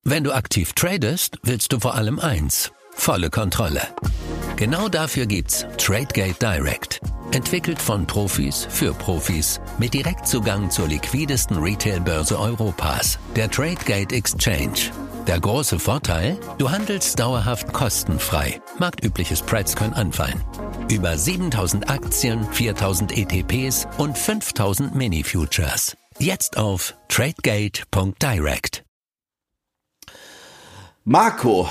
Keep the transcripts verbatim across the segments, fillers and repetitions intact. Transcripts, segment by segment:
Wenn du aktiv tradest, willst du vor allem eins: volle Kontrolle. Genau dafür gibt's Tradegate Direct. Entwickelt von Profis für Profis mit Direktzugang zur liquidesten Retail-Börse Europas, der Tradegate Exchange. Der große Vorteil? Du handelst dauerhaft kostenfrei. Marktübliche Spreads können anfallen. Über siebentausend Aktien, viertausend E T Ps und fünftausend Mini-Futures. Jetzt auf tradegate punkt direct. Marco.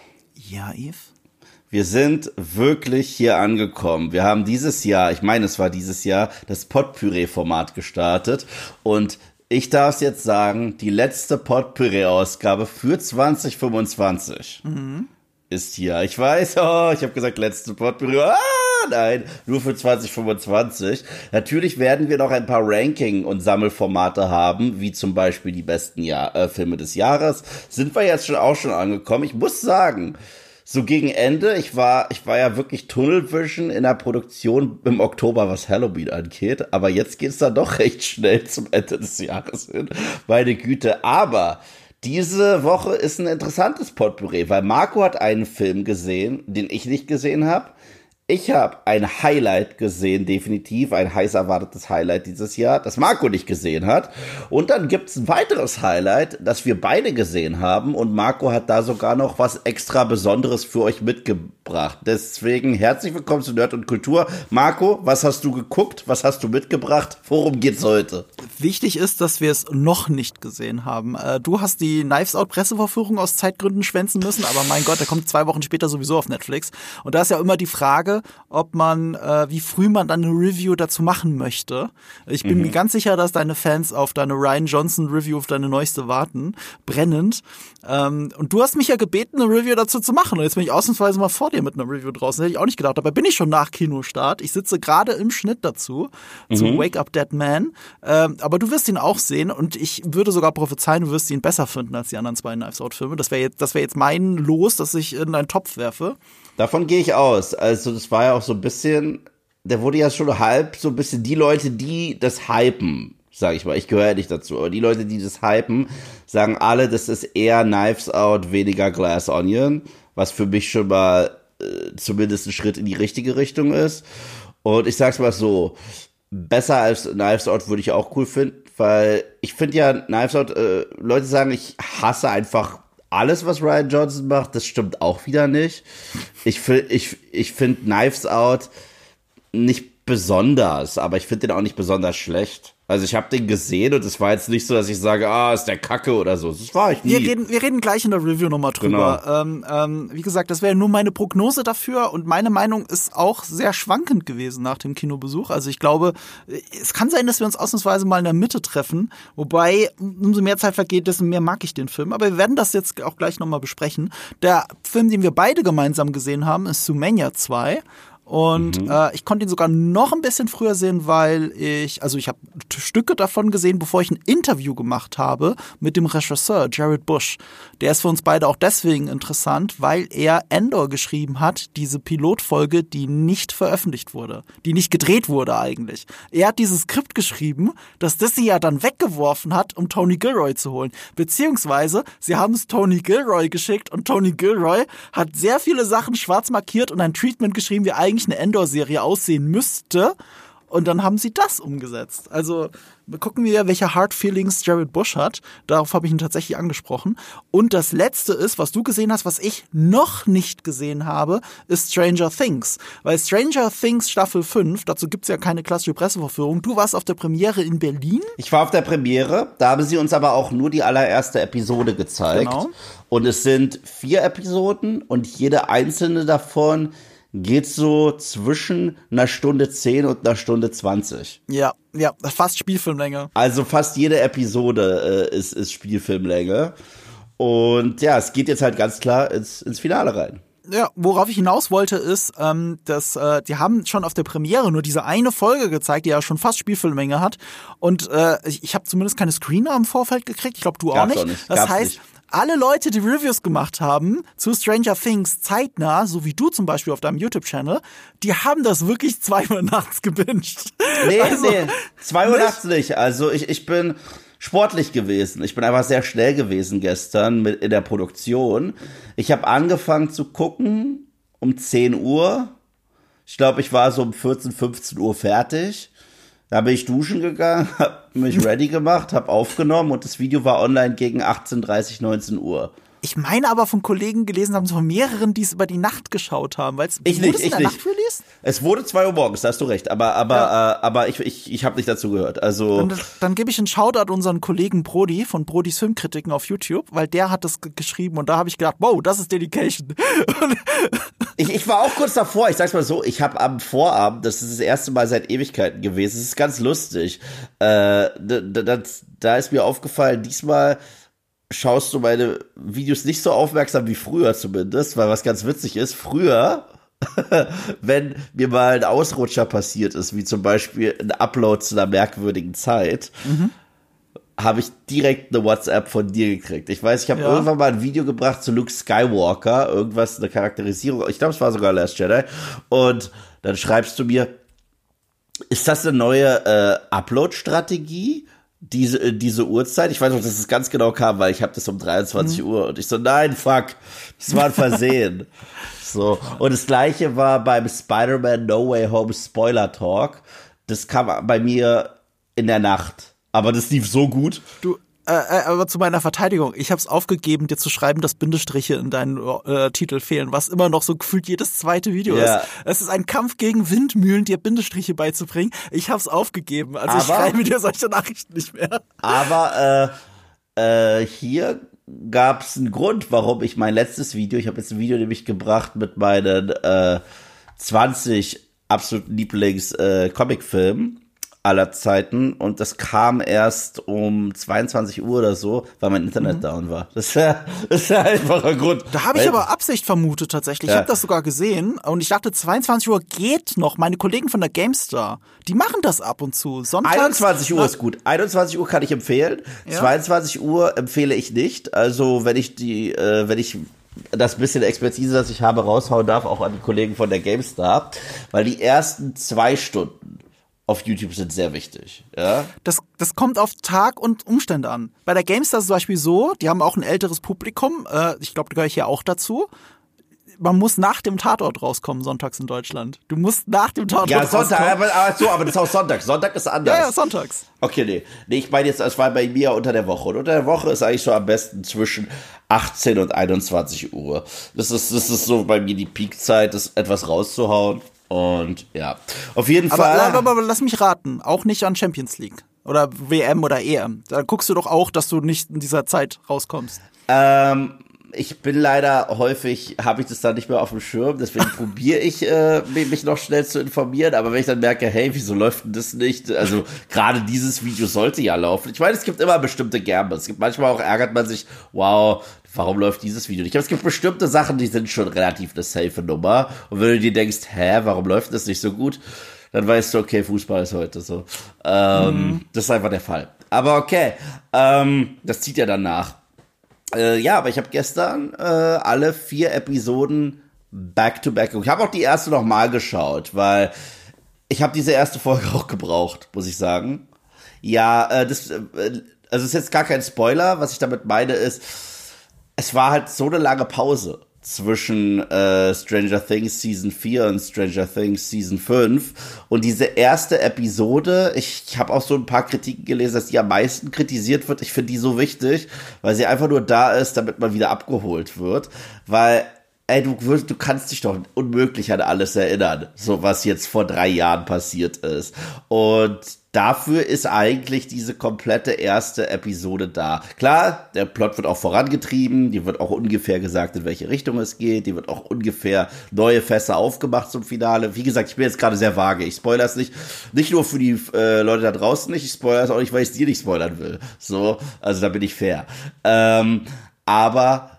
Ja, Yves? Wir sind wirklich hier angekommen. Wir haben dieses Jahr, ich meine, es war dieses Jahr, das Potpüree-Format gestartet. Und ich darf es jetzt sagen, die letzte Potpüree-Ausgabe für zwanzig fünfundzwanzig mhm. ist hier. Ich weiß, oh, ich habe gesagt, letzte Potpüree. Ah, nein, nur für zwanzig fünfundzwanzig. Natürlich werden wir noch ein paar Ranking- und Sammelformate haben, wie zum Beispiel die besten Jahr- äh, Filme des Jahres. Sind wir jetzt schon auch schon angekommen. Ich muss sagen, so gegen Ende, ich war, ich war ja wirklich Tunnelvision in der Produktion im Oktober, was Halloween angeht. Aber jetzt geht's dann doch recht schnell zum Ende des Jahres hin. Meine Güte. Aber diese Woche ist ein interessantes Potpourri, weil Marco hat einen Film gesehen, den ich nicht gesehen habe. Ich habe ein Highlight gesehen, definitiv, ein heiß erwartetes Highlight dieses Jahr, das Marco nicht gesehen hat. Und dann gibt's ein weiteres Highlight, das wir beide gesehen haben. Und Marco hat da sogar noch was extra Besonderes für euch mitgebracht. Deswegen herzlich willkommen zu Nerd und Kultur. Marco, was hast du geguckt? Was hast du mitgebracht? Worum geht's heute? Wichtig ist, dass wir es noch nicht gesehen haben. Äh, du hast die Knives Out Pressevorführung aus Zeitgründen schwänzen müssen, aber mein Gott, der kommt zwei Wochen später sowieso auf Netflix. Und da ist ja immer die Frage, ob man, äh, wie früh man dann eine Review dazu machen möchte. Ich bin mhm. mir ganz sicher, dass deine Fans auf deine Rian Johnson Review, auf deine neueste warten, brennend. Ähm, und du hast mich ja gebeten, eine Review dazu zu machen. Und jetzt bin ich ausnahmsweise mal vor dir mit einer Review draußen. Hätte ich auch nicht gedacht. Dabei bin ich schon nach Kinostart. Ich sitze gerade im Schnitt dazu, mhm. zu Wake Up Dead Man. Ähm, aber du wirst ihn auch sehen und ich würde sogar prophezeien, du wirst ihn besser finden als die anderen zwei Knives Out Filme. Das wäre jetzt, das wäre jetzt mein Los, dass ich in einen Topf werfe. Davon gehe ich aus. Also das war ja auch so ein bisschen, der wurde ja schon halb so ein bisschen die Leute, die das hypen, sag ich mal. Ich gehöre ja nicht dazu, aber die Leute, die das hypen, sagen alle, das ist eher Knives Out, weniger Glass Onion, was für mich schon mal äh, zumindest ein Schritt in die richtige Richtung ist. Und ich sag's mal so, besser als Knives Out würde ich auch cool finden, weil ich finde ja Knives Out, äh, Leute sagen, ich hasse einfach alles, was Rian Johnson macht. Das stimmt auch wieder nicht. Ich, ich, ich finde Knives Out nicht besonders, aber ich finde den auch nicht besonders schlecht. Also ich habe den gesehen und es war jetzt nicht so, dass ich sage, ah, ist der Kacke oder so. Das war ich nie. Wir reden, wir reden gleich in der Review nochmal drüber. Genau. Ähm, ähm, wie gesagt, das wäre nur meine Prognose dafür und meine Meinung ist auch sehr schwankend gewesen nach dem Kinobesuch. Also ich glaube, es kann sein, dass wir uns ausnahmsweise mal in der Mitte treffen, wobei umso mehr Zeit vergeht, desto mehr mag ich den Film. Aber wir werden das jetzt auch gleich nochmal besprechen. Der Film, den wir beide gemeinsam gesehen haben, ist Zoomania zwei. Und mhm. äh, ich konnte ihn sogar noch ein bisschen früher sehen, weil ich, also ich habe Stücke davon gesehen, bevor ich ein Interview gemacht habe mit dem Regisseur Jared Bush. Der ist für uns beide auch deswegen interessant, weil er Andor geschrieben hat, diese Pilotfolge, die nicht veröffentlicht wurde, die nicht gedreht wurde eigentlich. Er hat dieses Skript geschrieben, das Disney ja dann weggeworfen hat, um Tony Gilroy zu holen. Beziehungsweise, sie haben es Tony Gilroy geschickt und Tony Gilroy hat sehr viele Sachen schwarz markiert und ein Treatment geschrieben, wie eigentlich eine Endor-Serie aussehen müsste. Und dann haben sie das umgesetzt. Also gucken wir, welche Hard Feelings Jared Bush hat. Darauf habe ich ihn tatsächlich angesprochen. Und das Letzte ist, was du gesehen hast, was ich noch nicht gesehen habe, ist Stranger Things. Weil Stranger Things Staffel fünf, dazu gibt es ja keine klassische Pressevorführung. Du warst auf der Premiere in Berlin. Ich war auf der Premiere. Da haben sie uns aber auch nur die allererste Episode gezeigt. Genau. Und es sind vier Episoden und jede einzelne davon geht so zwischen einer Stunde zehn und einer Stunde zwanzig. Ja, ja, fast Spielfilmlänge. Also fast jede Episode äh, ist, ist Spielfilmlänge. Und ja, es geht jetzt halt ganz klar ins, ins Finale rein. Ja, worauf ich hinaus wollte, ist, ähm, dass äh, die haben schon auf der Premiere nur diese eine Folge gezeigt, die ja schon fast Spielfilmmenge hat. Und äh, ich, ich habe zumindest keine Screener im Vorfeld gekriegt. Ich glaube, du auch nicht. Auch nicht. Das Gab's heißt, nicht. Alle Leute, die Reviews gemacht haben zu Stranger Things zeitnah, so wie du zum Beispiel auf deinem YouTube-Channel, die haben das wirklich zwei Uhr nachts gebinged. Nee, also, nee, zwei Uhr nachts nicht. Also ich, ich bin, sportlich gewesen. Ich bin einfach sehr schnell gewesen gestern mit in der Produktion. Ich habe angefangen zu gucken um zehn Uhr. Ich glaube, ich war so um vierzehn, fünfzehn Uhr fertig. Da bin ich duschen gegangen, habe mich ready gemacht, habe aufgenommen und das Video war online gegen achtzehn Uhr dreißig, neunzehn Uhr. Ich meine aber von Kollegen gelesen haben, von mehreren, die es über die Nacht geschaut haben. Weil's, ich nicht, es ich in der nicht. Nacht released? Es wurde zwei Uhr morgens, da hast du recht. Aber, aber, ja. äh, aber ich, ich, ich habe nicht dazu gehört. Also dann, dann gebe ich einen Shoutout unseren Kollegen Brody von Brodys Filmkritiken auf YouTube, weil der hat das g- geschrieben und da habe ich gedacht, wow, das ist Dedication. ich, ich war auch kurz davor. Ich sag's mal so, ich habe am Vorabend, das ist das erste Mal seit Ewigkeiten gewesen. Es ist ganz lustig. Äh, da, da, da ist mir aufgefallen, diesmal schaust du meine Videos nicht so aufmerksam wie früher zumindest, weil was ganz witzig ist, früher, wenn mir mal ein Ausrutscher passiert ist, wie zum Beispiel ein Upload zu einer merkwürdigen Zeit, mhm. habe ich direkt eine WhatsApp von dir gekriegt. Ich weiß, ich habe ja. irgendwann mal ein Video gebracht zu Luke Skywalker, irgendwas, eine Charakterisierung, ich glaube, es war sogar Last Jedi, und dann schreibst du mir, ist das eine neue äh, Upload-Strategie? Diese, diese Uhrzeit, ich weiß noch, dass es ganz genau kam, weil ich habe das um dreiundzwanzig mhm. Uhr und ich so, nein, fuck, das war ein Versehen. So. Und das gleiche war beim Spider-Man No Way Home Spoiler Talk. Das kam bei mir in der Nacht. Aber das lief so gut. Du, äh, aber zu meiner Verteidigung, ich habe es aufgegeben, dir zu schreiben, dass Bindestriche in deinen äh, Titel fehlen, was immer noch so gefühlt jedes zweite Video ja. ist. Es ist ein Kampf gegen Windmühlen, dir Bindestriche beizubringen. Ich habe es aufgegeben, also aber, ich schreibe dir solche Nachrichten nicht mehr. Aber äh, äh, hier gab es einen Grund, warum ich mein letztes Video, ich habe jetzt ein Video nämlich gebracht mit meinen äh, zwanzig absoluten Lieblings-Comic-Filmen aller Zeiten, und das kam erst um zweiundzwanzig Uhr oder so, weil mein Internet mhm. down war. Das ist ja, das ist ja einfach ein Grund. Da habe ich weil, aber Absicht vermutet tatsächlich. Ja. Ich habe das sogar gesehen und ich dachte, zweiundzwanzig Uhr geht noch. Meine Kollegen von der GameStar, die machen das ab und zu. Sonntags, einundzwanzig Uhr ist gut. einundzwanzig Uhr kann ich empfehlen. Ja. zweiundzwanzig Uhr empfehle ich nicht. Also wenn ich die, äh, wenn ich das bisschen Expertise, das ich habe, raushauen darf, auch an die Kollegen von der GameStar, weil die ersten zwei Stunden auf YouTube sind sehr wichtig, ja. Das, das kommt auf Tag und Umstände an. Bei der GameStar ist es zum Beispiel so, die haben auch ein älteres Publikum, äh, ich glaube, da gehöre ich hier auch dazu. Man muss nach dem Tatort rauskommen, sonntags in Deutschland. Du musst nach dem Tatort ja, rauskommen. Ja, Sonntag, aber, aber so, aber das ist auch Sonntag. Sonntag ist anders. Ja, ja, sonntags. Okay, nee. Nee, ich meine jetzt, es war bei mir unter der Woche. Und unter der Woche ist eigentlich so am besten zwischen achtzehn und einundzwanzig Uhr. Das ist, das ist so bei mir die Peakzeit, das etwas rauszuhauen. Und ja, auf jeden aber, Fall. Aber, aber, aber lass mich raten, auch nicht an Champions League oder W M oder E M. Da guckst du doch auch, dass du nicht in dieser Zeit rauskommst. Ähm, ich bin leider häufig, habe ich das dann nicht mehr auf dem Schirm, deswegen probiere ich, äh, mich noch schnell zu informieren. Aber wenn ich dann merke, hey, wieso läuft denn das nicht? Also gerade dieses Video sollte ja laufen. Ich meine, es gibt immer bestimmte Gamble. Es gibt manchmal auch, ärgert man sich, wow, warum läuft dieses Video nicht? Aber es gibt bestimmte Sachen, die sind schon relativ eine safe Nummer. Und wenn du dir denkst, hä, warum läuft das nicht so gut? Dann weißt du, okay, Fußball ist heute so. Ähm, mhm. Das ist einfach der Fall. Aber okay, ähm, das zieht ja dann nach. Äh, ja, aber ich habe gestern äh, alle vier Episoden back-to-back. Ich habe auch die erste noch mal geschaut, weil ich habe diese erste Folge auch gebraucht, muss ich sagen. Ja, äh, das, äh, also ist jetzt gar kein Spoiler. Was ich damit meine ist, es war halt so eine lange Pause zwischen äh, Stranger Things Season vier und Stranger Things Season fünf. Und diese erste Episode, ich, ich habe auch so ein paar Kritiken gelesen, dass die am meisten kritisiert wird. Ich finde die so wichtig, weil sie einfach nur da ist, damit man wieder abgeholt wird. Weil, ey, du, wirst, du kannst dich doch unmöglich an alles erinnern, so was jetzt vor drei Jahren passiert ist. Und dafür ist eigentlich diese komplette erste Episode da. Klar, der Plot wird auch vorangetrieben, die wird auch ungefähr gesagt, in welche Richtung es geht, die wird auch ungefähr neue Fässer aufgemacht zum Finale. Wie gesagt, ich bin jetzt gerade sehr vage, ich spoilere es nicht, nicht nur für die äh, Leute da draußen nicht, ich spoilere es auch nicht, weil ich es dir nicht spoilern will. So, also da bin ich fair. Ähm, aber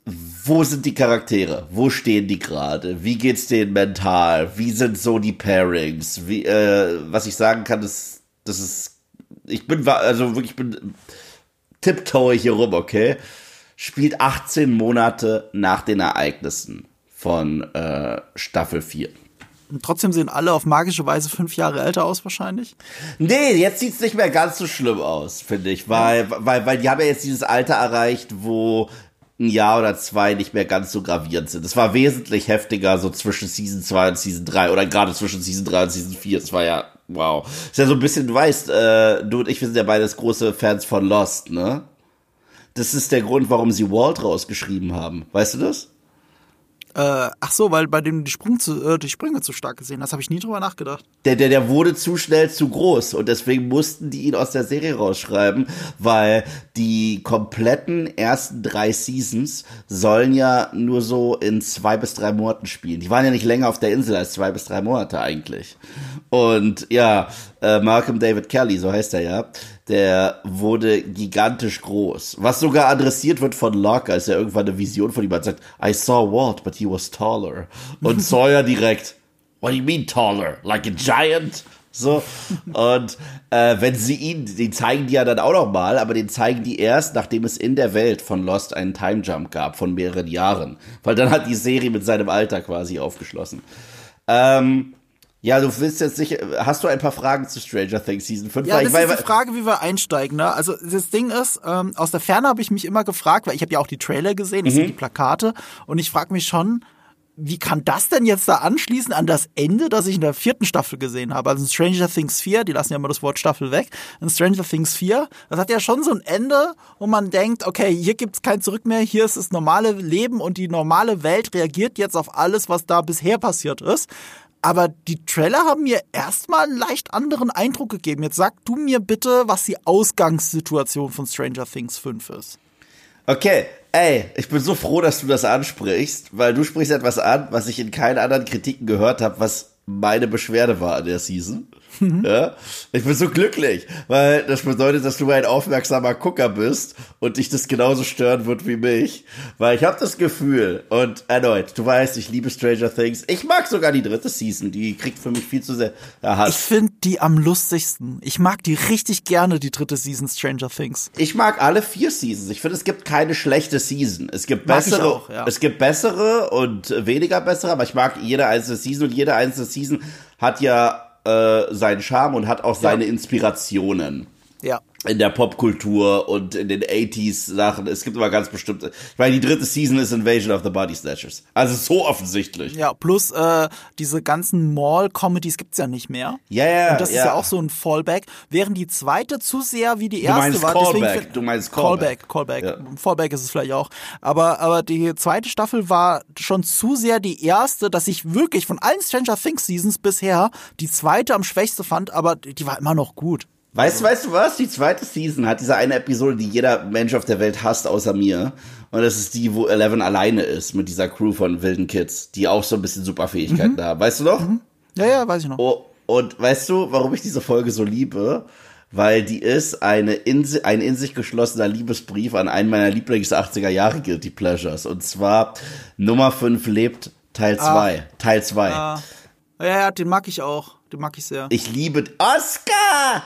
wo sind die Charaktere? Wo stehen die gerade? Wie geht's denen mental? Wie sind so die Pairings? Wie, äh, was ich sagen kann, ist, das ist, ich bin, also wirklich, ich bin tipptoe hier rum, okay? Spielt achtzehn Monate nach den Ereignissen von äh, Staffel vier. Und trotzdem sehen alle auf magische Weise fünf Jahre älter aus wahrscheinlich. Nee, jetzt sieht's nicht mehr ganz so schlimm aus, finde ich, weil, ja. weil, weil die haben ja jetzt dieses Alter erreicht, wo ein Jahr oder zwei nicht mehr ganz so gravierend sind. Es war wesentlich heftiger, so zwischen Season zwei und Season drei oder gerade zwischen Season drei und Season vier. Es war ja, wow. Ist ja so ein bisschen, du weißt, äh, du und ich, wir sind ja beides große Fans von Lost, ne? Das ist der Grund, warum sie Walt rausgeschrieben haben. Weißt du das? Äh, ach so, weil bei dem die, Sprung zu, äh, die Sprünge zu stark gesehen, das habe ich nie drüber nachgedacht. Der, der, der wurde zu schnell zu groß und deswegen mussten die ihn aus der Serie rausschreiben, weil die kompletten ersten drei Seasons sollen ja nur so in zwei bis drei Monaten spielen. Die waren ja nicht länger auf der Insel als zwei bis drei Monate eigentlich. Und ja, äh, Malcolm David Kelly, so heißt er ja, der wurde gigantisch groß. Was sogar adressiert wird von Locke, als er irgendwann eine Vision von ihm hat, sagt, I saw Walt, but he was taller. Und Sawyer direkt, what do you mean taller? Like a giant? So. Und äh, wenn sie ihn, den zeigen die ja dann auch noch mal, aber den zeigen die erst, nachdem es in der Welt von Lost einen Time Jump gab von mehreren Jahren. Weil dann hat die Serie mit seinem Alter quasi aufgeschlossen. Ähm, Ja, du willst jetzt sicher, hast du ein paar Fragen zu Stranger Things Season fünf? Ja, das ich mein, ist die Frage, wie wir einsteigen, ne? Also das Ding ist, ähm, aus der Ferne habe ich mich immer gefragt, weil ich habe ja auch die Trailer gesehen, ich mhm. sehe die Plakate und ich frage mich schon, wie kann das denn jetzt da anschließen an das Ende, das ich in der vierten Staffel gesehen habe? Also in Stranger Things vier, die lassen ja immer das Wort Staffel weg, in Stranger Things vier, das hat ja schon so ein Ende, wo man denkt, okay, hier gibt's kein Zurück mehr, hier ist das normale Leben und die normale Welt reagiert jetzt auf alles, was da bisher passiert ist. Aber die Trailer haben mir erstmal einen leicht anderen Eindruck gegeben. Jetzt sag du mir bitte, was die Ausgangssituation von Stranger Things fünf ist. Okay, ey, ich bin so froh, dass du das ansprichst, weil du sprichst etwas an, was ich in keinen anderen Kritiken gehört habe, was meine Beschwerde war an der Season. Mhm. Ja? Ich bin so glücklich, weil das bedeutet, dass du ein aufmerksamer Gucker bist und dich das genauso stören wird wie mich, weil ich habe das Gefühl, und erneut, du weißt, ich liebe Stranger Things, ich mag sogar die dritte Season, die kriegt für mich viel zu sehr Hass. Ich finde die am lustigsten. Ich mag die richtig gerne, die dritte Season Stranger Things. Ich mag alle vier Seasons. Ich finde, es gibt keine schlechte Season. Es gibt bessere, auch, ja. es gibt bessere und weniger bessere, aber ich mag jede einzelne Season und jede einzelne Season hat ja äh, seinen Charme und hat auch seine ja. Inspirationen. Ja. In der Popkultur und in den achtziger Sachen. Es gibt immer ganz bestimmte. Ich meine, die dritte Season ist Invasion of the Body Snatchers. Also so offensichtlich. Ja, plus äh, diese ganzen Mall-Comedies gibt's ja nicht mehr. Ja, ja. Und das ja. ist ja auch so ein Fallback. Während die zweite zu sehr wie die erste du meinst war. Callback. Deswegen, du meinst Callback. Callback, Callback. Ja. Fallback ist es vielleicht auch. Aber, aber die zweite Staffel war schon zu sehr die erste, dass ich wirklich von allen Stranger Things Seasons bisher die zweite am schwächsten fand, aber die war immer noch gut. Weißt du, weißt du was? Die zweite Season hat diese eine Episode, die jeder Mensch auf der Welt hasst, außer mir. Und das ist die, wo Eleven alleine ist mit dieser Crew von wilden Kids, die auch so ein bisschen Superfähigkeiten mhm. haben. Weißt du noch? Mhm. Ja, ja, weiß ich noch. Oh, und weißt du, warum ich diese Folge so liebe? Weil die ist eine in, ein in sich geschlossener Liebesbrief an einen meiner Lieblings-achtziger-Jahre Guilty Pleasures. Und zwar Nummer fünf lebt Teil zwei. Ah. Teil zwei. Ah. Ja, ja, den mag ich auch. Den mag ich sehr. Ich liebe Oscar!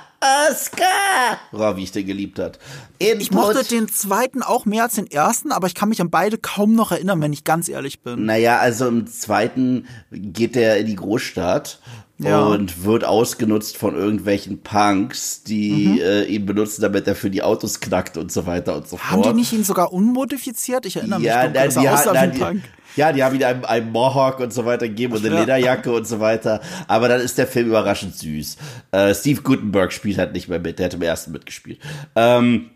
Oscar! Oh, wie ich den geliebt hat. Input. Ich mochte den zweiten auch mehr als den ersten, aber ich kann mich an beide kaum noch erinnern, wenn ich ganz ehrlich bin. Naja, also im zweiten geht der in die Großstadt ja. und wird ausgenutzt von irgendwelchen Punks, die mhm. äh, ihn benutzen, damit er für die Autos knackt und so weiter und so Haben fort. Haben die nicht ihn sogar unmodifiziert? Ich erinnere ja, mich dunkel, dass die, er aussah wie ein die, Punk. Ja, die haben ihm einen, einen Mohawk und so weiter gegeben und eine ja. Lederjacke und so weiter. Aber dann ist der Film überraschend süß. Äh, Steve Guttenberg spielt halt nicht mehr mit. Der hat im ersten mitgespielt. Ähm,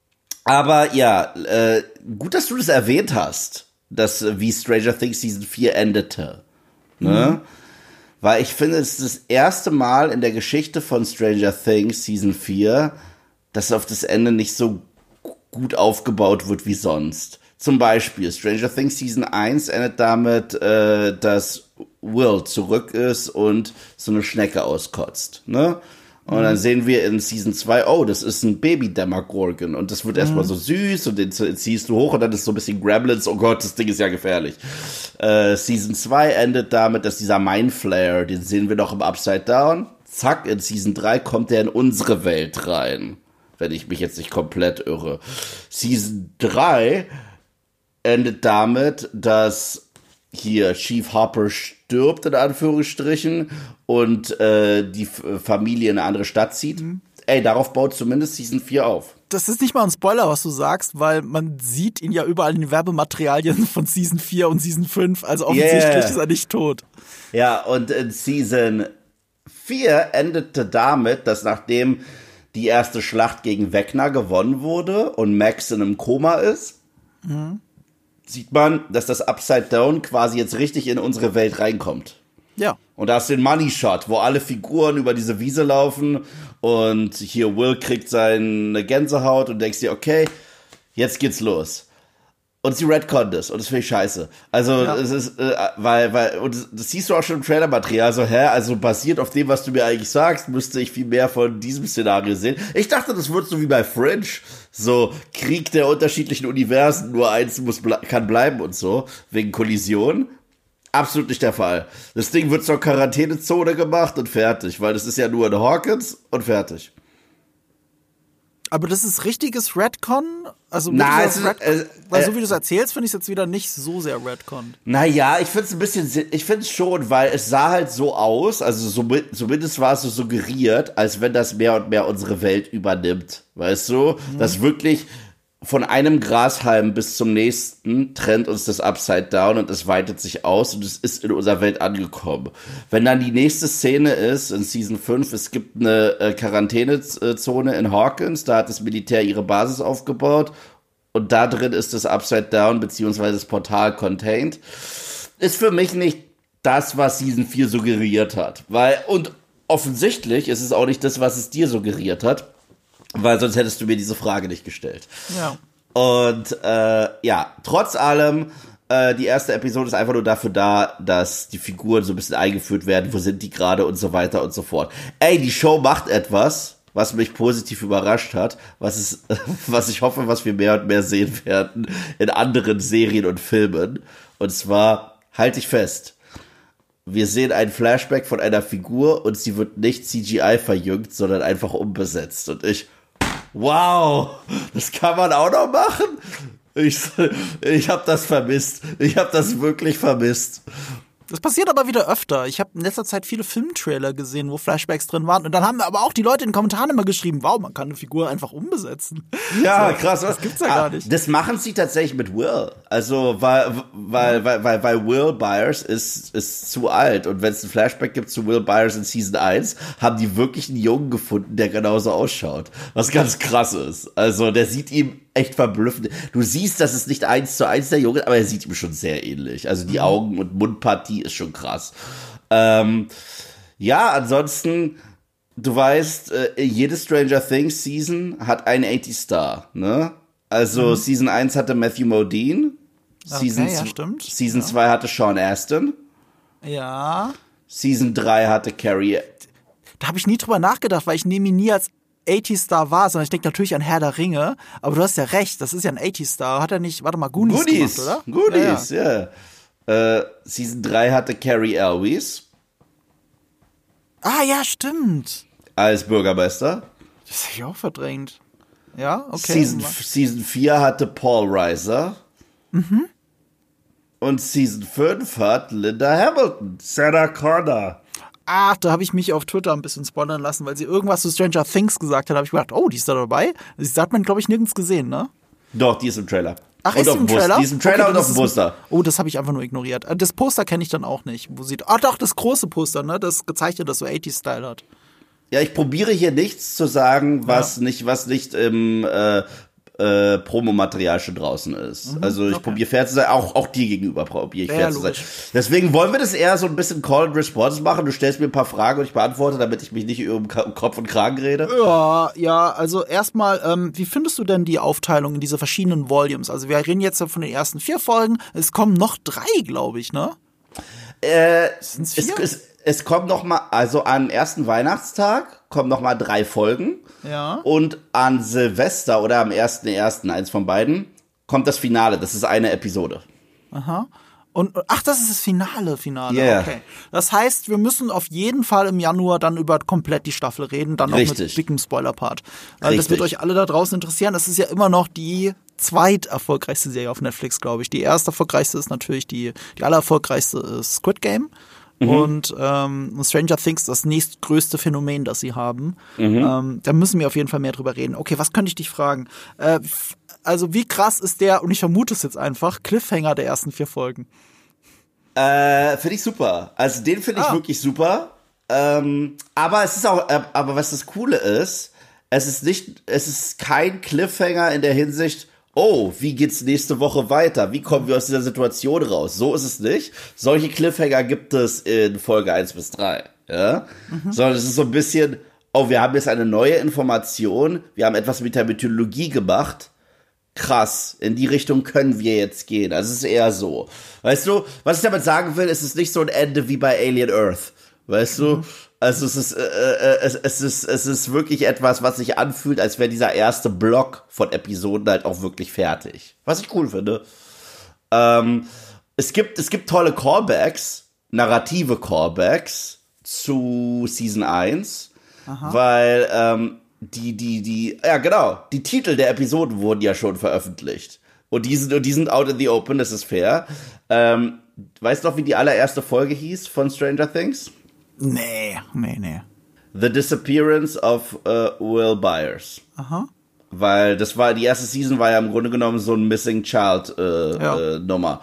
aber ja, äh, gut, dass du das erwähnt hast, dass wie Stranger Things Season vier endete. Ne? Mhm. Weil ich finde, es ist das erste Mal in der Geschichte von Stranger Things Season vier, dass auf das Ende nicht so gut aufgebaut wird wie sonst. Zum Beispiel, Stranger Things Season eins endet damit, äh, dass Will zurück ist und so eine Schnecke auskotzt, ne? Und mhm. dann sehen wir in Season zwei, oh, das ist ein Baby-Demogorgon und das wird mhm. erstmal so süß und den ziehst du hoch und dann ist so ein bisschen Gremlins, oh Gott, das Ding ist ja gefährlich. Äh, Season zwei endet damit, dass dieser Mindflayer, den sehen wir noch im Upside Down, zack, in Season drei kommt der in unsere Welt rein, wenn ich mich jetzt nicht komplett irre. Season drei endet damit, dass hier Chief Harper stirbt, in Anführungsstrichen, und äh, die F- Familie in eine andere Stadt zieht. Mhm. Ey, darauf baut zumindest Season vier auf. Das ist nicht mal ein Spoiler, was du sagst, weil man sieht ihn ja überall in den Werbematerialien von Season vier und Season fünf, also offensichtlich yeah. ist er nicht tot. Ja, und in Season vier endete damit, dass nachdem die erste Schlacht gegen Vecna gewonnen wurde und Max in einem Koma ist, mhm. sieht man, dass das Upside Down quasi jetzt richtig in unsere Welt reinkommt. Ja. Und da hast du den Money Shot, wo alle Figuren über diese Wiese laufen und hier Will kriegt seine Gänsehaut und denkst dir, okay, jetzt geht's los. Und sie retconnt es und das finde ich scheiße. Also ja. es ist, äh, weil, weil, und das, das siehst du auch schon im Trailermaterial, so, hä, also basiert auf dem, was du mir eigentlich sagst, müsste ich viel mehr von diesem Szenario sehen. Ich dachte, das wird so wie bei Fringe, so Krieg der unterschiedlichen Universen, nur eins muss kann bleiben und so, wegen Kollision. Absolut nicht der Fall. Das Ding wird zur Quarantänezone gemacht und fertig, weil das ist ja nur in Hawkins und fertig. Aber das ist richtiges Redcon? Also Na, es ist, Redcon, äh, weil äh, so wie du es erzählst, finde ich es jetzt wieder nicht so sehr Redcon. Naja, ich finde es ein bisschen, ich finde es schon, weil es sah halt so aus, also so, zumindest war es so suggeriert, als wenn das mehr und mehr unsere Welt übernimmt. Weißt du? Mhm. Dass wirklich von einem Grashalm bis zum nächsten trennt uns das Upside Down und es weitet sich aus und es ist in unserer Welt angekommen. Wenn dann die nächste Szene ist, in Season fünf, es gibt eine äh, Quarantänezone in Hawkins, da hat das Militär ihre Basis aufgebaut und da drin ist das Upside Down beziehungsweise das Portal contained, ist für mich nicht das, was Season vier suggeriert hat. Weil, und offensichtlich ist es auch nicht das, was es dir suggeriert hat. Weil sonst hättest du mir diese Frage nicht gestellt. Ja. Und äh, ja, trotz allem, äh, die erste Episode ist einfach nur dafür da, dass die Figuren so ein bisschen eingeführt werden, wo sind die gerade und so weiter und so fort. Ey, die Show macht etwas, was mich positiv überrascht hat, was ist, was ich hoffe, was wir mehr und mehr sehen werden in anderen Serien und Filmen. Und zwar, halt dich fest, wir sehen ein Flashback von einer Figur und sie wird nicht C G I verjüngt, sondern einfach umbesetzt. Und ich, wow, das kann man auch noch machen? Ich, ich habe das vermisst. Ich habe das wirklich vermisst. Das passiert aber wieder öfter. Ich habe in letzter Zeit viele Filmtrailer gesehen, wo Flashbacks drin waren. Und dann haben aber auch die Leute in den Kommentaren immer geschrieben, wow, man kann eine Figur einfach umbesetzen. Ja, so, krass. Das gibt's ja gar nicht. Das machen sie tatsächlich mit Will. Also, weil, weil, weil, weil, weil Will Byers ist, ist zu alt. Und wenn es ein Flashback gibt zu Will Byers in Season eins, haben die wirklich einen Jungen gefunden, der genauso ausschaut. Was ganz krass ist. Also, der sieht ihm echt verblüffend. Du siehst, dass es nicht eins zu eins der Junge ist, aber er sieht ihm schon sehr ähnlich. Also die Augen- und Mundpartie ist schon krass. Ähm, ja, ansonsten, du weißt, äh, jede Stranger Things Season hat einen achtziger Star, ne? Also mhm. Season eins hatte Matthew Modine. Okay, Season ja, stimmt. Season ja. zwei hatte Sean Astin. Ja. Season drei hatte Carrie. Da habe ich nie drüber nachgedacht, weil ich nehme ihn nie als achtziger-Star war, sondern ich denke natürlich an Herr der Ringe, aber du hast ja recht, das ist ja ein achtziger-Star. Hat er nicht, warte mal, Goonies, Goonies gemacht, oder? Goonies, ja. ja. ja. Äh, Season drei hatte Carrie Elwes. Ah, ja, stimmt. Als Bürgermeister. Das habe ich auch verdrängt. Ja, okay. Season, Season vier hatte Paul Reiser. Mhm. Und Season fünf hat Linda Hamilton. Sarah Connor. Ach, da habe ich mich auf Twitter ein bisschen spoilern lassen, weil sie irgendwas zu Stranger Things gesagt hat. Da habe ich gedacht, oh, die ist da dabei. Das hat man, glaube ich, nirgends gesehen, ne? Doch, die ist im Trailer. Ach, und ist die im Trailer? Die ist im Trailer okay, und auf dem Poster. Oh, das habe ich einfach nur ignoriert. Das Poster kenne ich dann auch nicht. Wo sieht, ah, doch, das große Poster, ne? Das gezeichnet, das so achtziger-Style hat. Ja, ich probiere hier nichts zu sagen, was ja. nicht, was nicht im äh, äh, Promomaterial schon draußen ist. Mhm, also ich okay. probiere fair zu sein, auch, auch dir gegenüber probiere ich fair ja, zu sein. Deswegen wollen wir das eher so ein bisschen Call and Response machen. Du stellst mir ein paar Fragen und ich beantworte, damit ich mich nicht um Kopf und Kragen rede. Ja, ja, also erstmal, ähm, wie findest du denn die Aufteilung in diese verschiedenen Volumes? Also wir reden jetzt von den ersten vier Folgen. Es kommen noch drei, glaube ich, ne? Äh, Sind's vier? Es, es, es kommt noch mal, also am ersten Weihnachtstag kommen noch mal drei Folgen. Ja. Und an Silvester oder am ersten ersten, eins von beiden, kommt das Finale. Das ist eine Episode. Aha. Und, ach, das ist das Finale, Finale, yeah. okay. Das heißt, wir müssen auf jeden Fall im Januar dann über komplett die Staffel reden, dann auch Richtig. mit dickem Spoiler-Part. Weil das wird euch alle da draußen interessieren. Das ist ja immer noch die zweiterfolgreichste Serie auf Netflix, glaube ich. Die erste erfolgreichste ist natürlich die, die allererfolgreichste ist Squid Game. Mhm. Und ähm, Stranger Things das nächstgrößte Phänomen, das sie haben. Mhm. Ähm, da müssen wir auf jeden Fall mehr drüber reden. Okay, was könnte ich dich fragen? Äh, also wie krass ist der, und ich vermute es jetzt einfach, Cliffhanger der ersten vier Folgen? Äh, finde ich super. Also den finde ich ah. wirklich super. Ähm, aber es ist auch, äh, aber was das Coole ist, es ist nicht, es ist kein Cliffhanger in der Hinsicht, oh, wie geht's nächste Woche weiter? Wie kommen wir aus dieser Situation raus? So ist es nicht. Solche Cliffhanger gibt es in Folge eins bis drei. Ja? Mhm. Sondern es ist so ein bisschen, oh, wir haben jetzt eine neue Information, wir haben etwas mit der Mythologie gemacht. Krass, in die Richtung können wir jetzt gehen. Also es ist eher so. Weißt du, was ich damit sagen will, es ist nicht so ein Ende wie bei Alien Earth. Weißt du? Mhm. Also es ist, äh, äh, es, es ist, es ist wirklich etwas, was sich anfühlt, als wäre dieser erste Block von Episoden halt auch wirklich fertig. Was ich cool finde. Ähm, es gibt, es gibt tolle Callbacks, narrative Callbacks zu Season eins, Aha. weil, ähm, die, die, die, ja genau, die Titel der Episoden wurden ja schon veröffentlicht. Und die sind, und die sind out in the open, das ist fair. Ähm, weißt du noch, wie die allererste Folge hieß von Stranger Things? Nee, nee, nee. The Disappearance of uh, Will Byers. Aha. Weil das war, die erste Season war ja im Grunde genommen so ein Missing Child äh, ja. äh, Nummer.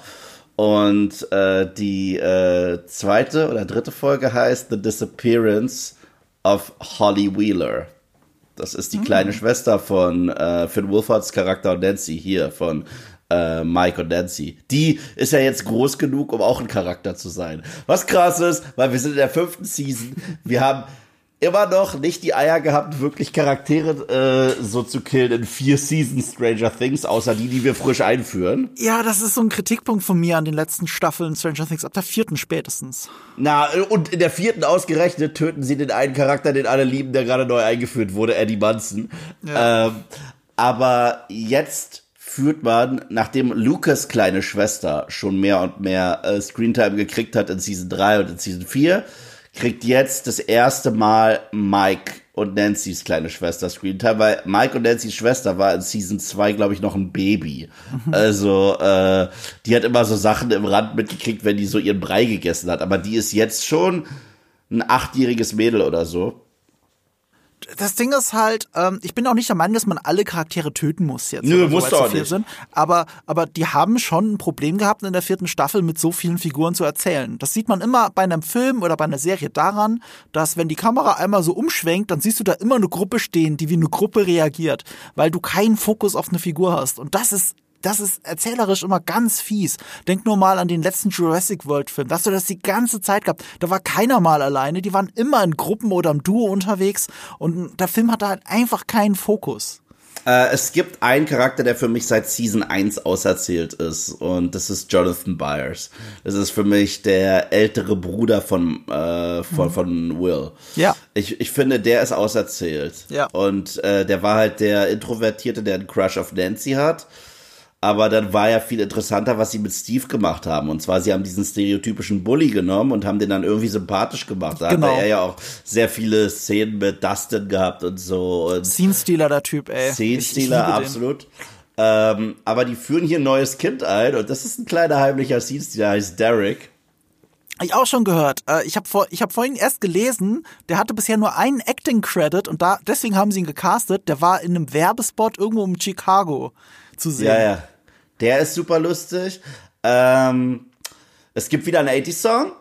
Und äh, die äh, zweite oder dritte Folge heißt The Disappearance of Holly Wheeler. Das ist die mhm. kleine Schwester von äh, Finn Wolfhards Charakter und Nancy hier, von äh, Mike und Nancy. Die ist ja jetzt groß genug, um auch ein Charakter zu sein. Was krass ist, weil wir sind in der fünften Season. Wir haben immer noch nicht die Eier gehabt, wirklich Charaktere äh, so zu killen in vier Seasons Stranger Things, außer die, die wir frisch einführen. Ja, das ist so ein Kritikpunkt von mir an den letzten Staffeln Stranger Things, ab der vierten spätestens. Na, und in der vierten ausgerechnet töten sie den einen Charakter, den alle lieben, der gerade neu eingeführt wurde, Eddie Munson. Ja. Ähm, aber jetzt führt man, nachdem Lucas' kleine Schwester schon mehr und mehr äh, Screentime gekriegt hat in Season drei und in Season vier, kriegt jetzt das erste Mal Mike und Nancy's kleine Schwester Screentime, weil Mike und Nancy's Schwester war in Season zwei, glaube ich, noch ein Baby. Mhm. Also, äh, die hat immer so Sachen im Rand mitgekriegt, wenn die so ihren Brei gegessen hat. Aber die ist jetzt schon ein achtjähriges Mädel oder so. Das Ding ist halt, ähm, ich bin auch nicht der Meinung, dass man alle Charaktere töten muss jetzt. Nö, so, musst du auch nicht. Sind. Aber, aber die haben schon ein Problem gehabt in der vierten Staffel mit so vielen Figuren zu erzählen. Das sieht man immer bei einem Film oder bei einer Serie daran, dass wenn die Kamera einmal so umschwenkt, dann siehst du da immer eine Gruppe stehen, die wie eine Gruppe reagiert, weil du keinen Fokus auf eine Figur hast. Und das ist Das ist erzählerisch immer ganz fies. Denk nur mal an den letzten Jurassic World Film. Da hast du das die ganze Zeit gehabt. Da war keiner mal alleine. Die waren immer in Gruppen oder im Duo unterwegs. Und der Film hatte halt einfach keinen Fokus. Äh, es gibt einen Charakter, der für mich seit Season eins auserzählt ist. Und das ist Jonathan Byers. Das ist für mich der ältere Bruder von, äh, von, mhm. von Will. Ja. Ich, ich finde, der ist auserzählt. Ja. Und äh, der war halt der Introvertierte, der einen Crush auf Nancy hat. Aber dann war ja viel interessanter, was sie mit Steve gemacht haben. Und zwar, sie haben diesen stereotypischen Bully genommen und haben den dann irgendwie sympathisch gemacht. Da genau. hat er ja auch sehr viele Szenen mit Dustin gehabt und so. Scene-Stealer, der Typ, ey. Scene-Stealer, absolut. Ähm, aber die führen hier ein neues Kind ein und das ist ein kleiner heimlicher Scene-Stealer, heißt Derek. Ich auch schon gehört. Ich habe vor, ich hab vorhin erst gelesen, der hatte bisher nur einen Acting-Credit und da deswegen haben sie ihn gecastet. Der war in einem Werbespot irgendwo in Chicago zu sehen. Ja, ja. Der ist super lustig. Ähm, es gibt wieder einen achtziger-Song.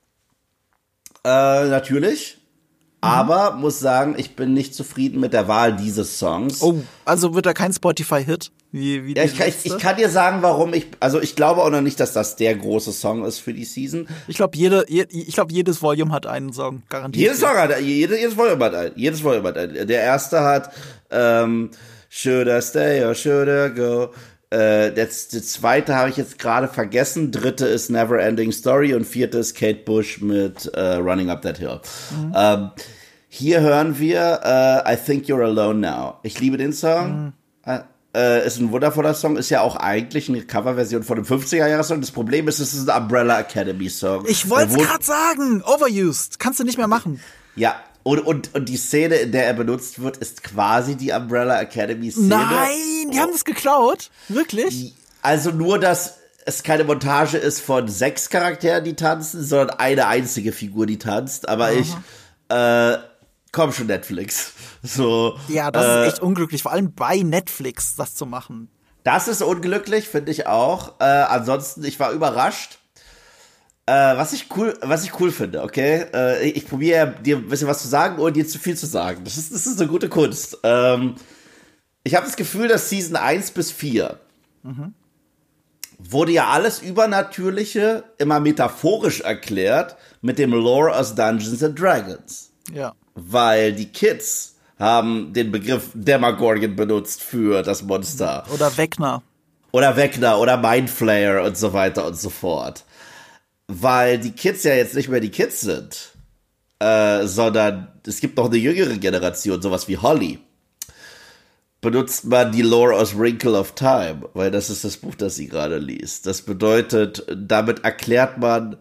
Äh, natürlich. Mhm. Aber muss sagen, ich bin nicht zufrieden mit der Wahl dieses Songs. Oh, also wird da kein Spotify-Hit? Wie, wie ja, ich, kann, ich, ich kann dir sagen, warum ich, also ich glaube auch noch nicht, dass das der große Song ist für die Season. Ich glaube, jede, je, ich glaube, jedes Volume hat einen Song, garantiert. Jedes Song hat, jede, jedes Volume hat einen, jedes Volume hat einen. Der erste hat, ähm, Should I stay or should I go? Äh, der, der zweite habe ich jetzt gerade vergessen. Dritte ist Never Ending Story und vierte ist Kate Bush mit äh, Running Up That Hill. Mhm. Ähm, hier hören wir äh, I Think You're Alone Now. Ich liebe den Song. Mhm. äh, ist ein wundervoller Song, ist ja auch eigentlich eine Coverversion von einem fünfziger-Jahres-Song. Das Problem ist, es ist ein Umbrella Academy-Song. Ich wollte es gerade sagen, overused, kannst du nicht mehr machen. Ja, und, und, und die Szene, in der er benutzt wird, ist quasi die Umbrella Academy-Szene. Nein, die haben das geklaut? Wirklich? Also nur, dass es keine Montage ist von sechs Charakteren, die tanzen, sondern eine einzige Figur, die tanzt. Aber Aha. ich, äh, komm schon, Netflix. So, ja, das äh, ist echt unglücklich, vor allem bei Netflix das zu machen. Das ist unglücklich, finde ich auch. Äh, ansonsten, ich war überrascht. Äh, was ich cool, was ich cool finde, okay? Äh, ich ich probiere dir ein bisschen was zu sagen, ohne dir zu viel zu sagen. Das ist, das ist eine gute Kunst. Ähm, ich habe das Gefühl, dass Season eins bis vier mhm. wurde ja alles Übernatürliche immer metaphorisch erklärt mit dem Lore aus Dungeons and Dragons. Ja. Weil die Kids haben den Begriff Demogorgon benutzt für das Monster. Oder Vecna. Oder Vecna oder Mindflayer und so weiter und so fort. Weil die Kids ja jetzt nicht mehr die Kids sind, äh, sondern es gibt noch eine jüngere Generation, sowas wie Holly. Benutzt man die Lore aus Wrinkle of Time, weil das ist das Buch, das sie gerade liest. Das bedeutet, damit erklärt man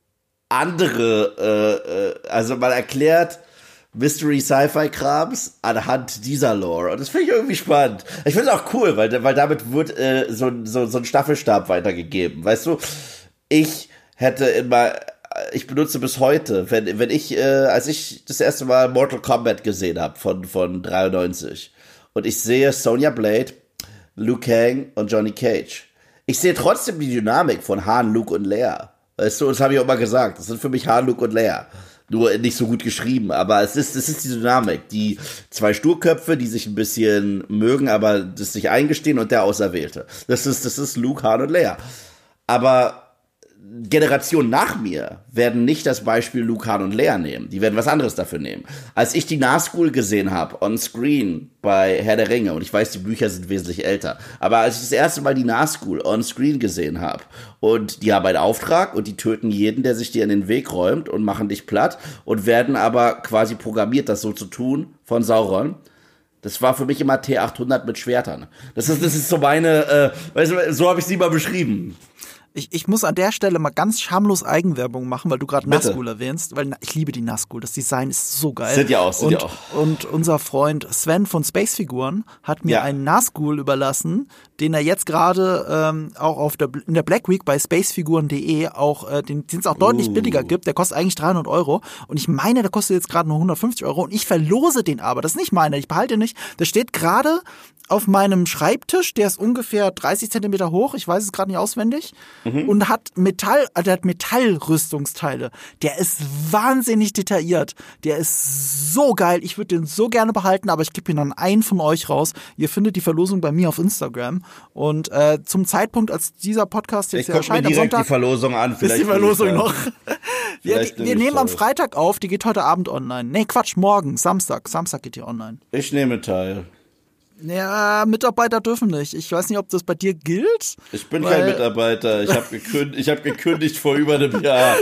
andere, äh, also man erklärt Mystery-Sci-Fi-Krams anhand dieser Lore. Und das finde ich irgendwie spannend. Ich finde es auch cool, weil, weil damit wird äh, so, so, so ein Staffelstab weitergegeben. Weißt du, ich hätte immer, ich benutze bis heute, wenn, wenn ich, äh, als ich das erste Mal Mortal Kombat gesehen habe von, von dreiundneunzig und ich sehe Sonya Blade, Liu Kang und Johnny Cage. Ich sehe trotzdem die Dynamik von Han, Luke und Leia. Weißt du, das habe ich auch mal gesagt. Das sind für mich Han, Luke und Leia. Nur nicht so gut geschrieben, aber es ist, es ist die Dynamik. Die zwei Sturköpfe, die sich ein bisschen mögen, aber das sich eingestehen und der Auserwählte. Das ist, das ist Luke, Han und Leia. Aber Generationen nach mir werden nicht das Beispiel Luke, Han und Leia nehmen. Die werden was anderes dafür nehmen. Als ich die Nazgul gesehen habe, on screen bei Herr der Ringe, und ich weiß, die Bücher sind wesentlich älter, aber als ich das erste Mal die Nazgul on screen gesehen habe, und die haben einen Auftrag und die töten jeden, der sich dir in den Weg räumt und machen dich platt und werden aber quasi programmiert, das so zu tun von Sauron. Das war für mich immer T achthundert mit Schwertern. Das ist, das ist so meine, äh, weißt du, so habe ich sie mal beschrieben. Ich, ich muss an der Stelle mal ganz schamlos Eigenwerbung machen, weil du gerade Nazgul erwähnst, weil ich liebe die Nazgul. Das Design ist so geil. Sind ja auch, sind und, ja auch. Und unser Freund Sven von Spacefiguren hat mir ja. einen Nazgul überlassen, den er jetzt gerade ähm, auch auf der in der Black Week bei spacefiguren punkt de auch, äh, den es auch deutlich uh. billiger gibt. Der kostet eigentlich dreihundert Euro und ich meine, der kostet jetzt gerade nur hundertfünfzig Euro und ich verlose den aber. Das ist nicht meiner, ich behalte den nicht. Der steht gerade auf meinem Schreibtisch, der ist ungefähr dreißig Zentimeter hoch, ich weiß es gerade nicht auswendig, mhm. und hat Metall, also der hat Metallrüstungsteile. Der ist wahnsinnig detailliert. Der ist so geil. Ich würde den so gerne behalten, aber ich gebe ihn an einen von euch raus. Ihr findet die Verlosung bei mir auf Instagram. Und äh, zum Zeitpunkt, als dieser Podcast jetzt ich guck erscheint, mir direkt am Sonntag, die Verlosung an. Vielleicht ist die Verlosung noch. wir wir nehmen am Freitag auf, die geht heute Abend online. Nee, Quatsch, morgen, Samstag. Samstag geht die online. Ich nehme teil. Ja, Mitarbeiter dürfen nicht. Ich weiß nicht, ob das bei dir gilt. Ich bin kein Mitarbeiter. Ich habe gekündigt, ich hab gekündigt vor über einem Jahr.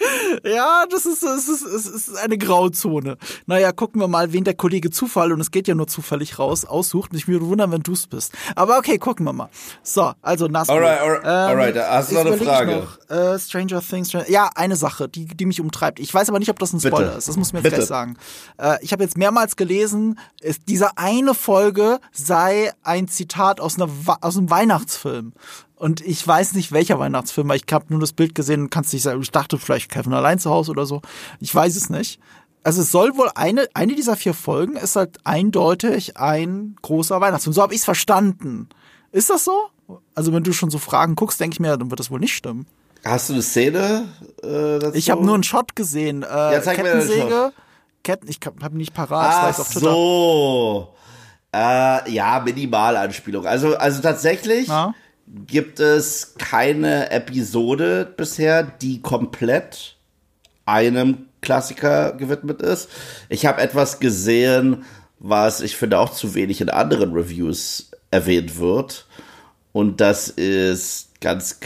Ja, das ist, das ist, das ist eine Grauzone. Naja, gucken wir mal, wen der Kollege Zufall, und es geht ja nur zufällig raus, aussucht. Ich würde wundern, wenn du es bist. Aber okay, gucken wir mal. So, also Nazgul. Alright, alright, ähm, alright. Hast du noch eine Frage? Noch, äh, Stranger Things. Stranger, ja, eine Sache, die, die mich umtreibt. Ich weiß aber nicht, ob das ein Spoiler Bitte. ist. Das muss mir jetzt Bitte. gleich sagen. Äh, ich habe jetzt mehrmals gelesen, ist, diese eine Folge sei ein Zitat aus, einer, aus einem Weihnachtsfilm. Und ich weiß nicht, welcher Weihnachtsfilm, weil ich habe nur das Bild gesehen und kannst nicht sagen, ich dachte vielleicht Kevin allein zu Hause oder so. Ich weiß es nicht. Also es soll wohl eine, eine dieser vier Folgen ist halt eindeutig ein großer Weihnachtsfilm. So habe ich es verstanden. Ist das so? Also wenn du schon so Fragen guckst, denke ich mir, dann wird das wohl nicht stimmen. Hast du eine Szene äh, dazu? Ich habe nur einen Shot gesehen. Äh, ja, zeig mir den Shot. Ketten, ich habe nicht parat. Ach ich weiß auf Twitter. so. Äh, ja, Minimalanspielung. Also, also tatsächlich ja. gibt es keine Episode bisher, die komplett einem Klassiker gewidmet ist. Ich habe etwas gesehen, was ich finde auch zu wenig in anderen Reviews erwähnt wird. Und das ist ganz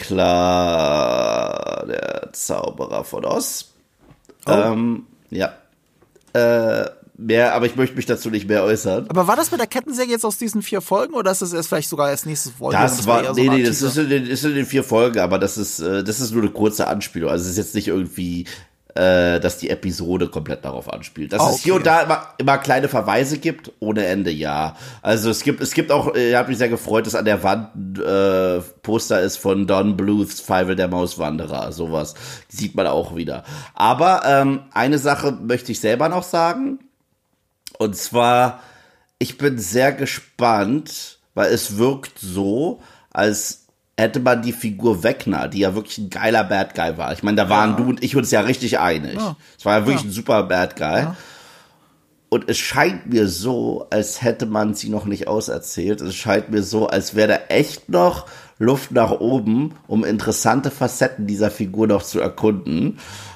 klar der Zauberer von Oz. Oh. Ähm, ja. Äh, mehr, aber ich möchte mich dazu nicht mehr äußern. Aber war das mit der Kettensäge jetzt aus diesen vier Folgen oder ist das erst vielleicht sogar erst nächstes Volume? Das, das war, war nee, so nee, das ist in, den, ist in den vier Folgen, aber das ist, das ist nur eine kurze Anspielung. Also es ist jetzt nicht irgendwie, äh, dass die Episode komplett darauf anspielt. Dass ah, es okay. hier und da immer, immer kleine Verweise gibt, ohne Ende, ja. Also es gibt, es gibt auch, ich habe mich sehr gefreut, dass an der Wand ein äh, Poster ist von Don Bluths Fievel der Mauswanderer. Sowas sieht man auch wieder. Aber ähm, eine Sache möchte ich selber noch sagen. Und zwar, ich bin sehr gespannt, weil es wirkt so, als hätte man die Figur Vecna, die ja wirklich ein geiler Bad Guy war. Ich meine, da waren ja. du und ich uns ja richtig einig. Ja. Es war ja wirklich ja. ein super Bad Guy. Ja. Und es scheint mir so, als hätte man sie noch nicht auserzählt. Es scheint mir so, als wäre da echt noch Luft nach oben, um interessante Facetten dieser Figur noch zu erkunden.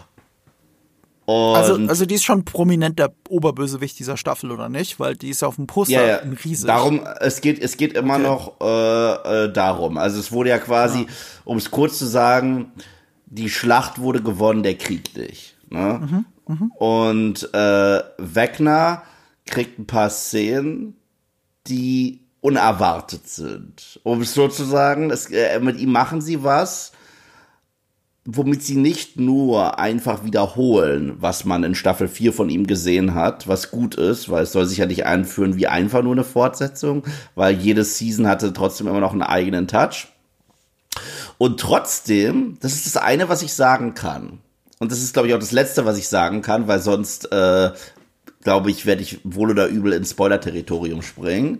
Und also, also die ist schon prominent der Oberbösewicht dieser Staffel, oder nicht? Weil die ist ja auf dem Poster ja, ja. ein Riese. Darum, es geht, es geht immer okay. noch äh, äh, darum. Also es wurde ja quasi, ja. um es kurz zu sagen, die Schlacht wurde gewonnen, der Krieg nicht. Ne? Mhm, mh. Und äh, Vecna kriegt ein paar Szenen, die unerwartet sind. Um es so zu sagen, es, äh, mit ihm machen sie was, womit sie nicht nur einfach wiederholen, was man in Staffel vier von ihm gesehen hat, was gut ist, weil es soll sich ja nicht einführen wie einfach nur eine Fortsetzung, weil jede Season hatte trotzdem immer noch einen eigenen Touch. Und trotzdem, das ist das eine, was ich sagen kann. Und das ist, glaube ich, auch das Letzte, was ich sagen kann, weil sonst, äh, glaube ich, werde ich wohl oder übel ins Spoiler-Territorium springen.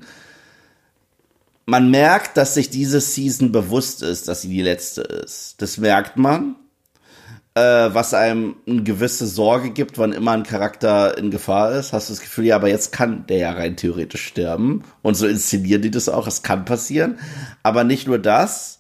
Man merkt, dass sich diese Season bewusst ist, dass sie die letzte ist. Das merkt man, äh, was einem eine gewisse Sorge gibt, wann immer ein Charakter in Gefahr ist. Hast du das Gefühl, ja, aber jetzt kann der ja rein theoretisch sterben. Und so inszenieren die das auch, es kann passieren. Aber nicht nur das,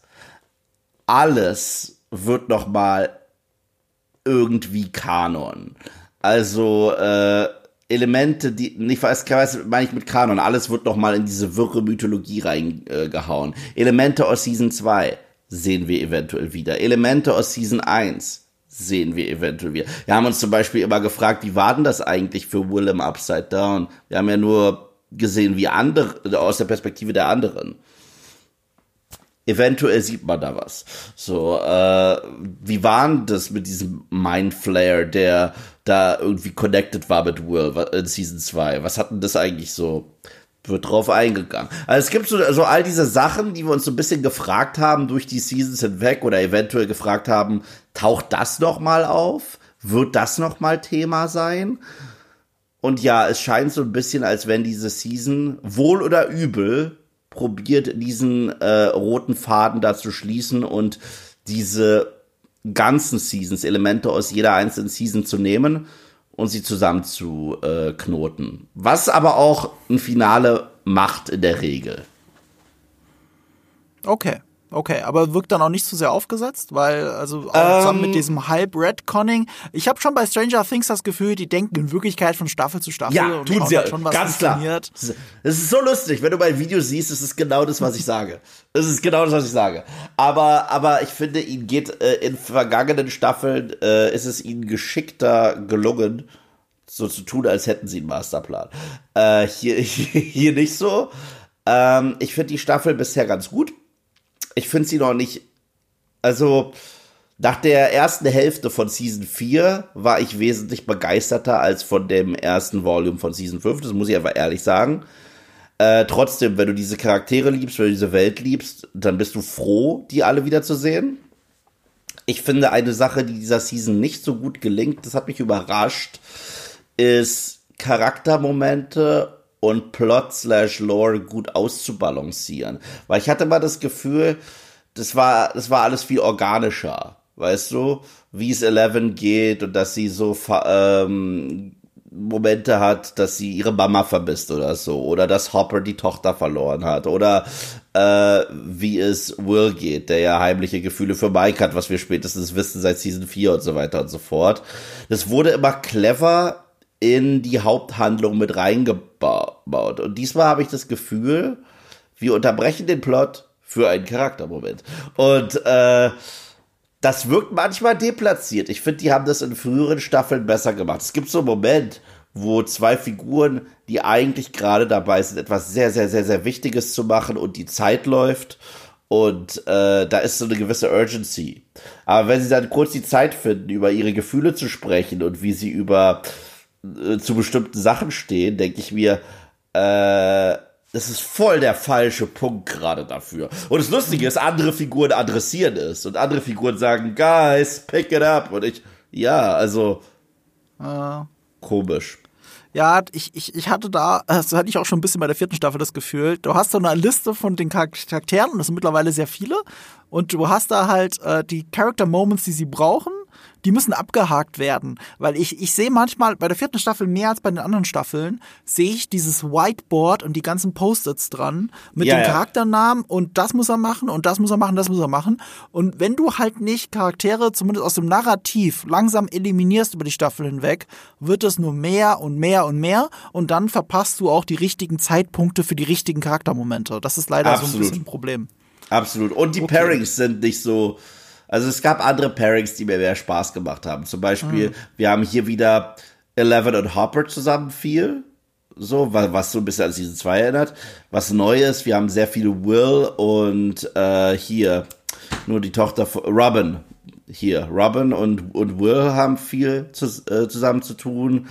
alles wird noch mal irgendwie Kanon. Also, äh, Elemente, die, nicht weiß, was meine ich mit Kanon, alles wird noch mal in diese wirre Mythologie reingehauen. Äh, Elemente aus Season zwei sehen wir eventuell wieder. Elemente aus Season eins sehen wir eventuell wieder. Wir haben uns zum Beispiel immer gefragt, wie war denn das eigentlich für Willem Upside Down? Wir haben ja nur gesehen, wie andere, aus der Perspektive der anderen. Eventuell sieht man da was. So, äh, wie war denn das mit diesem Mindflayer, der da irgendwie connected war mit Will in Season zwei? Was hat denn das eigentlich so? Wird drauf eingegangen. Also es gibt so also all diese Sachen, die wir uns so ein bisschen gefragt haben durch die Seasons hinweg oder eventuell gefragt haben, taucht das noch mal auf? Wird das noch mal Thema sein? Und ja, es scheint so ein bisschen, als wenn diese Season wohl oder übel probiert, diesen äh, roten Faden da zu schließen und diese ganzen Seasons, Elemente aus jeder einzelnen Season zu nehmen und sie zusammen zu äh, knoten. Was aber auch ein Finale macht in der Regel. Okay. Okay, aber wirkt dann auch nicht zu sehr aufgesetzt, weil, also auch zusammen ähm, mit diesem Hype-Redconning, ich habe schon bei Stranger Things das Gefühl, die denken in Wirklichkeit von Staffel zu Staffel ja, und tun sie ja, schon was ganz klar. Es ist so lustig, wenn du mein Video siehst, es ist genau das, was ich sage. Es ist genau das, was ich sage. Aber, aber ich finde, ihnen geht äh, in vergangenen Staffeln, äh, ist es ihnen geschickter gelungen, so zu tun, als hätten sie einen Masterplan. Äh, hier, hier nicht so. Ähm, ich finde die Staffel bisher ganz gut. Ich finde sie noch nicht, also nach der ersten Hälfte von Season vier war ich wesentlich begeisterter als von dem ersten Volume von Season fünf, das muss ich einfach ehrlich sagen. Äh, trotzdem, wenn du diese Charaktere liebst, wenn du diese Welt liebst, dann bist du froh, die alle wiederzusehen. Ich finde, eine Sache, die dieser Season nicht so gut gelingt, das hat mich überrascht, ist Charaktermomente und Plot slash Lore gut auszubalancieren. Weil ich hatte mal das Gefühl, das war, das war alles viel organischer. Weißt du, wie es Eleven geht und dass sie so ähm, Momente hat, dass sie ihre Mama vermisst oder so. Oder dass Hopper die Tochter verloren hat. Oder äh, wie es Will geht, der ja heimliche Gefühle für Mike hat, was wir spätestens wissen seit Season vier und so weiter und so fort. Das wurde immer clever in die Haupthandlung mit reingebaut. Und diesmal habe ich das Gefühl, wir unterbrechen den Plot für einen Charaktermoment. Und äh, das wirkt manchmal deplatziert. Ich finde, die haben das in früheren Staffeln besser gemacht. Es gibt so einen Moment, wo zwei Figuren, die eigentlich gerade dabei sind, etwas sehr, sehr, sehr, sehr Wichtiges zu machen und die Zeit läuft und äh, da ist so eine gewisse Urgency. Aber wenn sie dann kurz die Zeit finden, über ihre Gefühle zu sprechen und wie sie über äh, zu bestimmten Sachen stehen, denke ich mir, äh, das ist voll der falsche Punkt gerade dafür. Und das Lustige ist, andere Figuren adressieren es. Und andere Figuren sagen, guys, pick it up. Und ich, ja, also, äh. komisch. Ja, ich, ich, ich hatte da, das hatte ich auch schon ein bisschen bei der vierten Staffel das Gefühl, du hast so eine Liste von den Charakteren, und das sind mittlerweile sehr viele, und du hast da halt äh, die Character Moments, die sie brauchen, die müssen abgehakt werden, weil ich, ich sehe manchmal bei der vierten Staffel mehr als bei den anderen Staffeln, sehe ich dieses Whiteboard und die ganzen Post-its dran mit ja, den ja. Charakternamen und das muss er machen und das muss er machen, das muss er machen. Und wenn du halt nicht Charaktere, zumindest aus dem Narrativ, langsam eliminierst über die Staffel hinweg, wird es nur mehr und mehr und mehr und dann verpasst du auch die richtigen Zeitpunkte für die richtigen Charaktermomente. Das ist leider Absolut. so ein bisschen ein Problem. Absolut. Und die Okay. Pairings sind nicht so. Also es gab andere Pairings, die mir mehr Spaß gemacht haben. Zum Beispiel, mhm. wir haben hier wieder Eleven und Hopper zusammen viel. So, was so ein bisschen an Season zwei erinnert. Was Neues, wir haben sehr viele Will und äh, hier nur die Tochter von Robin. Hier, Robin und, und Will haben viel zu, äh, zusammen zu tun.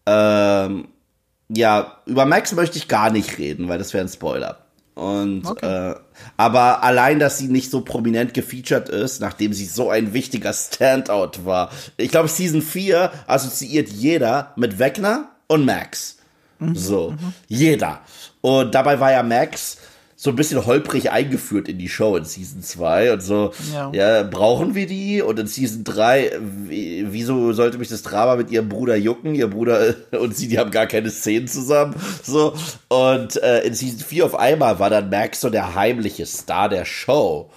Ähm, ja, über Max möchte ich gar nicht reden, weil das wäre ein Spoiler. Und okay. äh, aber allein, dass sie nicht so prominent gefeatured ist, nachdem sie so ein wichtiger Standout war. Ich glaube, Season vier assoziiert jeder mit Vecna und Max. Mhm. So, mhm. jeder. Und dabei war ja Max so ein bisschen holprig eingeführt in die Show in Season zwei und so, ja, ja brauchen wir die? Und in Season drei, wieso sollte mich das Drama mit ihrem Bruder jucken? Ihr Bruder und sie, die haben gar keine Szenen zusammen, so. Und äh, in Season vier auf einmal war dann Max so der heimliche Star der Show.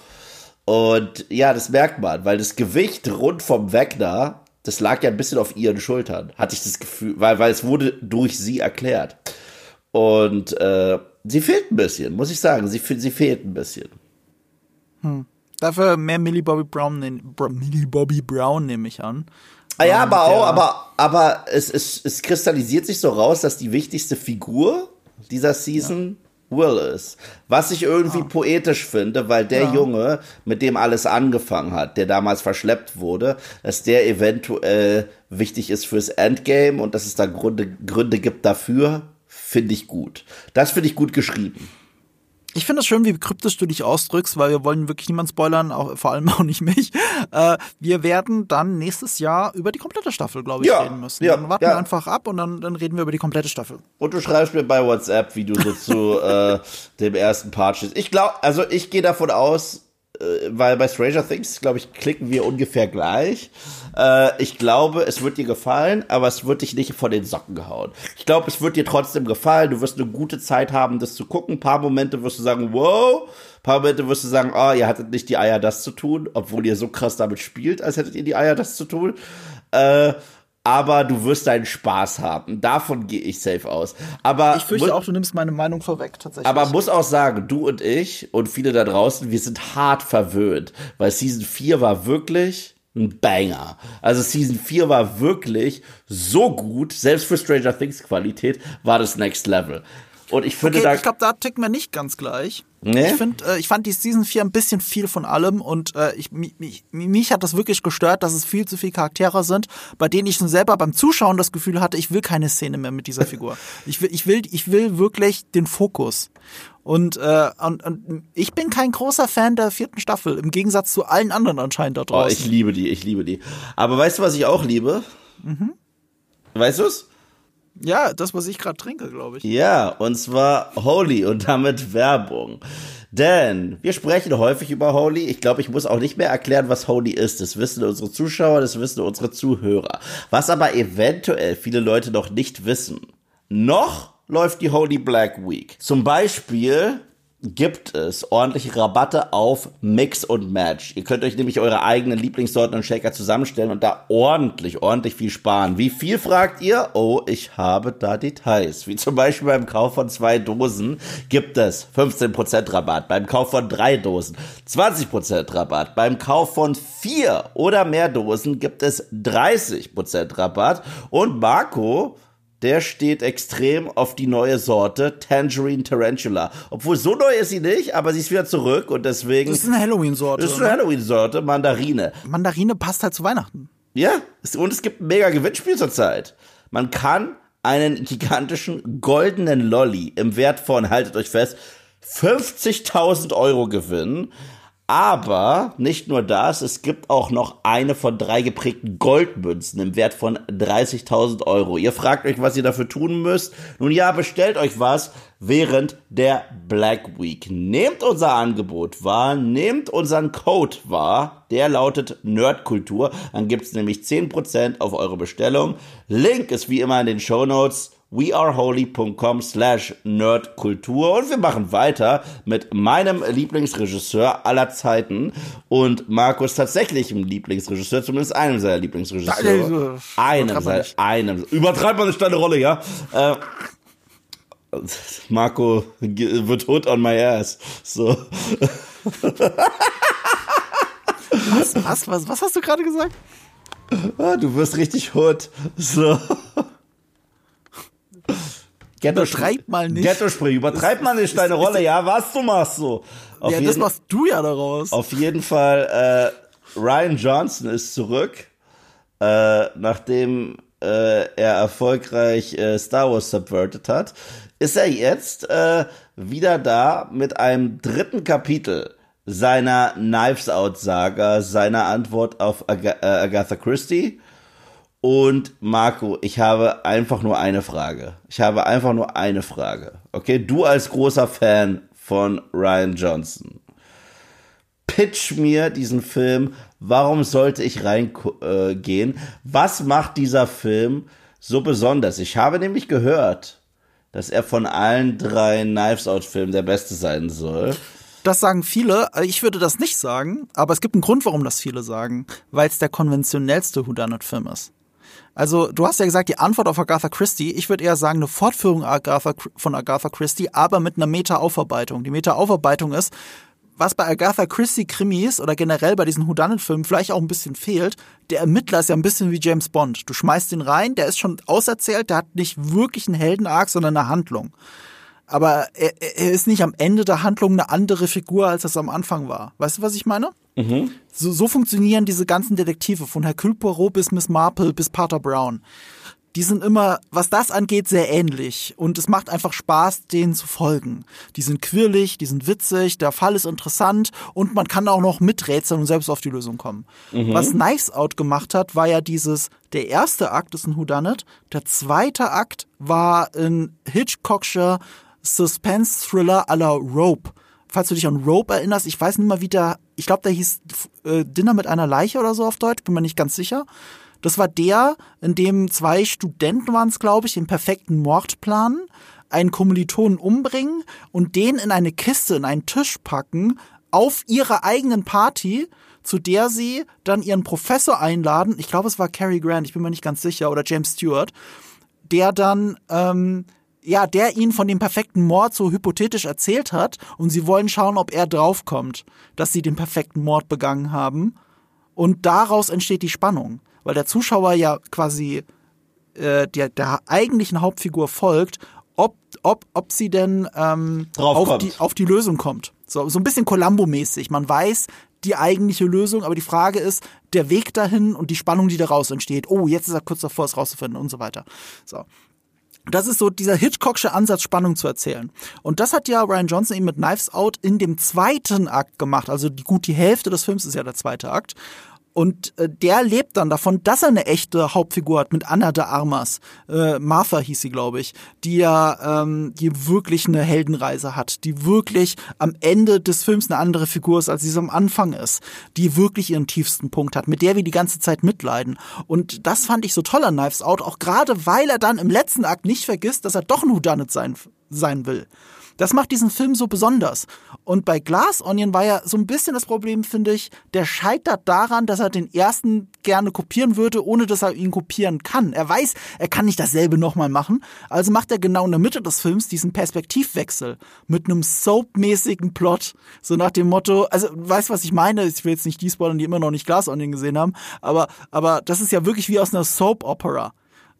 Und ja, das merkt man, weil das Gewicht rund vom Vecna, das lag ja ein bisschen auf ihren Schultern, hatte ich das Gefühl, weil, weil es wurde durch sie erklärt. Und äh, sie fehlt ein bisschen, muss ich sagen. Sie, sie fehlt ein bisschen. Hm. Dafür mehr Millie Bobby Brown, Millie Bobby Brown nehme ich an. Ah ja, aber auch, aber, aber es, es, es kristallisiert sich so raus, dass die wichtigste Figur dieser Season ja. Will ist. Was ich irgendwie ah. poetisch finde, weil der ja. Junge, mit dem alles angefangen hat, der damals verschleppt wurde, dass der eventuell wichtig ist fürs Endgame und dass es da Gründe, Gründe gibt dafür, finde ich gut. Das finde ich gut geschrieben. Ich finde es schön, wie kryptisch du dich ausdrückst, weil wir wollen wirklich niemanden spoilern, auch, vor allem auch nicht mich. Äh, wir werden dann nächstes Jahr über die komplette Staffel, glaube ich, ja, reden müssen. Ja, dann warten ja. wir einfach ab und dann, dann reden wir über die komplette Staffel. Und du schreibst mir bei WhatsApp, wie du so zu äh, dem ersten Part stehst. Ich glaube, also ich gehe davon aus, äh, weil bei Stranger Things, glaube ich, klicken wir ungefähr gleich. Äh, ich glaube, es wird dir gefallen, aber es wird dich nicht von den Socken gehauen. Ich glaube, es wird dir trotzdem gefallen. Du wirst eine gute Zeit haben, das zu gucken. Ein paar Momente wirst du sagen, wow. Ein paar Momente wirst du sagen, oh, ihr hattet nicht die Eier, das zu tun, obwohl ihr so krass damit spielt, als hättet ihr die Eier, das zu tun. Äh, aber du wirst deinen Spaß haben. Davon gehe ich safe aus. Aber ich fürchte auch, du nimmst meine Meinung vorweg, tatsächlich. Aber muss auch sagen, du und ich und viele da draußen, wir sind hart verwöhnt, weil Season vier war wirklich ein Banger. Also Season vier war wirklich so gut, selbst für Stranger Things Qualität war das Next Level. Und ich finde okay, da ich glaube, da ticken wir nicht ganz gleich. Nee? Ich finde, äh, ich fand die Season vier ein bisschen viel von allem und äh, ich, mich, mich hat das wirklich gestört, dass es viel zu viele Charaktere sind, bei denen ich schon selber beim Zuschauen das Gefühl hatte, ich will keine Szene mehr mit dieser Figur. Ich will, ich will, ich will wirklich den Fokus. Und, äh, und, und ich bin kein großer Fan der vierten Staffel, im Gegensatz zu allen anderen anscheinend da draußen. Oh, ich liebe die, ich liebe die. Aber weißt du, was ich auch liebe? Mhm. Weißt du's? Ja, das, was ich gerade trinke, glaube ich. Ja, und zwar Holy und damit Werbung. Denn wir sprechen häufig über Holy. Ich glaube, ich muss auch nicht mehr erklären, was Holy ist. Das wissen unsere Zuschauer, das wissen unsere Zuhörer. Was aber eventuell viele Leute noch nicht wissen. Noch läuft die Holy Black Week. Zum Beispiel gibt es ordentliche Rabatte auf Mix und Match. Ihr könnt euch nämlich eure eigenen Lieblingssorten und Shaker zusammenstellen und da ordentlich, ordentlich viel sparen. Wie viel, fragt ihr? Oh, ich habe da Details. Wie zum Beispiel beim Kauf von zwei Dosen gibt es fünfzehn Prozent Rabatt. Beim Kauf von drei Dosen zwanzig Prozent Rabatt. Beim Kauf von vier oder mehr Dosen gibt es dreißig Prozent Rabatt. Und Marco, der steht extrem auf die neue Sorte Tangerine Tarantula. Obwohl, so neu ist sie nicht, aber sie ist wieder zurück und deswegen... Das ist eine Halloween-Sorte. Das ist eine Halloween-Sorte, Mandarine. Mandarine passt halt zu Weihnachten. Ja, und es gibt ein mega Gewinnspiel zurzeit. Man kann einen gigantischen goldenen Lolli im Wert von, haltet euch fest, fünfzigtausend Euro gewinnen. Aber nicht nur das, es gibt auch noch eine von drei geprägten Goldmünzen im Wert von dreißigtausend Euro. Ihr fragt euch, was ihr dafür tun müsst. Nun ja, bestellt euch was während der Black Week. Nehmt unser Angebot wahr, nehmt unseren Code wahr. Der lautet Nerdkultur. Dann gibt's nämlich zehn Prozent auf eure Bestellung. Link ist wie immer in den Shownotes. weareholy.com slash nerdkultur und wir machen weiter mit meinem Lieblingsregisseur aller Zeiten und Markus tatsächlich ein Lieblingsregisseur, zumindest einem seiner Lieblingsregisseure. Einem, seiner, einem. Übertreibt man nicht deine Rolle, ja? Äh, Marco wird hood on my ass. So. Was, was, was, was hast du gerade gesagt? Ah, du wirst richtig hood. So. Ghetto übertreib mal nicht. Ghetto-Sprich, übertreib mal nicht deine Rolle, ja, was du machst so. Auf ja, jeden, das machst du ja daraus. Auf jeden Fall, äh, Rian Johnson ist zurück, äh, nachdem äh, er erfolgreich äh, Star Wars subverted hat, ist er jetzt äh, wieder da mit einem dritten Kapitel seiner Knives Out-Saga, seiner Antwort auf Ag- äh, Agatha Christie. Und Marco, ich habe einfach nur eine Frage. Ich habe einfach nur eine Frage. Okay, du als großer Fan von Rian Johnson. Pitch mir diesen Film. Warum sollte ich reingehen? Äh, Was macht dieser Film so besonders? Ich habe nämlich gehört, dass er von allen drei Knives Out Filmen der beste sein soll. Das sagen viele. Ich würde das nicht sagen, aber es gibt einen Grund, warum das viele sagen. Weil es der konventionellste Whodunit-Film ist. Also, du hast ja gesagt, die Antwort auf Agatha Christie. Ich würde eher sagen, eine Fortführung Agatha, von Agatha Christie, aber mit einer Meta-Aufarbeitung. Die Meta-Aufarbeitung ist, was bei Agatha Christie-Krimis oder generell bei diesen Whodunit-Filmen vielleicht auch ein bisschen fehlt, der Ermittler ist ja ein bisschen wie James Bond. Du schmeißt ihn rein, der ist schon auserzählt, der hat nicht wirklich einen Heldenarc, sondern eine Handlung. Aber er, er ist nicht am Ende der Handlung eine andere Figur, als es am Anfang war. Weißt du, was ich meine? Mhm. So, so funktionieren diese ganzen Detektive, von Hercule Poirot bis Miss Marple bis Pater Brown. Die sind immer, was das angeht, sehr ähnlich. Und es macht einfach Spaß, denen zu folgen. Die sind quirlig, die sind witzig, der Fall ist interessant und man kann auch noch miträtseln und selbst auf die Lösung kommen. Mhm. Was Knives Out gemacht hat, war ja dieses, der erste Akt ist ein Whodunit, der zweite Akt war ein Hitchcockscher Suspense-Thriller à la Rope. Falls du dich an Rope erinnerst, ich weiß nicht mal, wie der, ich glaube, der hieß äh, Dinner mit einer Leiche oder so auf Deutsch, bin mir nicht ganz sicher. Das war der, in dem zwei Studenten waren es, glaube ich, den perfekten Mord planen, einen Kommilitonen umbringen und den in eine Kiste, in einen Tisch packen, auf ihrer eigenen Party, zu der sie dann ihren Professor einladen, ich glaube, es war Cary Grant, ich bin mir nicht ganz sicher, oder James Stewart, der dann, ähm, ja, der ihnen von dem perfekten Mord so hypothetisch erzählt hat und sie wollen schauen, ob er draufkommt, dass sie den perfekten Mord begangen haben und daraus entsteht die Spannung, weil der Zuschauer ja quasi äh, der, der eigentlichen Hauptfigur folgt, ob, ob, ob sie denn ähm, auf, die, auf die Lösung kommt. So, so ein bisschen Columbo-mäßig. Man weiß die eigentliche Lösung, aber die Frage ist, der Weg dahin und die Spannung, die daraus entsteht. Oh, jetzt ist er kurz davor, es rauszufinden und so weiter. So. Das ist so dieser Hitchcocksche Ansatz, Spannung zu erzählen. Und das hat ja Rian Johnson eben mit Knives Out in dem zweiten Akt gemacht. Also die, gut die Hälfte des Films ist ja der zweite Akt. Und äh, der lebt dann davon, dass er eine echte Hauptfigur hat mit Anna de Armas. Äh, Martha hieß sie, glaube ich. Die ja ähm, die wirklich eine Heldenreise hat. Die wirklich am Ende des Films eine andere Figur ist, als sie es am Anfang ist. Die wirklich ihren tiefsten Punkt hat, mit der wir die ganze Zeit mitleiden. Und das fand ich so toll an Knives Out, auch gerade weil er dann im letzten Akt nicht vergisst, dass er doch ein Whodunit sein, sein will. Das macht diesen Film so besonders. Und bei Glass Onion war ja so ein bisschen das Problem, finde ich, der scheitert daran, dass er den ersten gerne kopieren würde, ohne dass er ihn kopieren kann. Er weiß, er kann nicht dasselbe nochmal machen. Also macht er genau in der Mitte des Films diesen Perspektivwechsel mit einem Soap-mäßigen Plot. So nach dem Motto, also weißt du, was ich meine? Ich will jetzt nicht die spoilern, die immer noch nicht Glass Onion gesehen haben, aber, aber das ist ja wirklich wie aus einer Soap-Opera.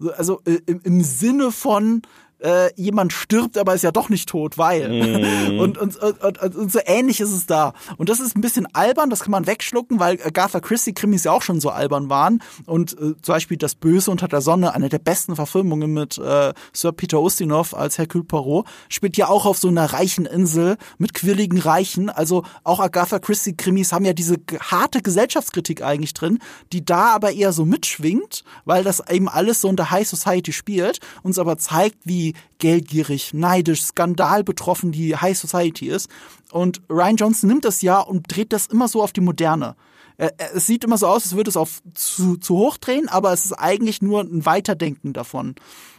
Also äh, im, im Sinne von Äh, jemand stirbt, aber ist ja doch nicht tot, weil. Mm. Und, und, und, und, und so ähnlich ist es da. Und das ist ein bisschen albern, das kann man wegschlucken, weil Agatha Christie-Krimis ja auch schon so albern waren. Und äh, zum Beispiel Das Böse unter der Sonne, eine der besten Verfilmungen mit äh, Sir Peter Ustinov als Hercule Poirot, spielt ja auch auf so einer reichen Insel mit quirligen Reichen. Also auch Agatha Christie-Krimis haben ja diese harte Gesellschaftskritik eigentlich drin, die da aber eher so mitschwingt, weil das eben alles so in der High Society spielt, uns aber zeigt, wie geldgierig, neidisch, skandalbetroffen die High Society ist. Und Rian Johnson nimmt das ja und dreht das immer so auf die Moderne. Es sieht immer so aus, als würde es auf zu, zu hoch drehen, aber es ist eigentlich nur ein Weiterdenken davon.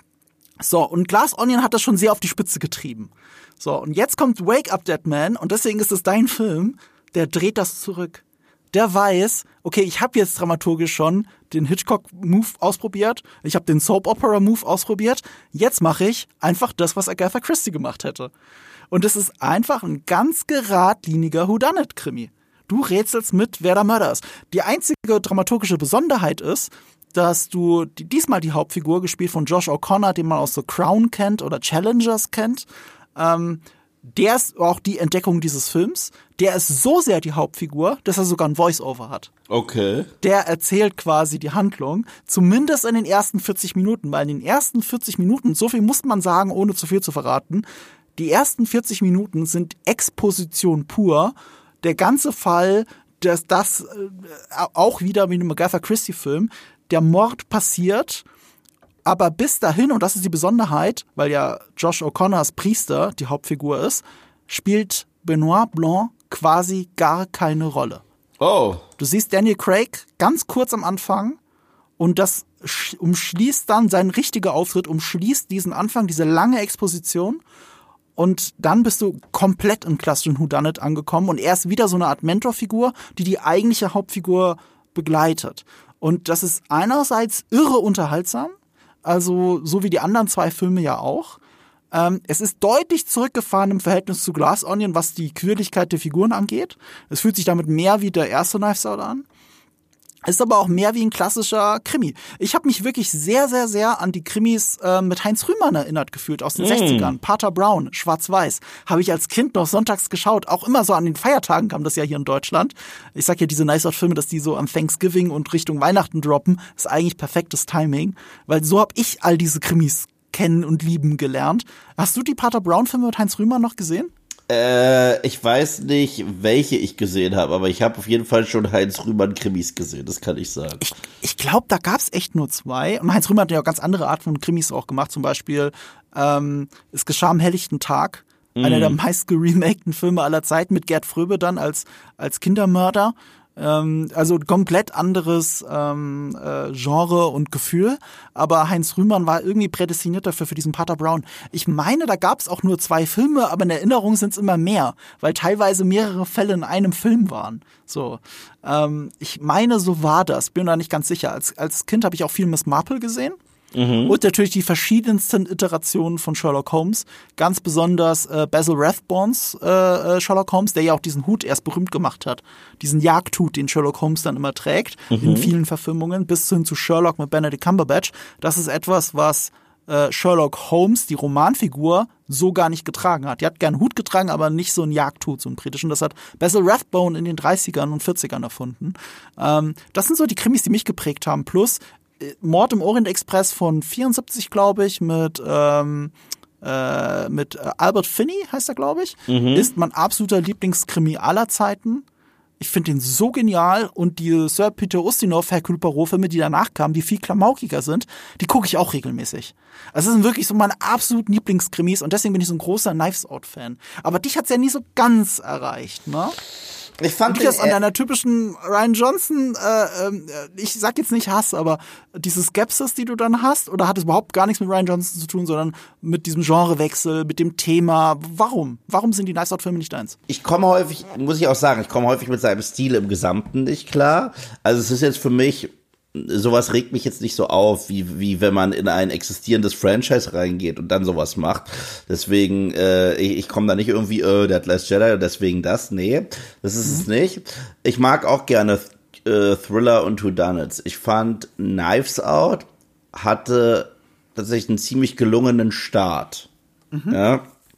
So, und Glass Onion hat das schon sehr auf die Spitze getrieben. So, und jetzt kommt Wake Up Dead Man und deswegen ist es dein Film, der dreht das zurück. Der weiß, okay, ich habe jetzt dramaturgisch schon den Hitchcock-Move ausprobiert, ich habe den Soap-Opera-Move ausprobiert, jetzt mache ich einfach das, was Agatha Christie gemacht hätte. Und es ist einfach ein ganz geradliniger Whodunit-Krimi. Du rätselst mit, wer der Mörder ist. Die einzige dramaturgische Besonderheit ist, dass du die, diesmal die Hauptfigur, gespielt von Josh O'Connor, den man aus The Crown kennt oder Challengers kennt, ähm, der ist auch die Entdeckung dieses Films. Der ist so sehr die Hauptfigur, dass er sogar ein Voice-Over hat. Okay. Der erzählt quasi die Handlung, zumindest in den ersten vierzig Minuten. Weil in den ersten vierzig Minuten, so viel muss man sagen, ohne zu viel zu verraten, die ersten vierzig Minuten sind Exposition pur. Der ganze Fall, dass das äh, auch wieder wie in einem Agatha Christie-Film, der Mord passiert. Aber bis dahin, und das ist die Besonderheit, weil ja Josh O'Connors Priester die Hauptfigur ist, spielt Benoit Blanc quasi gar keine Rolle. Oh. Du siehst Daniel Craig ganz kurz am Anfang und das umschließt dann, sein richtiger Auftritt umschließt diesen Anfang, diese lange Exposition. Und dann bist du komplett im klassischen Whodunit angekommen und er ist wieder so eine Art Mentorfigur, die die eigentliche Hauptfigur begleitet. Und das ist einerseits irre unterhaltsam, also so wie die anderen zwei Filme ja auch. Ähm, es ist deutlich zurückgefahren im Verhältnis zu Glass Onion, was die Quirligkeit der Figuren angeht. Es fühlt sich damit mehr wie der erste Knives Out an. Ist aber auch mehr wie ein klassischer Krimi. Ich habe mich wirklich sehr, sehr, sehr an die Krimis äh, mit Heinz Rühmann erinnert gefühlt aus den mm. sechzigern. Pater Brown, Schwarz-Weiß. Habe ich als Kind noch sonntags geschaut. Auch immer so an den Feiertagen kam das ja hier in Deutschland. Ich sag ja, diese Knives Out-Filme, dass die so am Thanksgiving und Richtung Weihnachten droppen, ist eigentlich perfektes Timing. Weil so habe ich all diese Krimis kennen und lieben gelernt. Hast du die Pater Brown-Filme mit Heinz Rühmann noch gesehen? Äh, ich weiß nicht, welche ich gesehen habe, aber ich habe auf jeden Fall schon Heinz Rühmann Krimis gesehen, das kann ich sagen. Ich, ich glaube, da gab es echt nur zwei. Und Heinz Rühmann hat ja auch ganz andere Art von Krimis auch gemacht. Zum Beispiel ähm, Es geschah am helllichten Tag. Mm. Einer der meist geremakten Filme aller Zeiten mit Gerd Fröbe dann als, als Kindermörder. Ähm, also komplett anderes ähm, äh, Genre und Gefühl, aber Heinz Rühmann war irgendwie prädestiniert dafür für diesen Pater Brown. Ich meine, da gab es auch nur zwei Filme, aber in Erinnerung sind es immer mehr, weil teilweise mehrere Fälle in einem Film waren. So, ähm, ich meine, so war das, bin da nicht ganz sicher. Als, als Kind habe ich auch viel Miss Marple gesehen. Mhm. Und natürlich die verschiedensten Iterationen von Sherlock Holmes. Ganz besonders äh, Basil Rathbones äh, Sherlock Holmes, der ja auch diesen Hut erst berühmt gemacht hat. Diesen Jagdhut, den Sherlock Holmes dann immer trägt, mhm. in vielen Verfilmungen, bis hin zu Sherlock mit Benedict Cumberbatch. Das ist etwas, was äh, Sherlock Holmes, die Romanfigur, so gar nicht getragen hat. Die hat gern einen Hut getragen, aber nicht so einen Jagdhut, so einen britischen. Das hat Basil Rathbone in den dreißigern und vierzigern erfunden. Ähm, das sind so die Krimis, die mich geprägt haben. Plus Mord im Orient Express von vierundsiebzig, glaube ich, mit ähm, äh, mit Albert Finney, heißt er, glaube ich, mhm. ist mein absoluter Lieblingskrimi aller Zeiten. Ich finde den so genial und die Sir Peter Ustinov, Hercule Poirot-Filme, die danach kamen, die viel klamaukiger sind, die gucke ich auch regelmäßig. Also das sind wirklich so meine absoluten Lieblingskrimis und deswegen bin ich so ein großer Knives Out-Fan. Aber dich hat's ja nie so ganz erreicht, ne? Ich fand das an deiner typischen Rian Johnson, äh, äh, ich sag jetzt nicht Hass, aber diese Skepsis, die du dann hast, oder hat es überhaupt gar nichts mit Rian Johnson zu tun, sondern mit diesem Genrewechsel, mit dem Thema. Warum? Warum sind die Knives Out-Filme nicht deins? Ich komme häufig, muss ich auch sagen, ich komme häufig mit seinem Stil im Gesamten nicht klar. Also es ist jetzt für mich, sowas regt mich jetzt nicht so auf, wie wie wenn man in ein existierendes Franchise reingeht und dann sowas macht. Deswegen, äh, ich, ich komme da nicht irgendwie, äh, der hat Last Jedi und deswegen das. Nee, das ist mhm. es nicht. Ich mag auch gerne äh, Thriller und Whodunits. Ich fand Knives Out hatte tatsächlich einen ziemlich gelungenen Start. Mhm. Ja.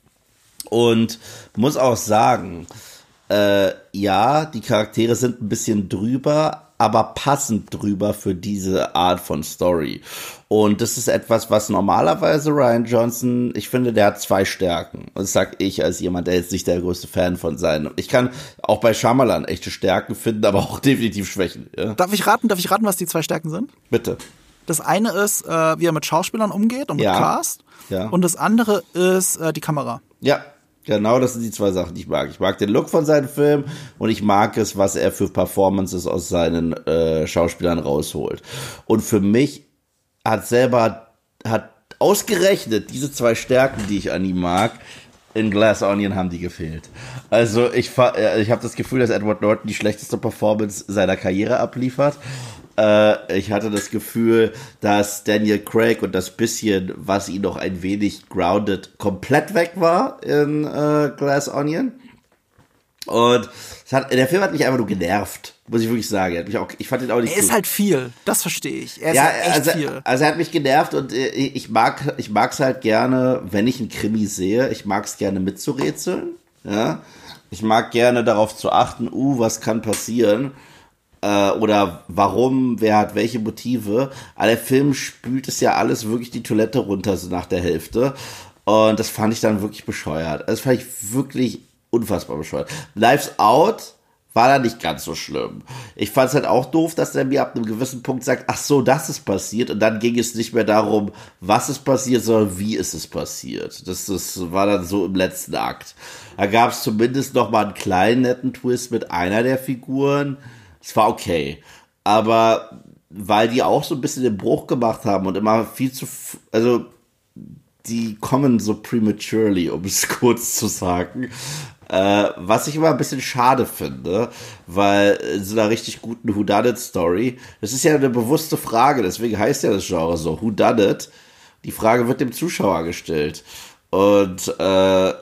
Und muss auch sagen, äh, ja, die Charaktere sind ein bisschen drüber, aber passend drüber für diese Art von Story. Und das ist etwas, was normalerweise Rian Johnson, ich finde, der hat zwei Stärken. Das sag ich als jemand, der jetzt nicht der größte Fan von sein. Ich kann auch bei Shyamalan echte Stärken finden, aber auch definitiv Schwächen. Ja. Darf ich raten, darf ich raten, was die zwei Stärken sind? Bitte. Das eine ist, äh, wie er mit Schauspielern umgeht und mit ja. Cast. Ja. Und das andere ist äh, die Kamera. Ja. Genau, das sind die zwei Sachen, die ich mag. Ich mag den Look von seinen Filmen und ich mag es, was er für Performances aus seinen äh, Schauspielern rausholt. Und für mich hat selber, hat ausgerechnet diese zwei Stärken, die ich an ihm mag, in Glass Onion haben die gefehlt. Also ich, ich habe das Gefühl, dass Edward Norton die schlechteste Performance seiner Karriere abliefert. Äh, ich hatte das Gefühl, dass Daniel Craig und das bisschen, was ihn noch ein wenig grounded, komplett weg war in äh, Glass Onion. Und es hat, der Film hat mich einfach nur genervt, muss ich wirklich sagen. Er hat mich auch, ich fand ihn auch nicht. Er ist halt viel, das verstehe ich. Er ist ja, halt echt also, viel. Also er hat mich genervt und äh, ich mag, ich mag's halt gerne, wenn ich einen Krimi sehe. Ich mag's gerne mitzurätseln. Ja, ich mag gerne darauf zu achten, uh, was kann passieren. Oder warum, wer hat welche Motive. Aber der Film spült es ja alles wirklich die Toilette runter, so nach der Hälfte. Und das fand ich dann wirklich bescheuert. Das fand ich wirklich unfassbar bescheuert. Knives Out war da nicht ganz so schlimm. Ich fand es halt auch doof, dass er mir ab einem gewissen Punkt sagt, ach so, das ist passiert. Und dann ging es nicht mehr darum, was ist passiert, sondern wie ist es passiert. Das, das war dann so im letzten Akt. Da gab es zumindest noch mal einen kleinen netten Twist mit einer der Figuren. Es war okay, aber weil die auch so ein bisschen den Bruch gemacht haben und immer viel zu, also die kommen so prematurely, um es kurz zu sagen, äh, was ich immer ein bisschen schade finde, weil in so einer richtig guten Whodunit-Story, das ist ja eine bewusste Frage, deswegen heißt ja das Genre so, Whodunit, die Frage wird dem Zuschauer gestellt und äh,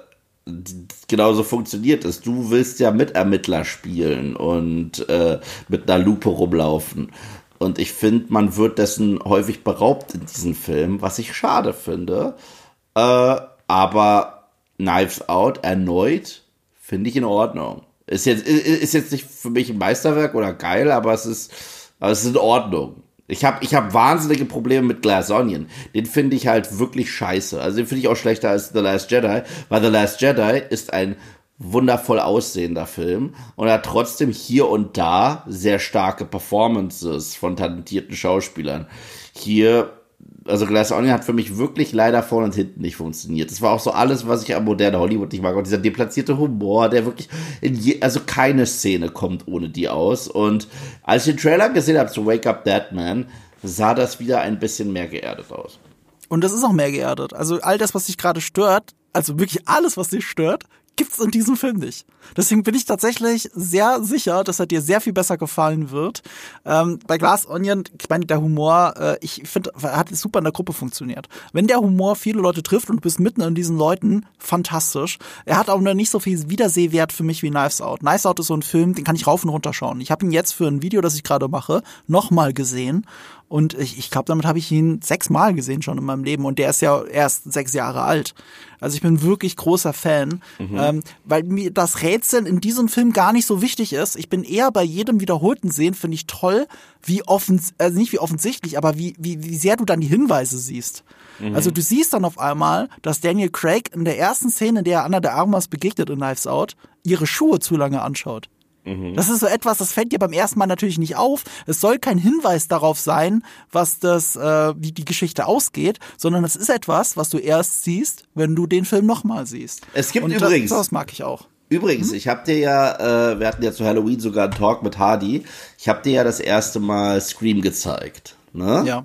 genauso funktioniert es. Du willst ja mit Ermittler spielen und äh, mit einer Lupe rumlaufen. Und ich finde, man wird dessen häufig beraubt in diesem Film, was ich schade finde. Äh, aber Knives Out erneut finde ich in Ordnung. Ist jetzt, ist jetzt nicht für mich ein Meisterwerk oder geil, aber es ist, aber es ist in Ordnung. Ich habe ich hab wahnsinnige Probleme mit Glass Onion. Den finde ich halt wirklich scheiße. Also den finde ich auch schlechter als The Last Jedi, weil The Last Jedi ist ein wundervoll aussehender Film und hat trotzdem hier und da sehr starke Performances von talentierten Schauspielern. Hier, also Glass Onion hat für mich wirklich leider vorne und hinten nicht funktioniert. Das war auch so alles, was ich am modernen Hollywood nicht mag. Und dieser deplatzierte Humor, der wirklich in je, also keine Szene kommt ohne die aus. Und als ich den Trailer gesehen habe zu Wake Up Dead Man, sah das wieder ein bisschen mehr geerdet aus. Und das ist auch mehr geerdet. Also all das, was dich gerade stört, also wirklich alles, was dich stört, gibt's in diesem Film nicht. Deswegen bin ich tatsächlich sehr sicher, dass er dir sehr viel besser gefallen wird. Ähm, bei Glass Onion, ich meine, der Humor, äh, ich finde, hat super in der Gruppe funktioniert. Wenn der Humor viele Leute trifft und du bist mitten in diesen Leuten, fantastisch. Er hat auch noch nicht so viel Wiedersehwert für mich wie Knives Out. Knives Out ist so ein Film, den kann ich rauf und runter schauen. Ich habe ihn jetzt für ein Video, das ich gerade mache, nochmal gesehen. Und ich, ich glaube, damit habe ich ihn sechsmal gesehen schon in meinem Leben. Und der ist ja erst sechs Jahre alt. Also ich bin wirklich großer Fan, mhm. ähm, weil mir das Rätseln in diesem Film gar nicht so wichtig ist. Ich bin eher bei jedem wiederholten Sehen, finde ich toll, wie offen, also nicht wie offensichtlich, aber wie, wie, wie sehr du dann die Hinweise siehst. Mhm. Also du siehst dann auf einmal, dass Daniel Craig in der ersten Szene, in der er Anna de Armas begegnet in Knives Out, ihre Schuhe zu lange anschaut. Das ist so etwas, das fällt dir beim ersten Mal natürlich nicht auf. Es soll kein Hinweis darauf sein, was das, äh, wie die Geschichte ausgeht, sondern es ist etwas, was du erst siehst, wenn du den Film nochmal siehst. Es gibt Und übrigens. Das, das mag ich auch. Übrigens, hm? ich habe dir ja, äh, wir hatten ja zu Halloween sogar einen Talk mit Hardy. Ich habe dir ja das erste Mal Scream gezeigt, ne? Ja.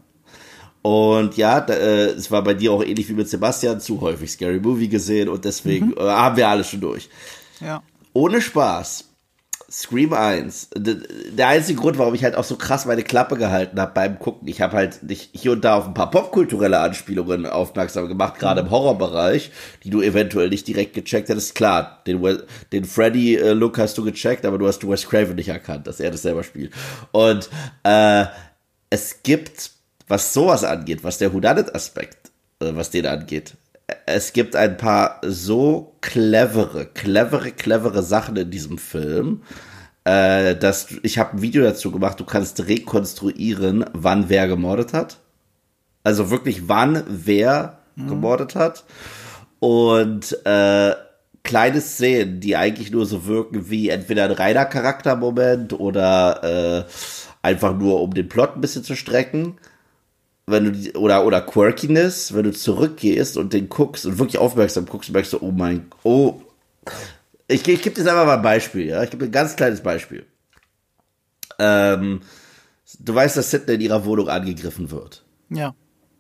Und ja, da, äh, es war bei dir auch ähnlich wie mit Sebastian, zu häufig Scary Movie gesehen und deswegen mhm. äh, haben wir alles schon durch. Ja. Ohne Spaß. Scream eins. Der einzige Grund, warum ich halt auch so krass meine Klappe gehalten habe beim Gucken, ich habe halt nicht hier und da auf ein paar popkulturelle Anspielungen aufmerksam gemacht, gerade im Horrorbereich, die du eventuell nicht direkt gecheckt hättest. Klar, den, den Freddy-Look hast du gecheckt, aber du hast Wes Craven nicht erkannt, dass er das selber spielt. Und äh, es gibt was sowas angeht, was der Whodunit-Aspekt, äh, was den angeht, es gibt ein paar so clevere, clevere, clevere Sachen in diesem Film, äh, dass du, ich habe ein Video dazu gemacht, du kannst rekonstruieren, wann wer gemordet hat. Also wirklich, wann wer mhm. gemordet hat. Und äh, kleine Szenen, die eigentlich nur so wirken wie entweder ein reiner Charaktermoment oder äh, einfach nur, um den Plot ein bisschen zu strecken. Wenn du die, oder oder Quirkiness, wenn du zurückgehst und den guckst und wirklich aufmerksam guckst, merkst du, oh mein, oh, ich, ich gebe dir jetzt einfach mal ein Beispiel, ja, ich gebe dir ein ganz kleines Beispiel. Ähm, du weißt, dass Sydney in ihrer Wohnung angegriffen wird. Ja.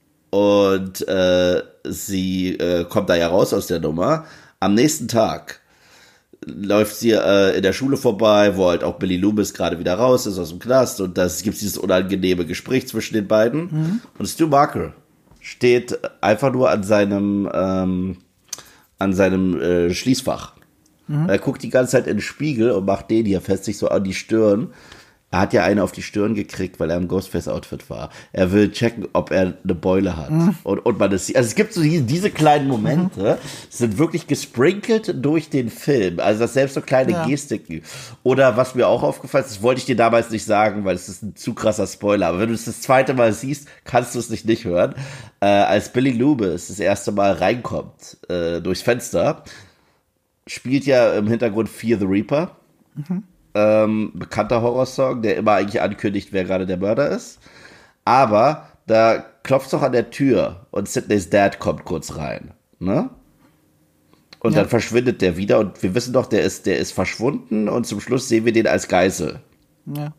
Und äh, sie äh, kommt da ja raus aus der Nummer. Am nächsten Tag läuft sie äh, in der Schule vorbei, wo halt auch Billy Loomis gerade wieder raus ist aus dem Knast und da gibt es dieses unangenehme Gespräch zwischen den beiden. Mhm. Und Stu Barker steht einfach nur an seinem ähm, an seinem äh, Schließfach. Mhm. Er guckt die ganze Zeit in den Spiegel und macht den hier fest, sich so an die Stirn. Er hat ja eine auf die Stirn gekriegt, weil er im Ghostface-Outfit war. Er will checken, ob er eine Beule hat. Mhm. Und, und man das sieht. Also es gibt so diese, diese kleinen Momente, mhm. sind wirklich gesprinkelt durch den Film. Also das selbst so kleine ja. Gestiken. Oder was mir auch aufgefallen ist, das wollte ich dir damals nicht sagen, weil es ist ein zu krasser Spoiler. Aber wenn du es das zweite Mal siehst, kannst du es nicht nicht hören. Äh, als Billy Loomis das erste Mal reinkommt, äh, durchs Fenster, spielt ja im Hintergrund Fear the Reaper. Mhm. Ähm, bekannter Horrorsong, der immer eigentlich ankündigt, wer gerade der Mörder ist. Aber da klopft es doch an der Tür und Sydneys Dad kommt kurz rein. Ne? Und ja. dann verschwindet der wieder und wir wissen doch, der ist, der ist verschwunden und zum Schluss sehen wir den als Geisel. Ja.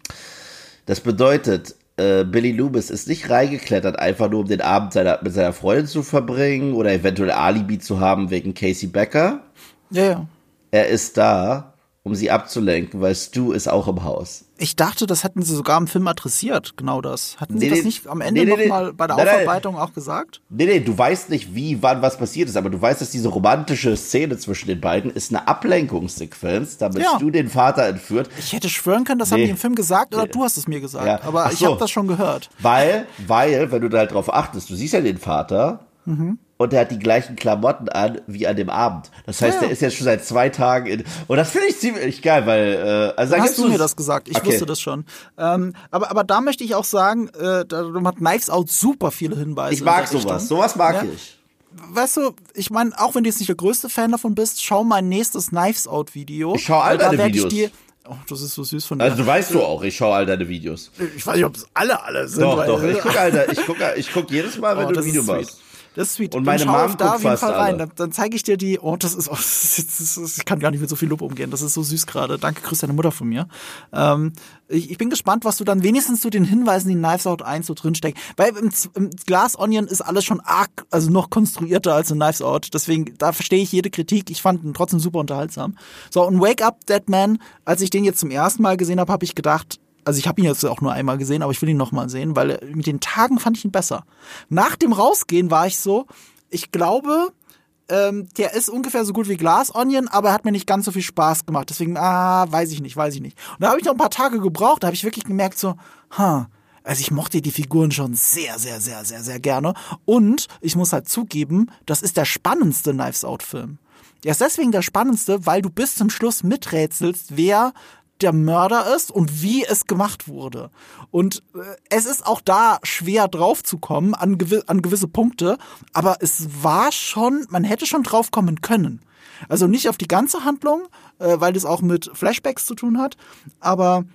Das bedeutet, äh, Billy Loomis ist nicht reingeklettert, einfach nur um den Abend seiner, mit seiner Freundin zu verbringen oder eventuell Alibi zu haben wegen Casey Becker. Ja, ja. Er ist da, um sie abzulenken, weil Stu ist auch im Haus. Ich dachte, das hätten sie sogar im Film adressiert, genau das. Hatten sie nee, das nee, nicht am Ende nee, nee, nochmal bei der nein, Aufarbeitung nein. auch gesagt? Nee, nee, du weißt nicht, wie, wann was passiert ist, aber du weißt, dass diese romantische Szene zwischen den beiden ist eine Ablenkungssequenz, damit ja. Stu den Vater entführt. Ich hätte schwören können, das nee. haben die im Film gesagt, oder nee. du hast es mir gesagt. Ja. Aber so. Ich habe das schon gehört. Weil, weil, wenn du da halt drauf achtest, du siehst ja den Vater, mhm. und er hat die gleichen Klamotten an wie an dem Abend. Das heißt, ja. der ist jetzt schon seit zwei Tagen in. Und das finde ich ziemlich geil, weil. Äh, also hast du mir das gesagt? Ich okay. wusste das schon. Ähm, aber, aber da möchte ich auch sagen, äh, da hat Knives Out super viele Hinweise. Ich mag sowas. Richtung. Sowas mag ja. ich. Weißt du, ich meine, auch wenn du jetzt nicht der größte Fan davon bist, schau mein nächstes Knives Out Video. Ich schau all deine Videos. Ich dir, oh, das ist so süß von dir. Also du weißt du auch, ich schaue all deine Videos. Ich weiß nicht, ob es alle alle sind. Doch, doch. Ich gucke Alter, ich guck, ich guck jedes Mal, wenn oh, du ein Video machst. Das ist sweet. Und meine Mom guckt da auf jeden fast Fall rein. alle. Dann, dann zeige ich dir die. Oh, das ist, oh, das ist, das ist. Ich kann gar nicht mit so viel Lob umgehen. Das ist so süß gerade. Danke, grüß deine Mutter von mir. Ähm, ich, ich bin gespannt, was du dann wenigstens zu den Hinweisen, die in Knives Out eins so drinstecken. Weil im, im Glass Onion ist alles schon arg, also noch konstruierter als in Knives Out. Deswegen, da verstehe ich jede Kritik. Ich fand ihn trotzdem super unterhaltsam. So, und Wake Up, Dead Man, als ich den jetzt zum ersten Mal gesehen habe, habe ich gedacht, also ich habe ihn jetzt auch nur einmal gesehen, aber ich will ihn noch mal sehen, weil mit den Tagen fand ich ihn besser. Nach dem Rausgehen war ich so, ich glaube, ähm, der ist ungefähr so gut wie Glass Onion, aber er hat mir nicht ganz so viel Spaß gemacht. Deswegen, ah, weiß ich nicht, weiß ich nicht. Und da habe ich noch ein paar Tage gebraucht, da habe ich wirklich gemerkt so, ha, also ich mochte die Figuren schon sehr, sehr, sehr, sehr, sehr gerne. Und ich muss halt zugeben, das ist der spannendste Knives Out-Film. Der ist deswegen der spannendste, weil du bis zum Schluss miträtselst, wer der Mörder ist und wie es gemacht wurde. Und äh, es ist auch da schwer drauf zu kommen an, gewi- an gewisse Punkte, aber es war schon, man hätte schon drauf kommen können. Also nicht auf die ganze Handlung, äh, weil das auch mit Flashbacks zu tun hat, aber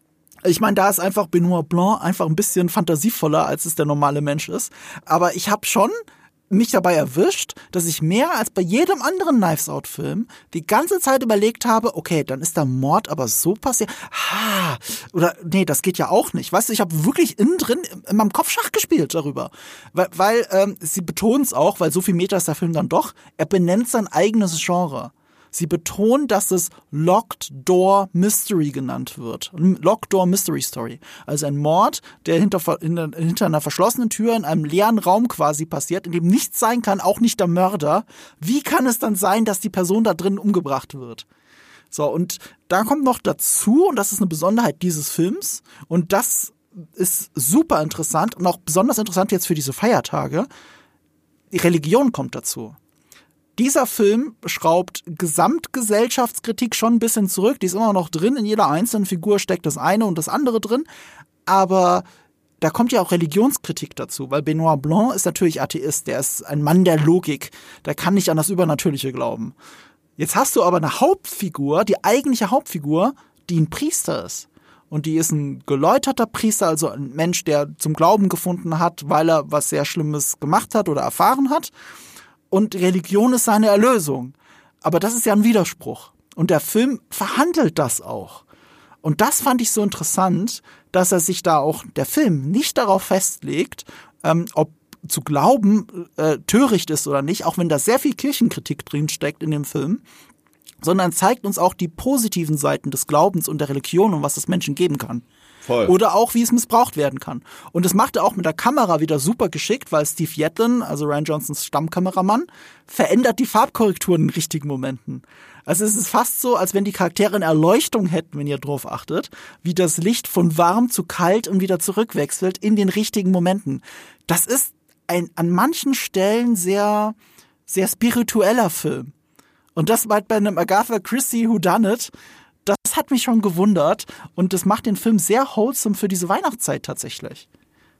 ich meine, da ist einfach Benoit Blanc einfach ein bisschen fantasievoller, als es der normale Mensch ist. Aber ich habe schon mich dabei erwischt, dass ich mehr als bei jedem anderen Knives Out Film die ganze Zeit überlegt habe, okay, dann ist der Mord aber so passiert. Ha, oder nee, das geht ja auch nicht. Weißt du, ich habe wirklich innen drin in meinem Kopf Schach gespielt darüber. Weil, weil ähm, sie betont es auch, weil so viel Meter ist der Film dann doch, er benennt sein eigenes Genre. Sie betonen, dass es Locked Door Mystery genannt wird. Locked Door Mystery Story. Also ein Mord, der hinter, hinter einer verschlossenen Tür in einem leeren Raum quasi passiert, in dem nichts sein kann, auch nicht der Mörder. Wie kann es dann sein, dass die Person da drin umgebracht wird? So, und da kommt noch dazu, und das ist eine Besonderheit dieses Films, und das ist super interessant und auch besonders interessant jetzt für diese Feiertage. Die Religion kommt dazu. Dieser Film schraubt Gesamtgesellschaftskritik schon ein bisschen zurück. Die ist immer noch drin. In jeder einzelnen Figur steckt das eine und das andere drin. Aber da kommt ja auch Religionskritik dazu, weil Benoit Blanc ist natürlich Atheist. Der ist ein Mann der Logik. Der kann nicht an das Übernatürliche glauben. Jetzt hast du aber eine Hauptfigur, die eigentliche Hauptfigur, die ein Priester ist. Und die ist ein geläuterter Priester, also ein Mensch, der zum Glauben gefunden hat, weil er was sehr Schlimmes gemacht hat oder erfahren hat. Und Religion ist seine Erlösung. Aber das ist ja ein Widerspruch. Und der Film verhandelt das auch. Und das fand ich so interessant, dass er sich da auch, der Film, nicht darauf festlegt, ähm, ob zu glauben äh, töricht ist oder nicht, auch wenn da sehr viel Kirchenkritik drin steckt in dem Film, sondern zeigt uns auch die positiven Seiten des Glaubens und der Religion und was es Menschen geben kann. Voll. Oder auch, wie es missbraucht werden kann. Und das macht er auch mit der Kamera wieder super geschickt, weil Steve Yetlin, also Rian Johnsons Stammkameramann, verändert die Farbkorrekturen in richtigen Momenten. Also es ist fast so, als wenn die Charaktere eine Erleuchtung hätten, wenn ihr drauf achtet, wie das Licht von warm zu kalt und wieder zurückwechselt in den richtigen Momenten. Das ist ein an manchen Stellen sehr, sehr spiritueller Film. Und das bei einem Agatha Christie Whodunit, das hat mich schon gewundert und das macht den Film sehr wholesome für diese Weihnachtszeit tatsächlich.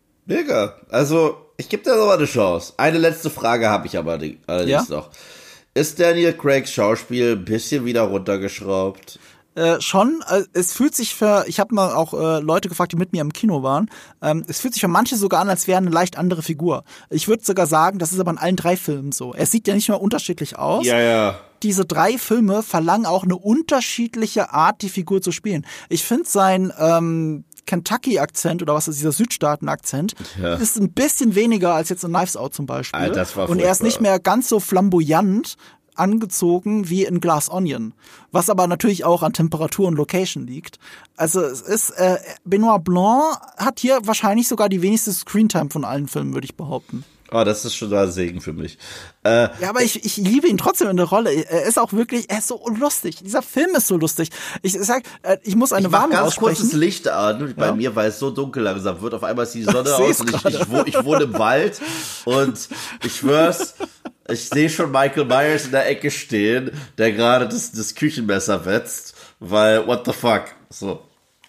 Mega. Also, ich gebe dir noch mal eine Chance. Eine letzte Frage habe ich aber allerdings ja? noch. Ist Daniel Craigs Schauspiel ein bisschen wieder runtergeschraubt? Äh, schon, äh, es fühlt sich für, ich habe mal auch äh, Leute gefragt, die mit mir im Kino waren, ähm, es fühlt sich für manche sogar an, als wäre eine leicht andere Figur. Ich würde sogar sagen, das ist aber in allen drei Filmen so. Er sieht ja nicht mehr unterschiedlich aus. Ja, ja. Diese drei Filme verlangen auch eine unterschiedliche Art, die Figur zu spielen. Ich finde sein ähm, Kentucky-Akzent oder was ist dieser Südstaaten-Akzent, ja. ist ein bisschen weniger als jetzt in Knives Out zum Beispiel. Alter, das war Und er ist nicht mehr ganz so flamboyant angezogen wie in Glass Onion, was aber natürlich auch an Temperatur und Location liegt. Also es ist, äh, Benoit Blanc hat hier wahrscheinlich sogar die wenigste Screentime von allen Filmen, würde ich behaupten. Oh, das ist schon ein Segen für mich. Äh, ja, aber ich, ich liebe ihn trotzdem in der Rolle. Er ist auch wirklich, er ist so lustig. Dieser Film ist so lustig. Ich sag, ich muss eine ich mach Warnung ganz aussprechen. kurz das Licht an bei ja. mir, weil es so dunkel langsam wird. Auf einmal ist die Sonne aus und ich, ich, wohne, ich wohne im Wald und ich schwör's, ich sehe schon Michael Myers in der Ecke stehen, der gerade das, das Küchenmesser wetzt, weil what the fuck, so.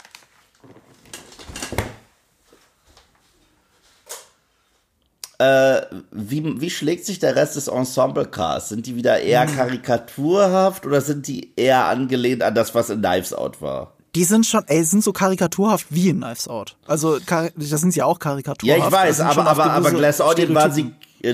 Äh, wie, wie schlägt sich der Rest des Ensemble-Casts? Sind die wieder eher karikaturhaft oder sind die eher angelehnt an das, was in Knives Out war? Die sind schon, ey, sind so karikaturhaft wie in Knives Out. Also, da sind sie auch karikaturhaft. Ja, ich weiß, aber, aber, aber Glass Onion waren sie,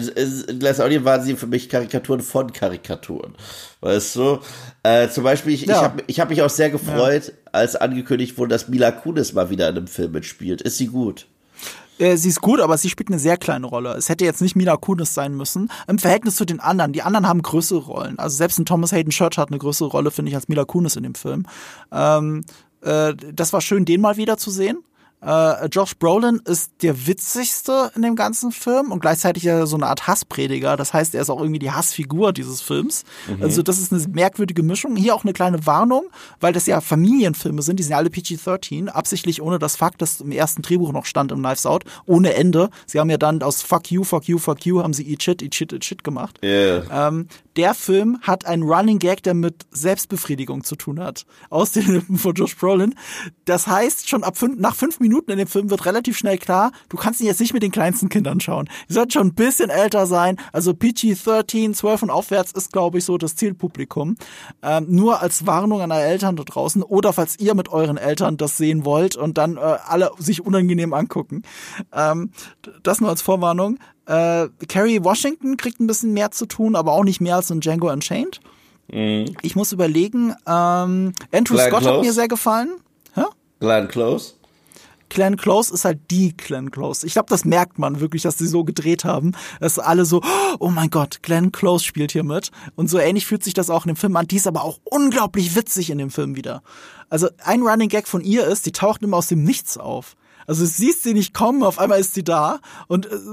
in Glass Onion waren sie für mich Karikaturen von Karikaturen. Weißt du? Äh, zum Beispiel, ich, ja. ich habe ich hab mich auch sehr gefreut, ja. als angekündigt wurde, dass Mila Kunis mal wieder in einem Film mitspielt. Ist sie gut? Sie ist gut, aber sie spielt eine sehr kleine Rolle. Es hätte jetzt nicht Mila Kunis sein müssen. Im Verhältnis zu den anderen. Die anderen haben größere Rollen. Also selbst ein Thomas Hayden Church hat eine größere Rolle, finde ich, als Mila Kunis in dem Film. Ähm, äh, das war schön, den mal wieder zu sehen. Äh, Josh Brolin ist der witzigste in dem ganzen Film und gleichzeitig ja so eine Art Hassprediger. Das heißt, er ist auch irgendwie die Hassfigur dieses Films. Mhm. Also das ist eine merkwürdige Mischung. Hier auch eine kleine Warnung, weil das ja Familienfilme sind. Die sind ja alle P G dreizehn, absichtlich ohne das Fakt, das im ersten Drehbuch noch stand im Knives Out, ohne Ende. Sie haben ja dann aus Fuck you, fuck you, fuck you, haben sie Eat Shit, Eat Shit, Eat Shit gemacht. Yeah. Ähm, der Film hat einen Running Gag, der mit Selbstbefriedigung zu tun hat. Aus den Lippen von Josh Brolin. Das heißt, schon ab fünf, nach fünf Minuten in dem Film wird relativ schnell klar, du kannst ihn jetzt nicht mit den kleinsten Kindern schauen. Die sollten schon ein bisschen älter sein. Also P G dreizehn, zwölf und aufwärts ist, glaube ich, so das Zielpublikum. Ähm, nur als Warnung an eure Eltern da draußen oder falls ihr mit euren Eltern das sehen wollt und dann äh, alle sich unangenehm angucken. Ähm, das nur als Vorwarnung. Äh, Kerry Washington kriegt ein bisschen mehr zu tun, aber auch nicht mehr als in Django Unchained. Mhm. Ich muss überlegen, ähm, Andrew Glenn Scott Close. Hat mir sehr gefallen. Hä? Glenn Close. Glenn Close ist halt die Glenn Close. Ich glaube, das merkt man wirklich, dass sie so gedreht haben, dass alle so, oh mein Gott, Glenn Close spielt hier mit. Und so ähnlich fühlt sich das auch in dem Film an. Die ist aber auch unglaublich witzig in dem Film wieder. Also ein Running Gag von ihr ist, die taucht immer aus dem Nichts auf. Also du siehst sie nicht kommen, auf einmal ist sie da und äh,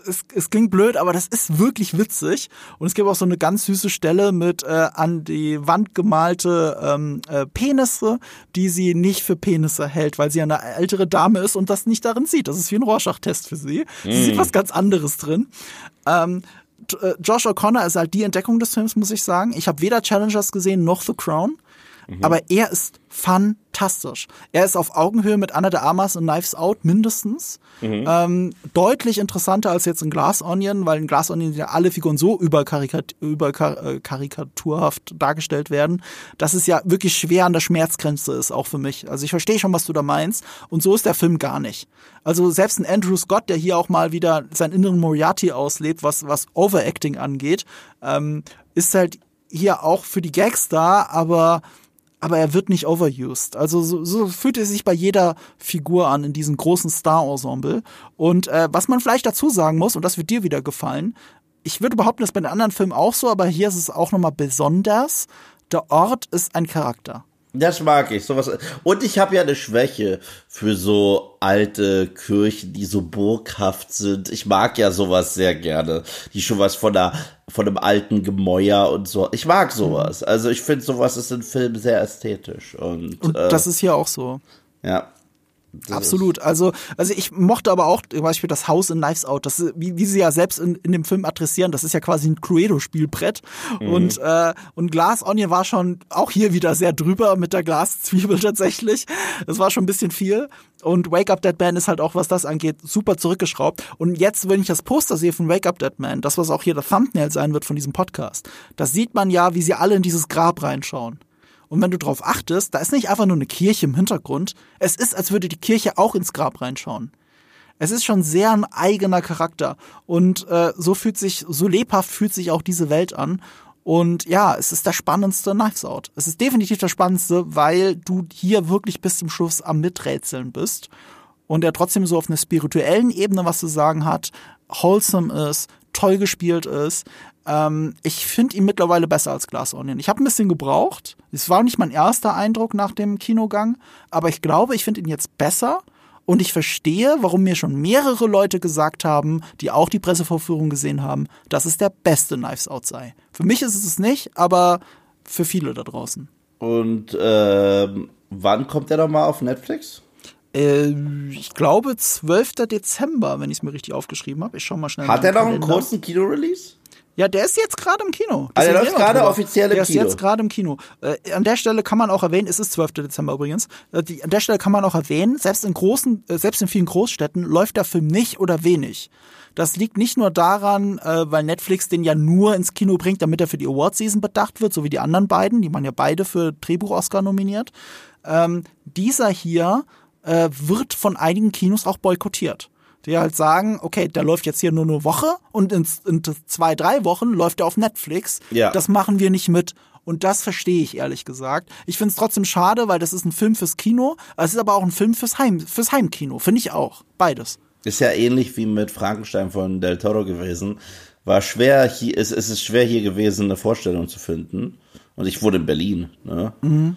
es, es klingt blöd, aber das ist wirklich witzig. Und es gibt auch so eine ganz süße Stelle mit äh, an die Wand gemalte ähm, äh, Penisse, die sie nicht für Penisse hält, weil sie eine ältere Dame ist und das nicht darin sieht. Das ist wie ein Rorschach-Test für sie. Sie mm. sieht was ganz anderes drin. Ähm, Josh O'Connor ist halt die Entdeckung des Films, muss ich sagen. Ich habe weder Challengers gesehen noch The Crown. Mhm. Aber er ist fantastisch. Er ist auf Augenhöhe mit Ana de Armas und Knives Out mindestens. Mhm. Ähm, deutlich interessanter als jetzt in Glass Onion, weil in Glass Onion ja alle Figuren so überkarikat- überkarikaturhaft dargestellt werden, dass es ja wirklich schwer an der Schmerzgrenze ist, auch für mich. Also ich verstehe schon, was du da meinst. Und so ist der Film gar nicht. Also selbst ein Andrew Scott, der hier auch mal wieder seinen inneren Moriarty auslebt, was, was Overacting angeht, ähm, ist halt hier auch für die Gags da, aber aber er wird nicht overused. Also so, so fühlt er sich bei jeder Figur an in diesem großen Star-Ensemble. Und äh, was man vielleicht dazu sagen muss, und das wird dir wieder gefallen, ich würde behaupten, das ist bei den anderen Filmen auch so, aber hier ist es auch nochmal besonders. Der Ort ist ein Charakter. Das mag ich. Sowas. Und ich habe ja eine Schwäche für so alte Kirchen, die so burghaft sind. Ich mag ja sowas sehr gerne. Die schon was von der von einem alten Gemäuer und so. Ich mag sowas. Also ich finde, sowas ist in Filmen sehr ästhetisch. Und, und äh, das ist hier auch so. Ja. Absolut. Also, also ich mochte aber auch zum Beispiel das Haus in Knives Out. Das, wie, wie sie ja selbst in, in dem Film adressieren, das ist ja quasi ein Cluedo-Spielbrett. Mhm. Und, äh, und Glass Onion war schon auch hier wieder sehr drüber mit der Glaszwiebel tatsächlich. Das war schon ein bisschen viel. Und Wake Up Dead Man ist halt auch, was das angeht, super zurückgeschraubt. Und jetzt, wenn ich das Poster sehe von Wake Up Dead Man, das, was auch hier der Thumbnail sein wird von diesem Podcast, das sieht man ja, wie sie alle in dieses Grab reinschauen. Und wenn du drauf achtest, da ist nicht einfach nur eine Kirche im Hintergrund. Es ist, als würde die Kirche auch ins Grab reinschauen. Es ist schon sehr ein eigener Charakter. Und äh, so fühlt sich, so lebhaft fühlt sich auch diese Welt an. Und ja, es ist der spannendste Knives Out. Es ist definitiv der spannendste, weil du hier wirklich bis zum Schluss am Miträtseln bist. Und er trotzdem so auf einer spirituellen Ebene was zu sagen hat, wholesome ist, toll gespielt ist. Ähm, ich finde ihn mittlerweile besser als Glass Onion. Ich habe ein bisschen gebraucht. Es war nicht mein erster Eindruck nach dem Kinogang, aber ich glaube, ich finde ihn jetzt besser. Und ich verstehe, warum mir schon mehrere Leute gesagt haben, die auch die Pressevorführung gesehen haben, dass es der beste Knives Out sei. Für mich ist es es nicht, aber für viele da draußen. Und äh, wann kommt der nochmal auf Netflix? Äh, ich glaube zwölfter Dezember, wenn ich es mir richtig aufgeschrieben habe. Ich schau mal schnell. Hat der noch einen kurzen Kino-Release? Ja, der ist jetzt gerade im Kino. Also der läuft gerade offiziell im Kino. Der ist jetzt gerade im Kino. Äh, an der Stelle kann man auch erwähnen, es ist zwölfter Dezember übrigens, äh, die, an der Stelle kann man auch erwähnen, selbst in großen, äh, selbst in vielen Großstädten läuft der Film nicht oder wenig. Das liegt nicht nur daran, äh, weil Netflix den ja nur ins Kino bringt, damit er für die Award-Season bedacht wird, so wie die anderen beiden, die man ja beide für Drehbuch-Oscar nominiert. Ähm, dieser hier äh, wird von einigen Kinos auch boykottiert. Die halt sagen, okay, der läuft jetzt hier nur eine Woche und in, in zwei, drei Wochen läuft er auf Netflix. Ja. Das machen wir nicht mit. Und das verstehe ich ehrlich gesagt. Ich finde es trotzdem schade, weil das ist ein Film fürs Kino, es ist aber auch ein Film fürs Heim, fürs Heimkino, finde ich auch. Beides. Ist ja ähnlich wie mit Frankenstein von Del Toro gewesen. War schwer, hier, es, es ist schwer hier gewesen, eine Vorstellung zu finden. Und ich wohne in Berlin. Ne? Mhm.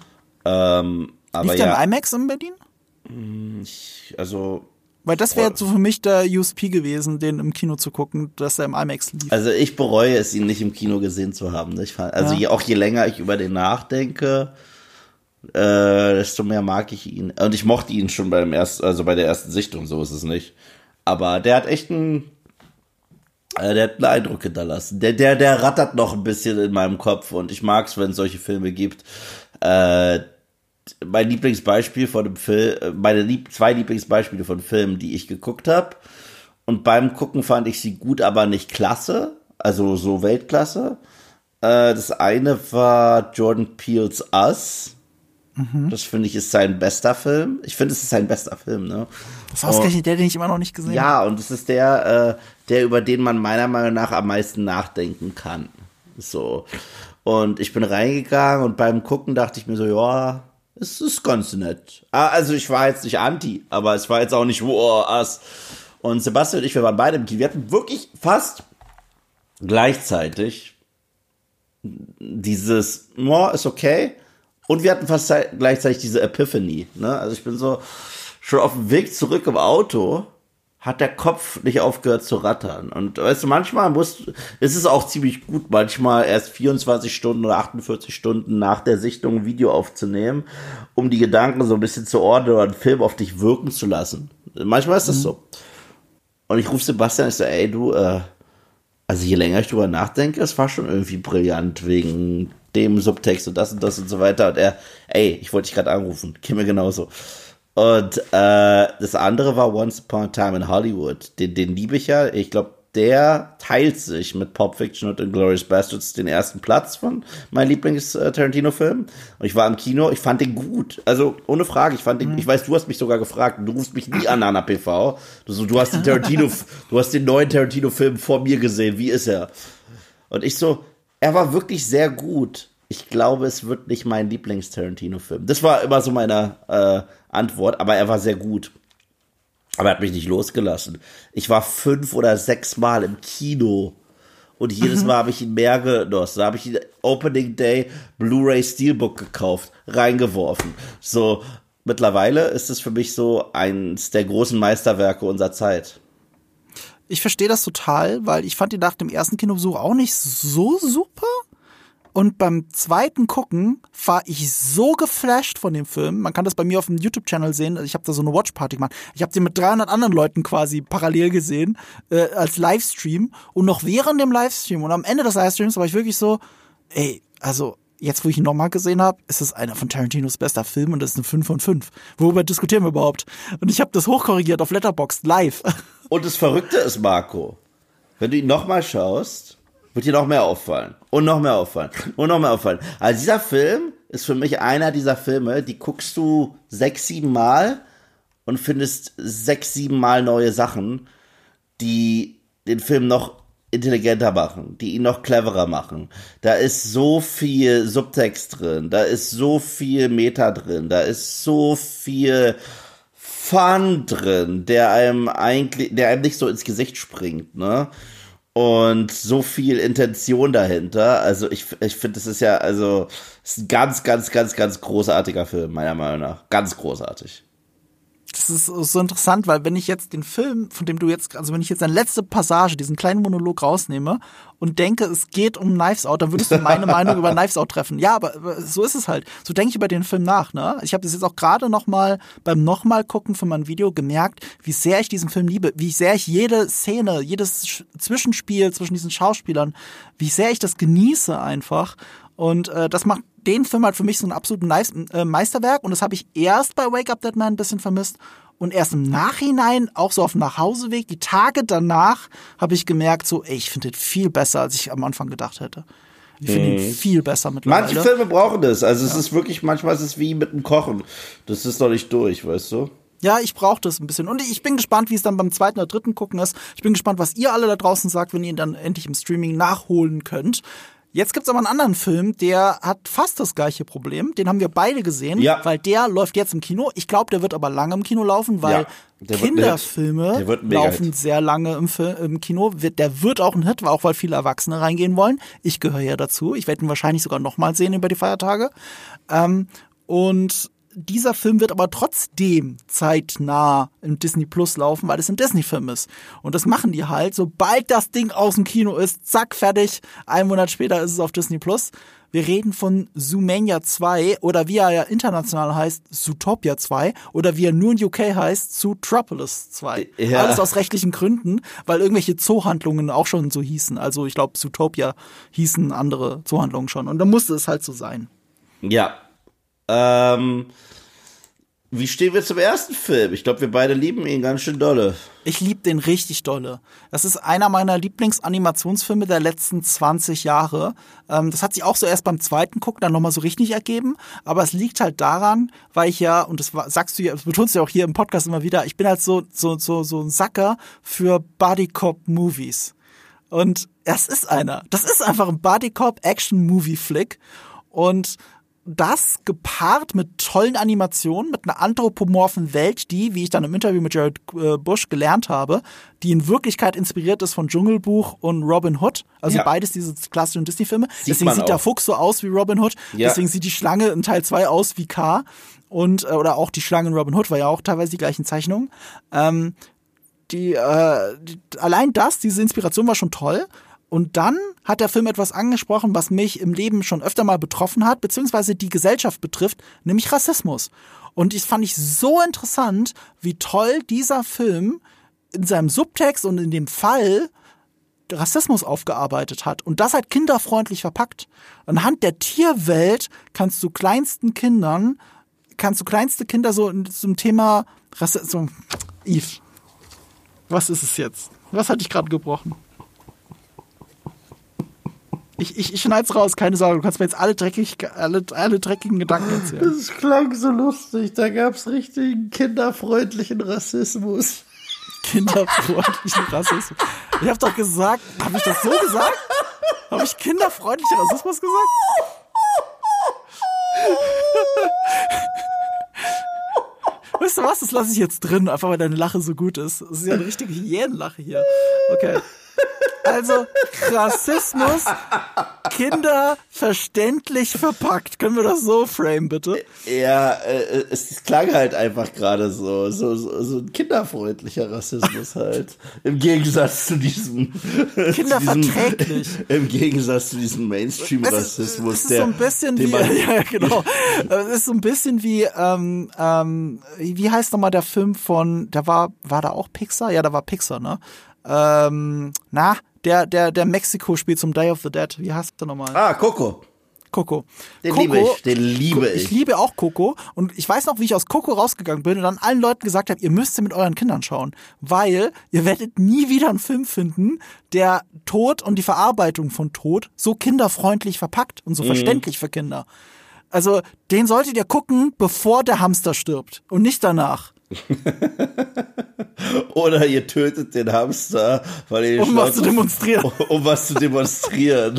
Ähm, aber Lief ja. der im IMAX in Berlin? Ich, also Weil das wäre so für mich der U S P gewesen, den im Kino zu gucken, dass er im IMAX lief. Also ich bereue es, ihn nicht im Kino gesehen zu haben. Ich fand, also ja. je, auch je länger ich über den nachdenke, äh, desto mehr mag ich ihn. Und ich mochte ihn schon beim ersten, also bei der ersten Sichtung, so ist es nicht. Aber der hat echt einen, äh, der hat einen Eindruck hinterlassen. Der, der, der rattert noch ein bisschen in meinem Kopf und ich mag es, wenn es solche Filme gibt. Äh, Mein Lieblingsbeispiel von dem Film, meine Lieb- zwei Lieblingsbeispiele von Filmen, die ich geguckt habe. Und beim Gucken fand ich sie gut, aber nicht klasse. Also so Weltklasse. Äh, das eine war Jordan Peele's Us. Mhm. Das finde ich ist sein bester Film. Ich finde, es ist sein bester Film, ne? Das ist ausgerechnet der, den ich immer noch nicht gesehen habe. Ja, und es ist der, äh, der, über den man meiner Meinung nach am meisten nachdenken kann. So. Und ich bin reingegangen und beim Gucken dachte ich mir so, ja, es ist ganz nett. Also ich war jetzt nicht anti, aber es war jetzt auch nicht, wow, ass. Und Sebastian und ich, wir waren beide im Kino. Wir hatten wirklich fast gleichzeitig dieses, oh, ist okay. Und wir hatten fast gleichzeitig diese Epiphany. Ne? Also ich bin so schon auf dem Weg zurück im Auto, hat der Kopf nicht aufgehört zu rattern. Und weißt du, manchmal muss, ist es auch ziemlich gut, manchmal erst vierundzwanzig Stunden oder achtundvierzig Stunden nach der Sichtung ein Video aufzunehmen, um die Gedanken so ein bisschen zu ordnen oder einen Film auf dich wirken zu lassen. Manchmal ist das mhm. so. Und ich rufe Sebastian, ich so, ey, du, äh, also je länger ich drüber nachdenke, es war schon irgendwie brillant wegen dem Subtext und das und das und so weiter. Und er, ey, ich wollte dich gerade anrufen, käme mir genauso. Und äh, das andere war Once Upon a Time in Hollywood. Den, den liebe ich ja. Ich glaube, der teilt sich mit Pulp Fiction und Inglourious Basterds den ersten Platz von meinem Lieblings-Tarantino-Film. Und ich war im Kino, ich fand den gut. Also ohne Frage, ich fand den, mhm. ich weiß, du hast mich sogar gefragt, du rufst mich nie an, Anna P V. Du, du hast den Tarantino, du hast den neuen Tarantino-Film vor mir gesehen. Wie ist er? Und ich so, er war wirklich sehr gut. Ich glaube, es wird nicht mein Lieblings-Tarantino-Film. Das war immer so meine äh, Antwort, aber er war sehr gut. Aber er hat mich nicht losgelassen. Ich war fünf oder sechs Mal im Kino und jedes Mal habe ich ihn mehr genossen. Da habe ich ihn Opening Day Blu-ray Steelbook gekauft, reingeworfen. So, mittlerweile ist es für mich so eins der großen Meisterwerke unserer Zeit. Ich verstehe das total, weil ich fand ihn nach dem ersten Kinobesuch auch nicht so super. Und beim zweiten Gucken war ich so geflasht von dem Film. Man kann das bei mir auf dem YouTube-Channel sehen. Ich habe da so eine Watch-Party gemacht. Ich habe den mit dreihundert anderen Leuten quasi parallel gesehen, äh, als Livestream. Und noch während dem Livestream und am Ende des Livestreams war ich wirklich so, ey, also jetzt, wo ich ihn nochmal gesehen habe, ist es einer von Tarantinos bester Filme und das ist eine fünf von fünf. Worüber diskutieren wir überhaupt? Und ich habe das hochkorrigiert auf Letterboxd live. Und das Verrückte ist, Marco, wenn du ihn nochmal schaust, wird dir noch mehr auffallen. Und noch mehr auffallen. Und noch mehr auffallen. Also dieser Film ist für mich einer dieser Filme, die guckst du sechs, sieben Mal und findest sechs, sieben Mal neue Sachen, die den Film noch intelligenter machen, die ihn noch cleverer machen. Da ist so viel Subtext drin, da ist so viel Meta drin, da ist so viel Fun drin, der einem eigentlich, der einem nicht so ins Gesicht springt, ne? Und so viel Intention dahinter. Also ich, ich finde, das ist ja, also, es ist ein ganz, ganz, ganz, ganz großartiger Film, meiner Meinung nach. Ganz großartig. Das ist so interessant, weil wenn ich jetzt den Film, von dem du jetzt, also wenn ich jetzt eine letzte Passage, diesen kleinen Monolog rausnehme und denke, es geht um Knives Out, dann würdest du meine Meinung über Knives Out treffen. Ja, aber so ist es halt. So denke ich über den Film nach, ne? Ich habe das jetzt auch gerade noch mal beim nochmal gucken von meinem Video gemerkt, wie sehr ich diesen Film liebe, wie sehr ich jede Szene, jedes Zwischenspiel zwischen diesen Schauspielern, wie sehr ich das genieße einfach. Und äh, das macht den Film halt für mich so ein absolutes Knives, äh, Meisterwerk. Und das habe ich erst bei Wake Up Dead Man ein bisschen vermisst. Und erst im Nachhinein, auch so auf dem Nachhauseweg, die Tage danach, habe ich gemerkt, so, ey, ich finde den viel besser, als ich am Anfang gedacht hätte. Ich finde ihn mhm. viel besser mittlerweile. Manche Filme brauchen das. Also es ja. ist wirklich, manchmal ist es wie mit dem Kochen. Das ist noch nicht durch, weißt du? Ja, ich brauche das ein bisschen. Und ich bin gespannt, wie es dann beim zweiten oder dritten Gucken ist. Ich bin gespannt, was ihr alle da draußen sagt, wenn ihr ihn dann endlich im Streaming nachholen könnt. Jetzt gibt's aber einen anderen Film, der hat fast das gleiche Problem. Den haben wir beide gesehen, ja. weil der läuft jetzt im Kino. Ich glaube, der wird aber lange im Kino laufen, weil ja, Kinderfilme der wird laufen Hit. sehr lange im, im Kino. Der wird auch ein Hit, auch weil viele Erwachsene reingehen wollen. Ich gehöre ja dazu. Ich werde ihn wahrscheinlich sogar nochmal sehen über die Feiertage. Ähm, und dieser Film wird aber trotzdem zeitnah im Disney Plus laufen, weil es ein Disney-Film ist. Und das machen die halt, sobald das Ding aus dem Kino ist, zack, fertig. Ein Monat später ist es auf Disney Plus. Wir reden von Zoomania zwei oder wie er ja international heißt, Zootopia zwei oder wie er nur in U K heißt, Zootropolis zwei. Ja. Alles aus rechtlichen Gründen, weil irgendwelche Zoohandlungen auch schon so hießen. Also ich glaube, Zootopia hießen andere Zoohandlungen schon. Und dann musste es halt so sein. Ja. Ähm, wie stehen wir zum ersten Film? Ich glaube, wir beide lieben ihn ganz schön dolle. Ich liebe den richtig dolle. Das ist einer meiner Lieblingsanimationsfilme der letzten zwanzig Jahre. Ähm, das hat sich auch so erst beim zweiten Gucken dann nochmal so richtig ergeben. Aber es liegt halt daran, weil ich ja, und das sagst du ja, das betonst du ja auch hier im Podcast immer wieder, ich bin halt so, so, so, so ein Sacker für Buddy-Cop-Movies. Und das ist einer. Das ist einfach ein Buddy-Cop-Action-Movie-Flick. Und das gepaart mit tollen Animationen, mit einer anthropomorphen Welt, die, wie ich dann im Interview mit Jared Bush gelernt habe, die in Wirklichkeit inspiriert ist von Dschungelbuch und Robin Hood. Also ja. beides diese klassischen Disney-Filme. Deswegen sieht auch der Fuchs so aus wie Robin Hood. Ja. Deswegen sieht die Schlange in Teil zwei aus wie K. Und, oder auch die Schlange in Robin Hood war ja auch teilweise die gleichen Zeichnungen. Ähm, die, äh, die, allein das, diese Inspiration war schon toll. Und dann hat der Film etwas angesprochen, was mich im Leben schon öfter mal betroffen hat, beziehungsweise die Gesellschaft betrifft, nämlich Rassismus. Und das fand ich so interessant, wie toll dieser Film in seinem Subtext und in dem Fall Rassismus aufgearbeitet hat. Und das halt kinderfreundlich verpackt. Anhand der Tierwelt kannst du kleinsten Kindern, kannst du kleinste Kinder so zum Thema Rassismus. Yves, was ist es jetzt? Was hat dich gerade gebrochen? Ich, ich, ich schneid's raus, keine Sorge, du kannst mir jetzt alle, dreckig, alle, alle dreckigen Gedanken erzählen. Das klang so lustig, da gab's richtigen kinderfreundlichen Rassismus. Kinderfreundlichen Rassismus. Ich hab doch gesagt, habe ich das so gesagt? Habe ich kinderfreundlichen Rassismus gesagt? Weißt du was, das lasse ich jetzt drin, einfach weil deine Lache so gut ist. Das ist ja eine richtige Hyänenlache hier. Okay. Also, Rassismus, Kinder verständlich verpackt. Können wir das so framen, bitte? Ja, äh, es klang halt einfach gerade so, so, so, so ein kinderfreundlicher Rassismus halt. Im Gegensatz zu diesem... Kinderverträglich. Zu diesem, Im Gegensatz zu diesem Mainstream-Rassismus. Es ist, es ist so ein bisschen wie... Ja, genau. Es ist so ein bisschen wie, ähm, ähm, wie heißt nochmal der Film von, der war, war da auch Pixar? Ja, da war Pixar, ne? Ähm, na, der, der, der Mexiko spielt zum Day of the Dead. Wie heißt der nochmal? Ah, Coco. Coco. Den Coco, liebe ich, den liebe ich. Ich liebe auch Coco. Und ich weiß noch, wie ich aus Coco rausgegangen bin und dann allen Leuten gesagt habe, ihr müsst mit euren Kindern schauen. Weil ihr werdet nie wieder einen Film finden, der Tod und die Verarbeitung von Tod so kinderfreundlich verpackt und so mhm. verständlich für Kinder. Also, den solltet ihr gucken, bevor der Hamster stirbt und nicht danach. Oder ihr tötet den Hamster, weil ihr um was zu demonstrieren. Um, um was zu demonstrieren.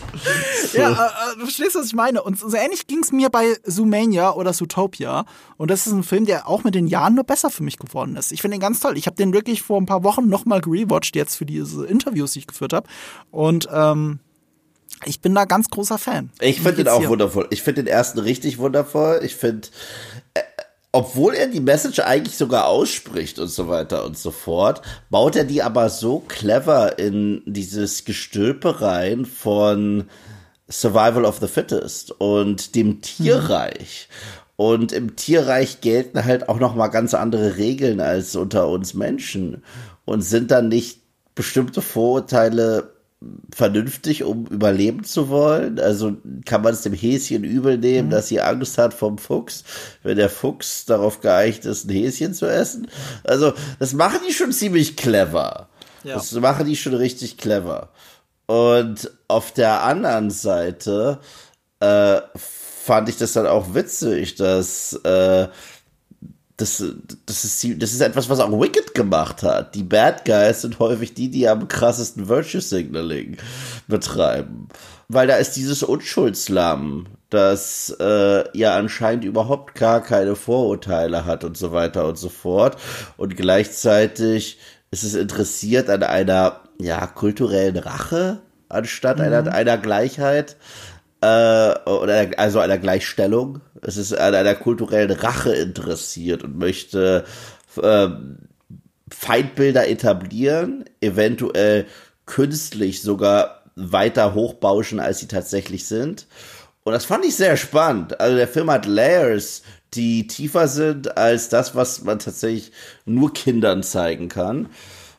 So. Ja, äh, du verstehst, was ich meine. Und so ähnlich ging es mir bei Zoomania oder Zootopia. Und das ist ein Film, der auch mit den Jahren nur besser für mich geworden ist. Ich finde den ganz toll. Ich habe den wirklich vor ein paar Wochen nochmal gerewatcht, jetzt für diese Interviews, die ich geführt habe. Und ähm, ich bin da ganz großer Fan. Ich finde den auch hier. wundervoll. Ich finde den ersten richtig wundervoll. Ich finde... Äh, Obwohl er die Message eigentlich sogar ausspricht und so weiter und so fort, baut er die aber so clever in dieses Gestülpe rein von Survival of the Fittest und dem Tierreich. Mhm. Und im Tierreich gelten halt auch noch mal ganz andere Regeln als unter uns Menschen und sind dann nicht bestimmte Vorurteile vernünftig, um überleben zu wollen. Also kann man es dem Häschen übel nehmen, mhm. dass sie Angst hat vom Fuchs, wenn der Fuchs darauf geeicht ist, ein Häschen zu essen. Also das machen die schon ziemlich clever. Ja. Das machen die schon richtig clever. Und auf der anderen Seite äh, fand ich das dann auch witzig, dass äh, Das, das, ist, das ist etwas, was auch Wicked gemacht hat. Die Bad Guys sind häufig die, die am krassesten Virtue Signaling betreiben. Weil da ist dieses Unschuldslamm, das äh, ja anscheinend überhaupt gar keine Vorurteile hat und so weiter und so fort. Und gleichzeitig ist es interessiert an einer ja kulturellen Rache anstatt mhm. einer, einer Gleichheit. Äh, oder also einer Gleichstellung. Es ist an einer kulturellen Rache interessiert und möchte äh, Feindbilder etablieren, eventuell künstlich sogar weiter hochbauschen, als sie tatsächlich sind. Und das fand ich sehr spannend. Also der Film hat Layers, die tiefer sind als das, was man tatsächlich nur Kindern zeigen kann.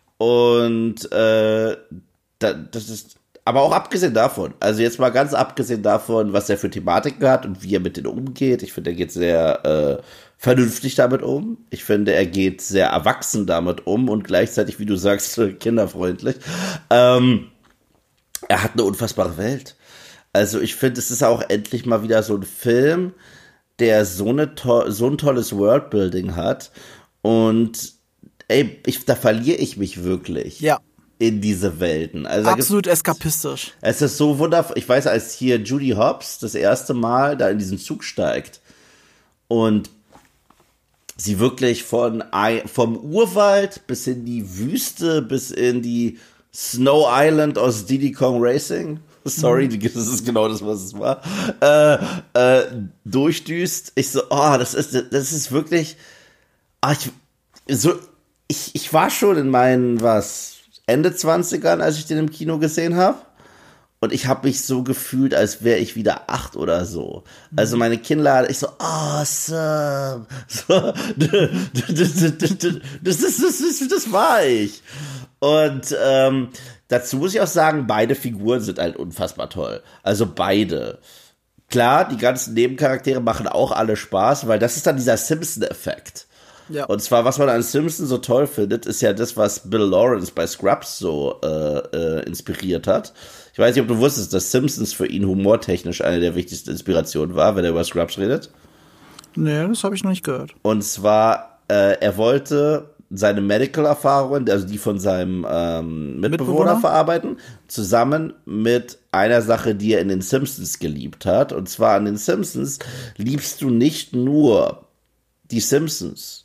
Und äh, da, das ist aber auch abgesehen davon, also jetzt mal ganz abgesehen davon, was er für Thematiken hat und wie er mit denen umgeht. Ich finde, er geht sehr äh, vernünftig damit um. Ich finde, er geht sehr erwachsen damit um und gleichzeitig, wie du sagst, kinderfreundlich. Ähm, er hat eine unfassbare Welt. Also ich finde, es ist auch endlich mal wieder so ein Film, der so, eine to- so ein tolles Worldbuilding hat. Und ey, ich, da verliere ich mich wirklich. Ja. In diese Welten. Also absolut eskapistisch. Es ist so wundervoll. Ich weiß, als hier Judy Hopps das erste Mal da in diesen Zug steigt und sie wirklich von vom Urwald bis in die Wüste, bis in die Snow Island aus Diddy Kong Racing, sorry, mhm. das ist genau das, was es war, äh, äh, durchdüst. Ich so, oh, das ist, das ist wirklich, ah, ich, so, ich, ich war schon in meinen, was, Ende zwanzigern, als ich den im Kino gesehen habe. Und ich habe mich so gefühlt, als wäre ich wieder acht oder so. Also meine Kinnlade, ich so, awesome. So, das, das, das, das, das war ich. Und ähm, dazu muss ich auch sagen, beide Figuren sind halt unfassbar toll. Also beide. Klar, die ganzen Nebencharaktere machen auch alle Spaß, weil das ist dann dieser Simpson-Effekt. Ja. Und zwar, was man an Simpson so toll findet, ist ja das, was Bill Lawrence bei Scrubs so äh, äh, inspiriert hat. Ich weiß nicht, ob du wusstest, dass Simpsons für ihn humortechnisch eine der wichtigsten Inspirationen war, wenn er über Scrubs redet. Nee, das habe ich noch nicht gehört. Und zwar, äh, er wollte seine Medical-Erfahrungen, also die von seinem ähm, Mitbewohner, Mitbewohner verarbeiten, zusammen mit einer Sache, die er in den Simpsons geliebt hat. Und zwar an den Simpsons liebst du nicht nur die Simpsons.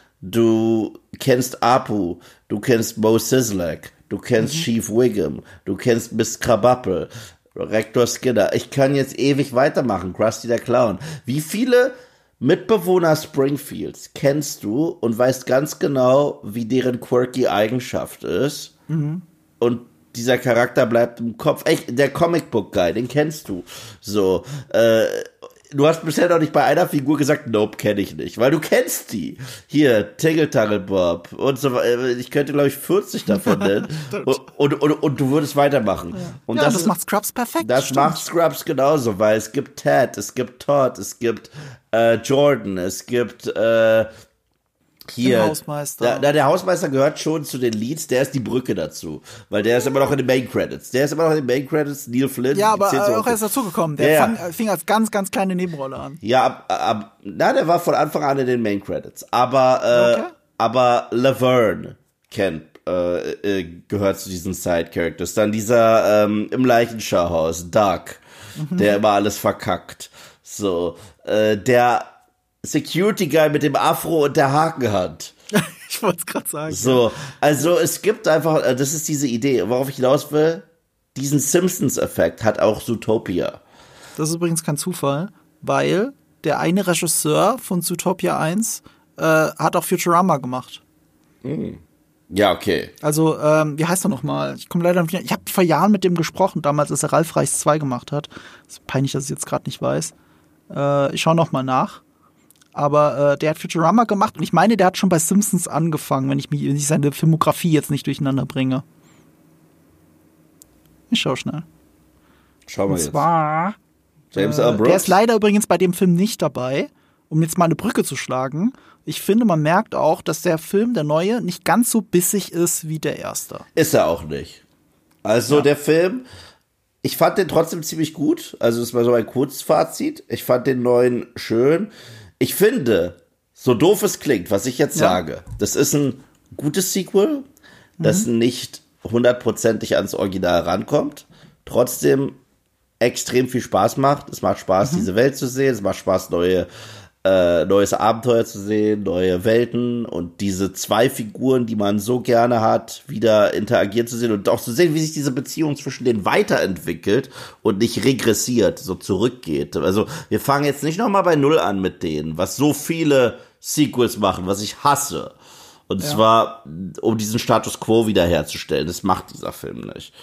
Du kennst Apu, du kennst Mo Sislak, du kennst mhm. Chief Wiggum, du kennst Miss Krabappel, Rektor Skinner. Ich kann jetzt ewig weitermachen, Krusty der Clown. Wie viele Mitbewohner Springfields kennst du und weißt ganz genau, wie deren quirky Eigenschaft ist? Mhm. Und dieser Charakter bleibt im Kopf. Echt, der Comicbook-Guy, den kennst du. So, äh, du hast bisher noch nicht bei einer Figur gesagt, nope, kenne ich nicht, weil du kennst die. Hier, Tingle Tangle Bob und so weiter. Ich könnte, glaube ich, vierzig davon nennen. und, und, und, und du würdest weitermachen. Ja, und ja, das, das ist, macht Scrubs perfekt. Das stimmt. macht Scrubs genauso, weil es gibt Ted, es gibt Todd, es gibt äh, Jordan, es gibt äh, hier, der Hausmeister. Der, der Hausmeister gehört schon zu den Leads, der ist die Brücke dazu. Weil der ist immer noch in den Main Credits. Der ist immer noch in den Main Credits, Neil Flynn. Ja, aber so auch erst dazugekommen. Der ja, fang, fing als ganz, ganz kleine Nebenrolle an. Ja, ab, ab, na, der war von Anfang an in den Main Credits. Aber, äh, okay. aber Laverne kennt, äh, äh, gehört zu diesen Side-Characters. Dann dieser ähm, im Leichenschauhaus, Doug, mhm. der immer alles verkackt. So, äh, der Security Guy mit dem Afro und der Hakenhand. Ich wollte es gerade sagen. So, also es gibt einfach, das ist diese Idee, worauf ich hinaus will, diesen Simpsons-Effekt hat auch Zootopia. Das ist übrigens kein Zufall, weil der eine Regisseur von Zootopia eins äh, hat auch Futurama gemacht. Hm. Ja, okay. Also, ähm, wie heißt er nochmal? Ich komme leider nicht. Ich habe vor Jahren mit dem gesprochen, damals, als er Ralf Reichs zwei gemacht hat. Ist peinlich, dass ich jetzt gerade nicht weiß. Äh, ich schaue nochmal nach. Aber äh, der hat Futurama gemacht und ich meine, der hat schon bei Simpsons angefangen, wenn ich, mich, wenn ich seine Filmografie jetzt nicht durcheinander bringe. Ich schau schnell. Schau mal und zwar, jetzt. James äh, L. Brooks. Der ist leider übrigens bei dem Film nicht dabei, um jetzt mal eine Brücke zu schlagen. Ich finde, man merkt auch, dass der Film, der neue, nicht ganz so bissig ist wie der erste. Ist er auch nicht. Also ja. Der Film, ich fand den trotzdem ziemlich gut. Also das war so ein Kurzfazit. Ich fand den neuen schön. Ich finde, so doof es klingt, was ich jetzt ja. sage, das ist ein gutes Sequel, das mhm. nicht hundertprozentig ans Original rankommt, trotzdem extrem viel Spaß macht. Es macht Spaß, mhm. diese Welt zu sehen, es macht Spaß, neue äh, neues Abenteuer zu sehen, neue Welten und diese zwei Figuren, die man so gerne hat, wieder interagieren zu sehen und auch zu sehen, wie sich diese Beziehung zwischen denen weiterentwickelt und nicht regressiert, so zurückgeht. Also wir fangen jetzt nicht nochmal bei Null an mit denen, was so viele Sequels machen, was ich hasse. Und ja. zwar, um diesen Status Quo wiederherzustellen. Das macht dieser Film nicht.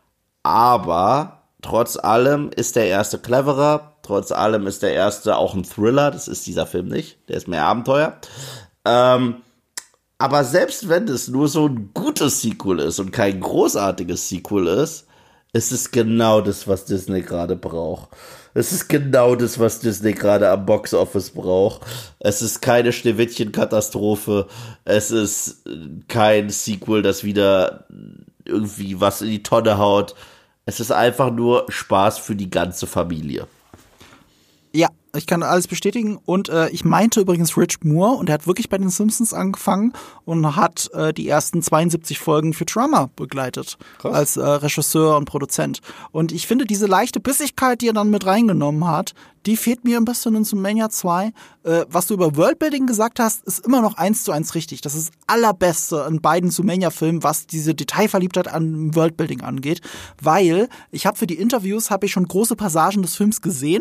Aber trotz allem ist der erste cleverer. Trotz allem ist der erste auch ein Thriller. Das ist dieser Film nicht. Der ist mehr Abenteuer. Ähm, aber selbst wenn es nur so ein gutes Sequel ist und kein großartiges Sequel ist, ist es genau das, was Disney gerade braucht. Es ist genau das, was Disney gerade am Boxoffice braucht. Es ist keine Schneewittchen-Katastrophe. Es ist kein Sequel, das wieder irgendwie was in die Tonne haut. Es ist einfach nur Spaß für die ganze Familie. Ja, ich kann alles bestätigen. Und äh, ich meinte übrigens Rich Moore und er hat wirklich bei den Simpsons angefangen und hat äh, die ersten zweiundsiebzig Folgen Futurama begleitet. Krass. Als äh, Regisseur und Produzent. Und ich finde, diese leichte Bissigkeit, die er dann mit reingenommen hat, die fehlt mir ein bisschen in Zoomania zwei. Äh, was du über Worldbuilding gesagt hast, ist immer noch eins zu eins richtig. Das ist das Allerbeste in beiden Zoomania-Filmen, was diese Detailverliebtheit an Worldbuilding angeht. Weil ich habe für die Interviews habe ich schon große Passagen des Films gesehen.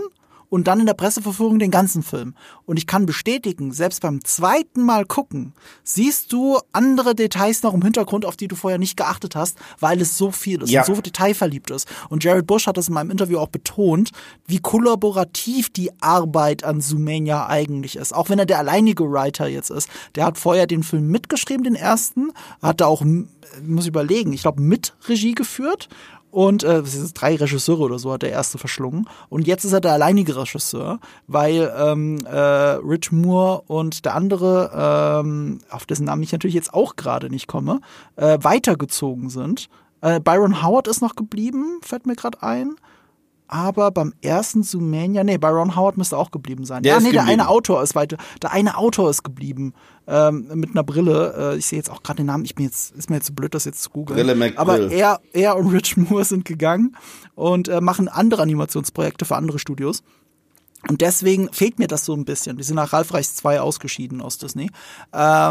und dann in der Presseverführung den ganzen Film. Und ich kann bestätigen, selbst beim zweiten Mal gucken, siehst du andere Details noch im Hintergrund, auf die du vorher nicht geachtet hast, weil es so viel ist ja. und so detailverliebt ist. Und Jared Bush hat das in meinem Interview auch betont, wie kollaborativ die Arbeit an Zoomania eigentlich ist. Auch wenn er der alleinige Writer jetzt ist. Der hat vorher den Film mitgeschrieben, den ersten, hat da auch, muss ich überlegen, ich glaube mit Regie geführt. Und äh, drei Regisseure oder so hat der erste verschlungen. Und jetzt ist er der alleinige Regisseur, weil ähm, äh, Rich Moore und der andere, ähm, auf dessen Namen ich natürlich jetzt auch gerade nicht komme, äh, weitergezogen sind. Äh, Byron Howard ist noch geblieben, fällt mir gerade ein. Aber beim ersten Zoomania, nee, Byron Howard müsste auch geblieben sein. Der ja, ist nee, der geblieben. eine Autor ist weiter. Der eine Autor ist geblieben. Ähm, mit einer Brille. Äh, ich sehe jetzt auch gerade den Namen. Ich bin jetzt, ist mir jetzt zu blöd, das jetzt zu googeln. Brille McBrill. Aber er, er und Rich Moore sind gegangen und äh, machen andere Animationsprojekte für andere Studios. Und deswegen fehlt mir das so ein bisschen. Die sind nach Ralph Reichs zwei ausgeschieden aus Disney. Äh,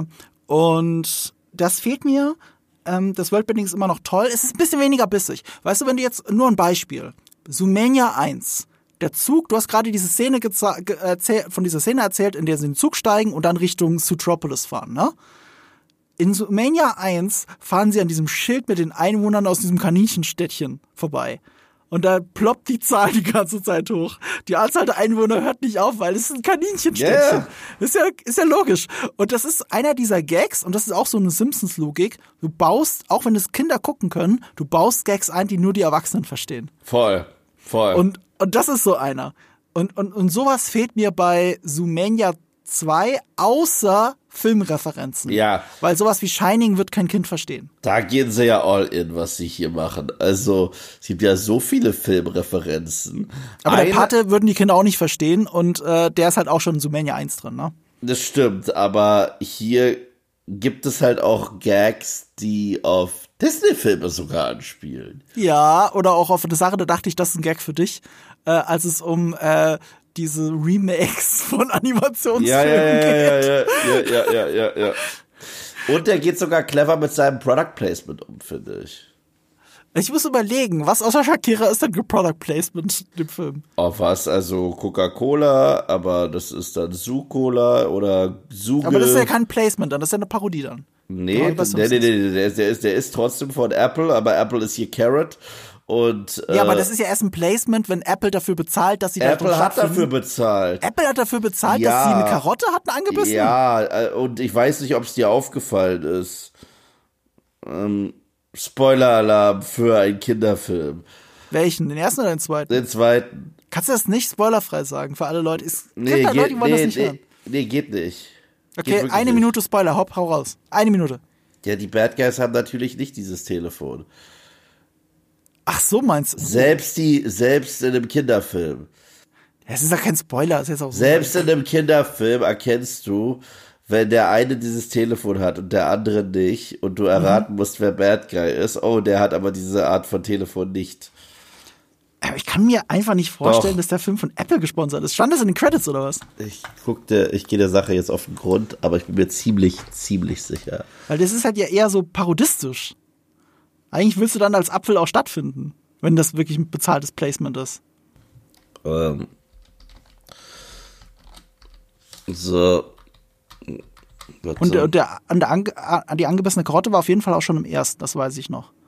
und das fehlt mir. Ähm, das Worldbuilding ist immer noch toll. Es ist ein bisschen weniger bissig. Weißt du, wenn du jetzt, nur ein Beispiel. Zoomania eins. Der Zug, du hast gerade diese Szene geza- ge- erzähl- von dieser Szene erzählt, in der sie in den Zug steigen und dann Richtung Zootropolis fahren, ne? In Zoomania eins fahren sie an diesem Schild mit den Einwohnern aus diesem Kaninchenstädtchen vorbei. Und da ploppt die Zahl die ganze Zeit hoch. Die Anzahl der Einwohner hört nicht auf, weil es ist ein Kaninchenstädtchen. Yeah. Ist ja, ist ja logisch. Und das ist einer dieser Gags, und das ist auch so eine Simpsons-Logik. Du baust, auch wenn es Kinder gucken können, du baust Gags ein, die nur die Erwachsenen verstehen. Voll, voll. Und, und das ist so einer. Und, und, und sowas fehlt mir bei Zoomania zwei, außer Filmreferenzen. Ja. Weil sowas wie Shining wird kein Kind verstehen. Da gehen sie ja all in, was sie hier machen. Also, es gibt ja so viele Filmreferenzen. Aber Eine, der Pate würden die Kinder auch nicht verstehen und äh, der ist halt auch schon in Zoomania eins drin, ne? Das stimmt, aber hier gibt es halt auch Gags, die auf Disney-Filme sogar anspielen. Ja, oder auch auf eine Sache, da dachte ich, das ist ein Gag für dich, äh, als es um äh, diese Remakes von Animationsfilmen Ja, ja, ja, geht. ja, ja, ja, ja, ja, ja. Und der geht sogar clever mit seinem Product Placement um, finde ich. Ich muss überlegen, was außer Shakira ist denn für Product Placement in dem Film? Oh, was? Also Coca-Cola, aber das ist dann Zoo-Cola oder Suge. Aber das ist ja kein Placement dann, das ist ja eine Parodie dann. Nee, Genau, nee, bei nee, Simpsons. nee, nee, der, ist, der, ist, der ist trotzdem von Apple, aber Apple ist hier Carrot. Und, Ja, äh, aber das ist ja erst ein Placement, wenn Apple dafür bezahlt, dass sie da drin Apple hat stattfinden. dafür bezahlt. Apple hat dafür bezahlt, Ja. dass sie eine Karotte hatten angebissen? Ja, äh, und ich weiß nicht, ob es dir aufgefallen ist. Ähm, Spoiler-Alarm für einen Kinderfilm. Welchen? Den ersten oder den zweiten? Den zweiten. Kannst du das nicht spoilerfrei sagen für alle Leute? Es Nee, gibt halt geht, Leute, die wollen nee, das nicht nee, hören. nee, geht nicht. Geht Okay, wirklich eine nicht. Minute Spoiler, hopp, hau raus. Eine Minute. Ja, die Bad Guys haben natürlich nicht dieses Telefon. Ach so, meinst du? Selbst die, selbst in einem Kinderfilm. Es ist ja kein Spoiler, es ist jetzt auch so. Selbst in einem Kinderfilm erkennst du, wenn der eine dieses Telefon hat und der andere nicht und du erraten Mhm. musst, wer Bad Guy ist. Oh, der hat aber diese Art von Telefon nicht. Aber ich kann mir einfach nicht vorstellen, Doch. dass der Film von Apple gesponsert ist. Stand das in den Credits oder was? Ich guckte, ich gehe der Sache jetzt auf den Grund, aber ich bin mir ziemlich, ziemlich sicher. Weil das ist halt ja eher so parodistisch. Eigentlich willst du dann als Apfel auch stattfinden, wenn das wirklich ein bezahltes Placement ist. Ähm. So. Was Und, so. und der, an der ange, an die angebissene Karotte war auf jeden Fall auch schon im ersten, das weiß ich noch.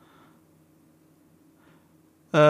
Äh,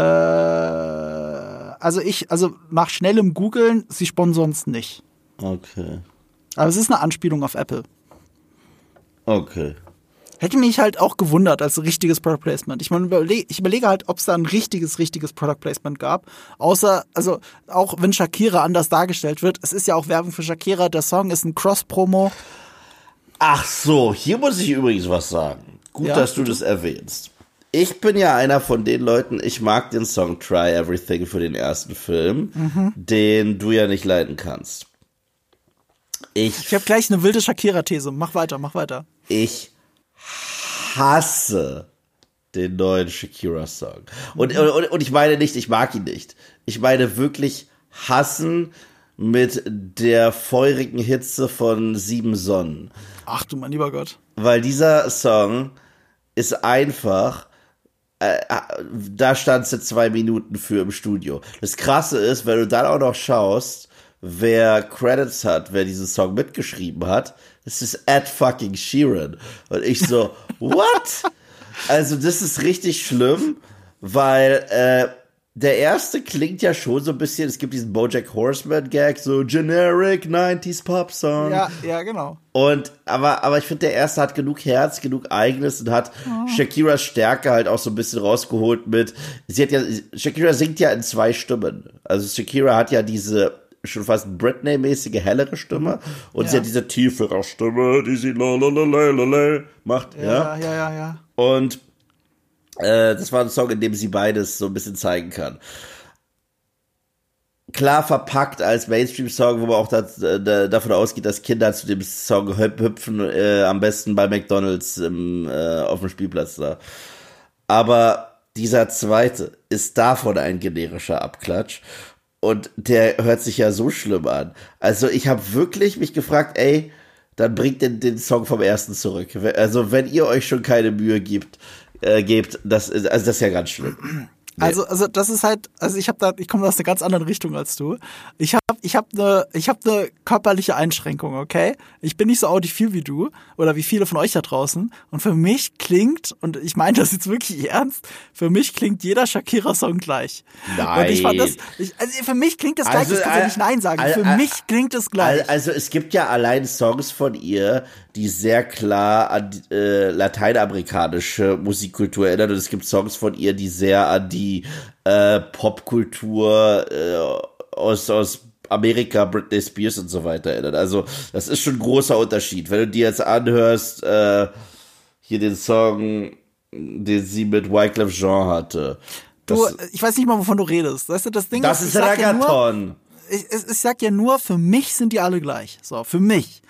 also ich, also nach schnellem Googeln, sie sponsern es nicht. Okay. Aber es ist eine Anspielung auf Apple. Okay. Hätte mich halt auch gewundert als richtiges Product Placement. Ich meine, überleg, ich überlege halt, ob es da ein richtiges, richtiges Product Placement gab. Außer, also auch wenn Shakira anders dargestellt wird, es ist ja auch Werbung für Shakira, der Song ist ein Cross-Promo. Ach so, hier muss ich übrigens was sagen. Gut, Ja, dass du das erwähnst. Ich bin ja einer von den Leuten, ich mag den Song Try Everything für den ersten Film, Mhm. den du ja nicht leiden kannst. Ich, Ich habe gleich eine wilde Shakira-These. Mach weiter, mach weiter. ich hasse den neuen Shakira-Song. Und, und, und ich meine nicht, ich mag ihn nicht. Ich meine wirklich hassen mit der feurigen Hitze von Sieben Sonnen. Ach du mein lieber Gott. Weil dieser Song ist einfach äh, da standst du zwei Minuten für im Studio. Das Krasse ist, wenn du dann auch noch schaust, wer Credits hat, wer diesen Song mitgeschrieben hat, das ist Ed fucking Sheeran. Und ich so, what? Also das ist richtig schlimm, weil äh, der erste klingt ja schon so ein bisschen, es gibt diesen BoJack Horseman Gag, so generic nineties Pop Song. Ja, ja, genau. Und, aber, aber ich finde, der erste hat genug Herz, genug Eigenes und hat oh. Shakiras Stärke halt auch so ein bisschen rausgeholt mit, sie hat ja, Shakira singt ja in zwei Stimmen. Also Shakira hat ja diese schon fast Britney-mäßige, hellere Stimme und ja. sie hat diese tiefere Stimme, die sie lalalala macht. Ja, ja, ja, ja. ja. Und äh, das war ein Song, in dem sie beides so ein bisschen zeigen kann. Klar verpackt als Mainstream-Song, wo man auch das, äh, davon ausgeht, dass Kinder zu dem Song hüpfen, äh, am besten bei McDonald's im, äh, auf dem Spielplatz da. Aber dieser zweite ist davon ein generischer Abklatsch. Und der hört sich ja so schlimm an. Also ich habe wirklich mich gefragt, ey, dann bringt den, den Song vom ersten zurück. Also wenn ihr euch schon keine Mühe gibt, äh, gebt, das ist, also das ist ja ganz schlimm. Nee. Also, also das ist halt, also ich habe da, ich komme aus einer ganz anderen Richtung als du. Ich habe, ich habe eine, ich habe eine körperliche Einschränkung, okay? Ich bin nicht so audiophil wie du oder wie viele von euch da draußen. Und für mich klingt, und ich meine das jetzt wirklich ernst, für mich klingt jeder Shakira-Song gleich. Nein. Und ich fand das, ich, also für mich klingt das gleich. Also, ich kann ja nicht Nein sagen. Für äh, mich klingt es gleich. Also es gibt ja allein Songs von ihr, die sehr klar an äh, lateinamerikanische Musikkultur erinnern. Und es gibt Songs von ihr, die sehr an die äh, Popkultur äh, aus, aus Amerika, Britney Spears und so weiter erinnern. Also das ist schon ein großer Unterschied. Wenn du dir jetzt anhörst, äh, hier den Song, den sie mit Wyclef Jean hatte. Du, ich weiß nicht mal, wovon du redest. Weißt du, das Ding das ist, ist Reggaeton. Ja ich, ich, ich sag ja nur, für mich sind die alle gleich. So, für mich.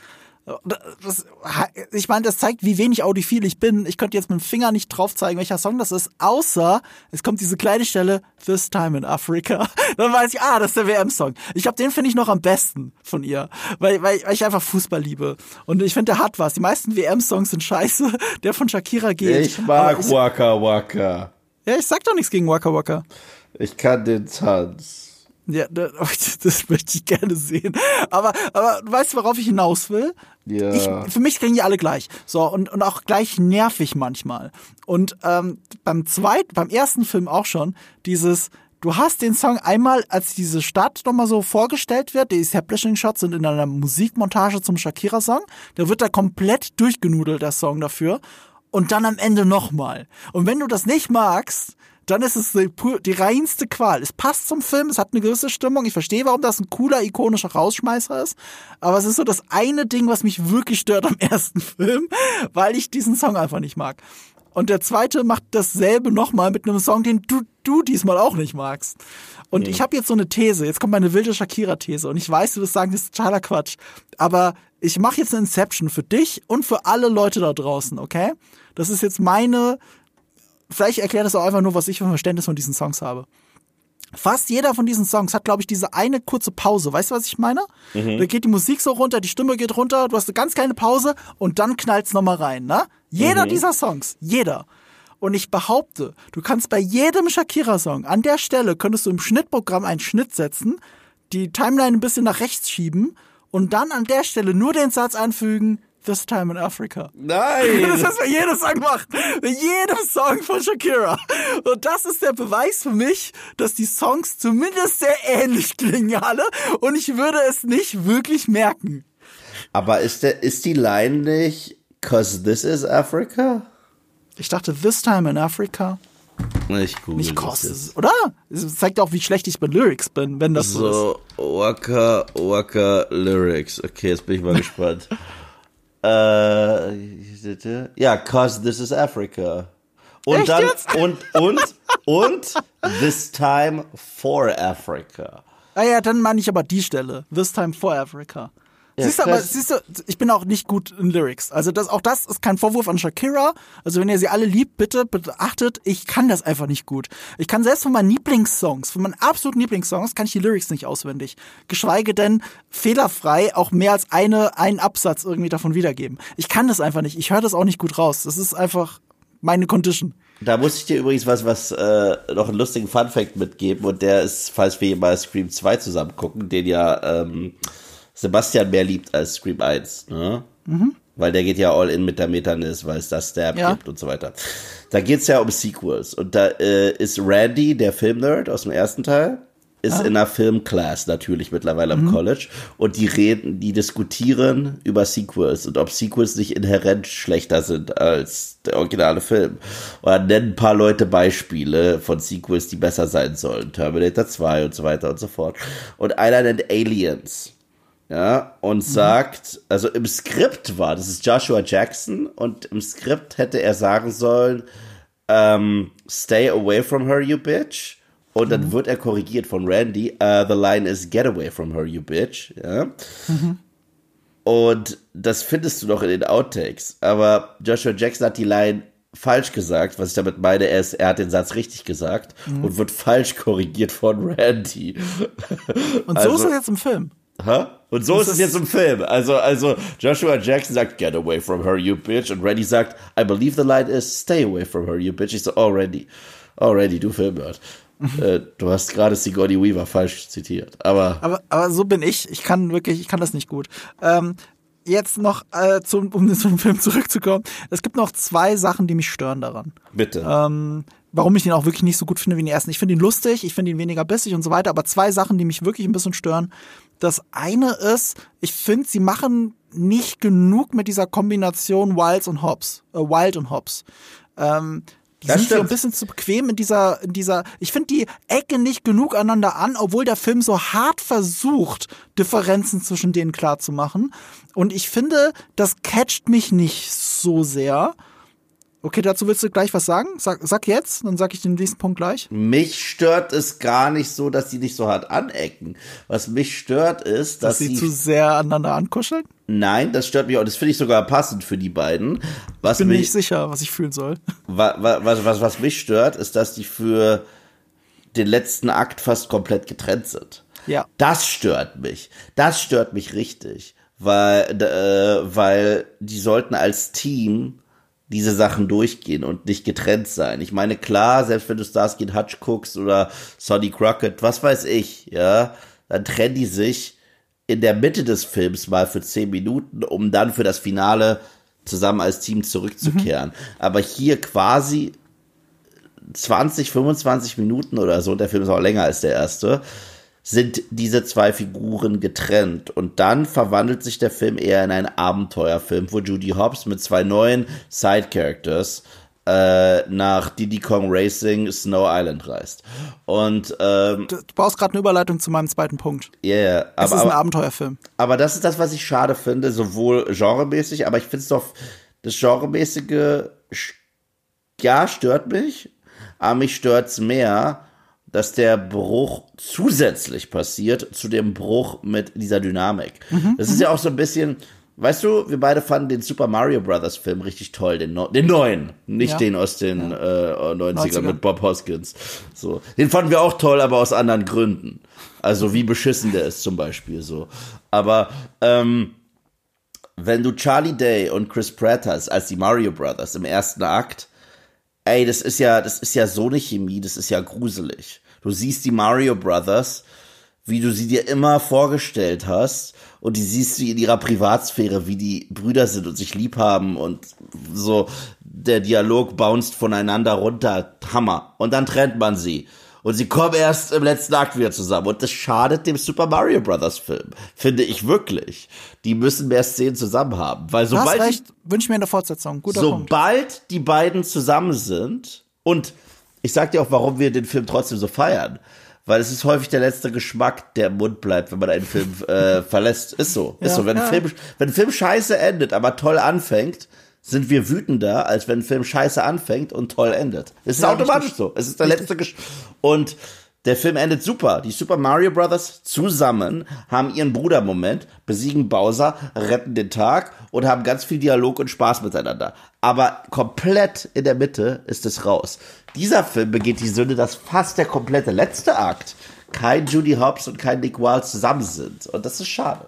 Das, ich meine, das zeigt, wie wenig audiophil ich bin. Ich könnte jetzt mit dem Finger nicht drauf zeigen, welcher Song das ist, außer es kommt diese kleine Stelle, This Time in Africa. Dann weiß ich, ah, das ist der W M-Song. Ich glaube, den finde ich noch am besten von ihr, weil, weil, weil ich einfach Fußball liebe. Und ich finde, der hat was. Die meisten W M-Songs sind scheiße. Der von Shakira geht. Ich mag ich, Waka Waka. Ja, ich sag doch nichts gegen Waka Waka. Ich kann den Tanz. Ja, das, das möchte ich gerne sehen. Aber, aber du weißt, worauf ich hinaus will? Ja. Ich, für mich klingen die alle gleich. So, und, und auch gleich nervig manchmal. Und ähm, beim zweiten, beim ersten Film auch schon, dieses, du hast den Song einmal, als diese Stadt nochmal so vorgestellt wird, die Establishing-Shots sind in einer Musikmontage zum Shakira-Song, da wird da komplett durchgenudelt, der Song dafür. Und dann am Ende nochmal. Und wenn du das nicht magst, dann ist es die, die reinste Qual. Es passt zum Film, es hat eine gewisse Stimmung. Ich verstehe, warum das ein cooler, ikonischer Rausschmeißer ist. Aber es ist so das eine Ding, was mich wirklich stört am ersten Film, weil ich diesen Song einfach nicht mag. Und der zweite macht dasselbe nochmal mit einem Song, den du, du diesmal auch nicht magst. Und mhm. ich habe jetzt so eine These, jetzt kommt meine wilde Shakira-These. Und ich weiß, du wirst sagen, das ist totaler Quatsch. Aber ich mache jetzt eine Inception für dich und für alle Leute da draußen, okay? Das ist jetzt meine... Vielleicht erklärt das auch einfach nur, was ich für ein Verständnis von diesen Songs habe. Fast jeder von diesen Songs hat, glaube ich, diese eine kurze Pause. Weißt du, was ich meine? Mhm. Da geht die Musik so runter, die Stimme geht runter, du hast eine ganz kleine Pause und dann knallt's nochmal rein, ne? Jeder mhm. dieser Songs, jeder. Und ich behaupte, du kannst bei jedem Shakira-Song, an der Stelle könntest du im Schnittprogramm einen Schnitt setzen, die Timeline ein bisschen nach rechts schieben und dann an der Stelle nur den Satz einfügen, This Time in Africa. Nein! Das ist, was jeder Song macht. Bei jedem Song von Shakira. Und das ist der Beweis für mich, dass die Songs zumindest sehr ähnlich klingen alle. Und ich würde es nicht wirklich merken. Aber ist, der, ist die Line nicht Cause this is Africa? Ich dachte, This Time in Africa. Nicht gut. Nicht Cause, oder? Es zeigt auch, wie schlecht ich bei Lyrics bin, wenn das so, so ist. So, Waka Waka Lyrics. Okay, jetzt bin ich mal gespannt. Äh, ja, Cause this is Africa. Und Echt dann, jetzt? und, und, und, This Time for Africa. Ah ja, dann meine ich aber die Stelle. This Time for Africa. Ja, siehst du, aber, siehst du, ich bin auch nicht gut in Lyrics. Also das, auch das ist kein Vorwurf an Shakira. Also wenn ihr sie alle liebt, bitte beachtet, ich kann das einfach nicht gut. Ich kann selbst von meinen Lieblingssongs, von meinen absoluten Lieblingssongs, kann ich die Lyrics nicht auswendig. Geschweige denn fehlerfrei auch mehr als eine, einen Absatz irgendwie davon wiedergeben. Ich kann das einfach nicht. Ich höre das auch nicht gut raus. Das ist einfach meine Condition. Da muss ich dir übrigens was, was äh, noch einen lustigen Funfact mitgeben und der ist, falls wir mal Scream zwei zusammen gucken, den ja ähm, Sebastian mehr liebt als Scream eins, ne? Mhm. Weil der geht ja all in mit der Metanis, weil es das Stab ja. gibt und so weiter. Da geht's ja um Sequels und da äh, ist Randy, der Filmnerd aus dem ersten Teil, ist ah. in einer Filmclass natürlich mittlerweile am mhm. College und die reden, die diskutieren über Sequels und ob Sequels nicht inhärent schlechter sind als der originale Film. Und dann nennen ein paar Leute Beispiele von Sequels, die besser sein sollen. Terminator zwei und so weiter und so fort. Und einer nennt Aliens. Ja, und sagt, also im Skript war, das ist Joshua Jackson und im Skript hätte er sagen sollen, ähm, stay away from her, you bitch. Und dann mhm. wird er korrigiert von Randy, uh, the line is get away from her, you bitch. Ja. Mhm. Und das findest du noch in den Outtakes. Aber Joshua Jackson hat die Line falsch gesagt, was ich damit meine, er, ist, er hat den Satz richtig gesagt mhm. und wird falsch korrigiert von Randy. Und so also, ist es jetzt im Film. Hä? Und so ist es jetzt im Film. Also, also Joshua Jackson sagt, get away from her, you bitch. Und Randy sagt, I believe the line is, stay away from her, you bitch. Ich so, oh, Randy. Oh, Randy, du Filmnerd. äh, du hast gerade Sigourney Weaver falsch zitiert. Aber, aber, aber so bin ich. Ich kann wirklich, ich kann das nicht gut. Ähm, jetzt noch, äh, zum, um zum Film zurückzukommen. Es gibt noch zwei Sachen, die mich stören daran. Bitte. Ähm, warum ich ihn auch wirklich nicht so gut finde wie den ersten. Ich finde ihn lustig, ich finde ihn weniger bissig und so weiter, aber zwei Sachen, die mich wirklich ein bisschen stören. Das eine ist, ich finde, sie machen nicht genug mit dieser Kombination Wilds und Hobbs, äh, Wild und Hobbs. Ähm, die das sind so ein bisschen zu bequem in dieser, in dieser, ich finde die Ecke nicht genug aneinander an, obwohl der Film so hart versucht, Differenzen zwischen denen klar zu machen. Und ich finde, das catcht mich nicht so sehr. Okay, dazu willst du gleich was sagen? Sag, sag jetzt, dann sag ich den nächsten Punkt gleich. Mich stört es gar nicht so, dass die nicht so hart anecken. Was mich stört ist, dass, dass sie zu sehr aneinander ankuscheln? Nein, das stört mich auch. Das finde ich sogar passend für die beiden. Was ich bin mich, nicht sicher, was ich fühlen soll. Was, was, was, was mich stört, ist, dass die für den letzten Akt fast komplett getrennt sind. Ja. Das stört mich. Das stört mich richtig. Weil, äh, weil die sollten als Team diese Sachen durchgehen und nicht getrennt sein. Ich meine, klar, selbst wenn du Starsky und Hutch guckst oder Sonny Crockett, was weiß ich, ja, dann trennen die sich in der Mitte des Films mal für zehn Minuten, um dann für das Finale zusammen als Team zurückzukehren. Mhm. Aber hier quasi zwanzig, fünfundzwanzig Minuten oder so, und der Film ist auch länger als der erste, sind diese zwei Figuren getrennt. Und dann verwandelt sich der Film eher in einen Abenteuerfilm, wo Judy Hopps mit zwei neuen Side-Characters äh, nach Diddy Kong Racing Snow Island reist. Und ähm, du, du brauchst gerade eine Überleitung zu meinem zweiten Punkt. Ja, yeah, aber es ist ein aber, Abenteuerfilm. Aber das ist das, was ich schade finde, sowohl genremäßig, aber ich finde es doch, das genremäßige, ja, stört mich, aber mich stört's mehr, dass der Bruch zusätzlich passiert zu dem Bruch mit dieser Dynamik. Mhm, das ist ja auch so ein bisschen, weißt du, wir beide fanden den Super Mario Brothers Film richtig toll, den, no- den neuen, nicht ja. den aus den ja. äh, neunzigern mit Bob Hoskins. So, den fanden wir auch toll, aber aus anderen Gründen. Also wie beschissen der ist zum Beispiel so. Aber ähm, wenn du Charlie Day und Chris Pratt hast als die Mario Brothers im ersten Akt, ey, das ist ja, das ist ja so eine Chemie, das ist ja gruselig. Du siehst die Mario Brothers, wie du sie dir immer vorgestellt hast, und die siehst du in ihrer Privatsphäre, wie die Brüder sind und sich lieb haben und so, der Dialog bounced voneinander runter, Hammer. Und dann trennt man sie. Und sie kommen erst im letzten Akt wieder zusammen. Und das schadet dem Super Mario Brothers Film. Finde ich wirklich. Die müssen mehr Szenen zusammen haben. Weil sobald, recht, wünsche ich mir eine Fortsetzung. Guter sobald Punkt. die beiden zusammen sind, und ich sag dir auch, warum wir den Film trotzdem so feiern. Weil es ist häufig der letzte Geschmack, der im Mund bleibt, wenn man einen Film äh, verlässt. Ist so. Ist ja, so. Wenn, ja. ein Film, wenn ein Film scheiße endet, aber toll anfängt, sind wir wütender, als wenn ein Film scheiße anfängt und toll endet. Es ist ja, automatisch richtig. So. Es ist der richtig. letzte Gesch- Und der Film endet super. Die Super Mario Brothers zusammen haben ihren Brudermoment, besiegen Bowser, retten den Tag und haben ganz viel Dialog und Spaß miteinander. Aber komplett in der Mitte ist es raus. Dieser Film begeht die Sünde, dass fast der komplette letzte Akt kein Judy Hopps und kein Nick Wilde zusammen sind. Und das ist schade.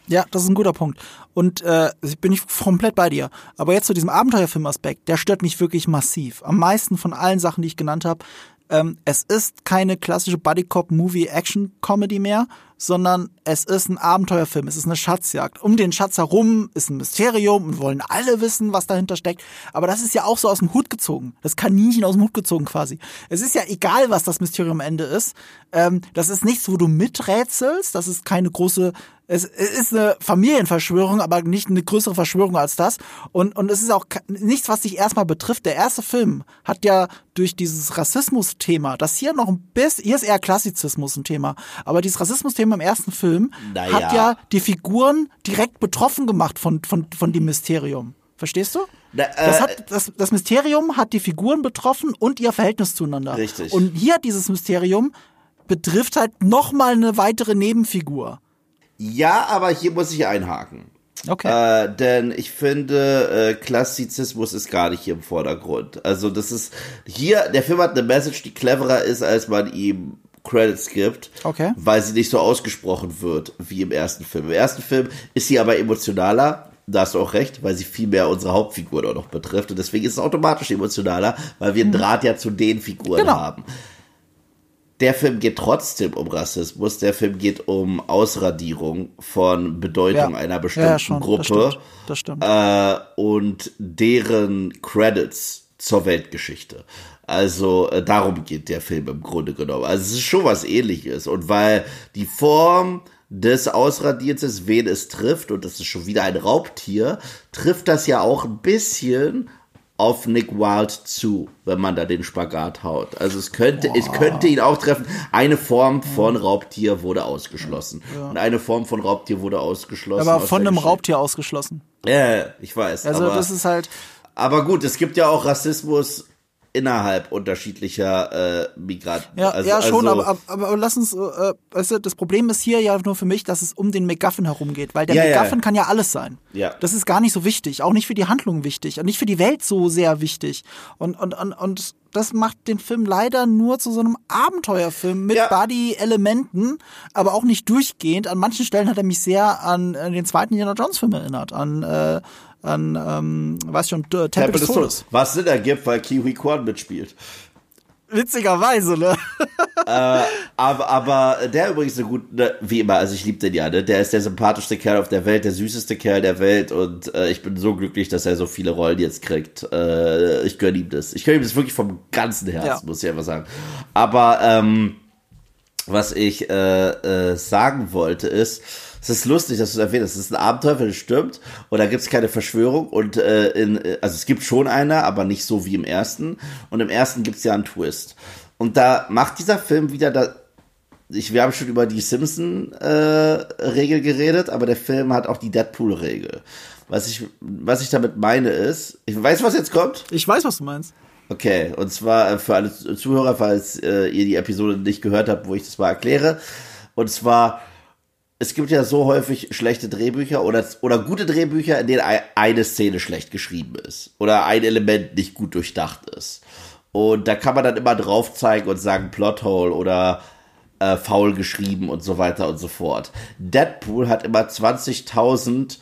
Ja, das ist ein guter Punkt. Und äh, bin ich komplett bei dir. Aber jetzt zu diesem Abenteuerfilm-Aspekt, der stört mich wirklich massiv. Am meisten von allen Sachen, die ich genannt habe. Ähm, es ist keine klassische Buddy-Cop-Movie-Action-Comedy mehr, sondern es ist ein Abenteuerfilm, es ist eine Schatzjagd. Um den Schatz herum ist ein Mysterium und wollen alle wissen, was dahinter steckt. Aber das ist ja auch so aus dem Hut gezogen. Das Kaninchen aus dem Hut gezogen quasi. Es ist ja egal, was das Mysterium am Ende ist. Ähm, das ist nichts, wo du miträtselst. Das ist keine große... Es ist eine Familienverschwörung, aber nicht eine größere Verschwörung als das. Und, und es ist auch nichts, was dich erstmal betrifft. Der erste Film hat ja durch dieses Rassismus-Thema, das hier noch ein bisschen, hier ist eher Klassizismus ein Thema, aber dieses Rassismus-Thema im ersten Film naja. hat ja die Figuren direkt betroffen gemacht von, von, von dem Mysterium. Verstehst du? Na, äh, das, hat, das, das Mysterium hat die Figuren betroffen und ihr Verhältnis zueinander. Richtig. Und hier dieses Mysterium betrifft halt nochmal eine weitere Nebenfigur. Ja, aber hier muss ich einhaken. Okay. Äh, denn ich finde, äh, Klassizismus ist gar nicht hier im Vordergrund. Also das ist, hier, der Film hat eine Message, die cleverer ist, als man ihm Credits gibt, okay. weil sie nicht so ausgesprochen wird wie im ersten Film. Im ersten Film ist sie aber emotionaler, da hast du auch recht, weil sie viel mehr unsere Hauptfigur auch noch betrifft und deswegen ist es automatisch emotionaler, weil wir einen Draht ja zu den Figuren genau. haben. Der Film geht trotzdem um Rassismus, der Film geht um Ausradierung von Bedeutung ja. einer bestimmten ja, schon. Gruppe das stimmt. Das stimmt. Äh, und deren Credits zur Weltgeschichte. Also äh, darum geht der Film im Grunde genommen. Also es ist schon was Ähnliches. Und weil die Form des Ausradierens, wen es trifft, und das ist schon wieder ein Raubtier, trifft das ja auch ein bisschen auf Nick Wilde zu, wenn man da den Spagat haut. Also es könnte, es könnte ihn auch treffen. Eine Form von Raubtier wurde ausgeschlossen. Ja. Und eine Form von Raubtier wurde ausgeschlossen. Aber von einem Raubtier ausgeschlossen. Ja, ich weiß. Also aber, das ist halt... Aber gut, es gibt ja auch Rassismus innerhalb unterschiedlicher äh, Migranten. Ja, also, ja schon, also, aber, aber, aber lass uns, äh, weißt du, das Problem ist hier ja nur für mich, dass es um den MacGuffin herumgeht, weil der ja, MacGuffin ja. kann ja alles sein. Ja. Das ist gar nicht so wichtig, auch nicht für die Handlung wichtig und nicht für die Welt so sehr wichtig. Und, und, und, und das macht den Film leider nur zu so einem Abenteuerfilm mit ja. Buddy-Elementen, aber auch nicht durchgehend. An manchen Stellen hat er mich sehr an, an den zweiten Indiana Jones-Film erinnert, an äh, an, ähm, weiß schon, Tempel, Tempel des Todes. Was Sinn ergibt, weil Ke-Huy Quan mitspielt. Witzigerweise, ne? äh, aber, aber der übrigens so gut, ne, wie immer, also ich liebe den ja, ne? Der ist der sympathischste Kerl auf der Welt, der süßeste Kerl der Welt und äh, ich bin so glücklich, dass er so viele Rollen jetzt kriegt. Äh, ich gönne ihm das. Ich gönne ihm das wirklich vom ganzen Herzen, ja. muss ich einfach sagen. Aber ähm, was ich äh, äh, sagen wollte ist, es ist lustig, dass du es erwähnt hast. Es ist ein Abenteuer, wenn es stimmt. Und da gibt es keine Verschwörung. Und äh, in, also es gibt schon eine, aber nicht so wie im ersten. Und im ersten gibt es ja einen Twist. Und da macht dieser Film wieder da. Ich, wir haben schon über die Simpson-Regel äh, geredet, aber der Film hat auch die Deadpool-Regel. Was ich, was ich damit meine ist, ich weiß, was jetzt kommt. Ich weiß, was du meinst. Okay, und zwar für alle Zuhörer, falls äh, ihr die Episode nicht gehört habt, wo ich das mal erkläre. Und zwar, es gibt ja so häufig schlechte Drehbücher oder, oder gute Drehbücher, in denen eine Szene schlecht geschrieben ist. Oder ein Element nicht gut durchdacht ist. Und da kann man dann immer drauf zeigen und sagen Plothole oder äh, faul geschrieben und so weiter und so fort. Deadpool hat immer zwanzigtausend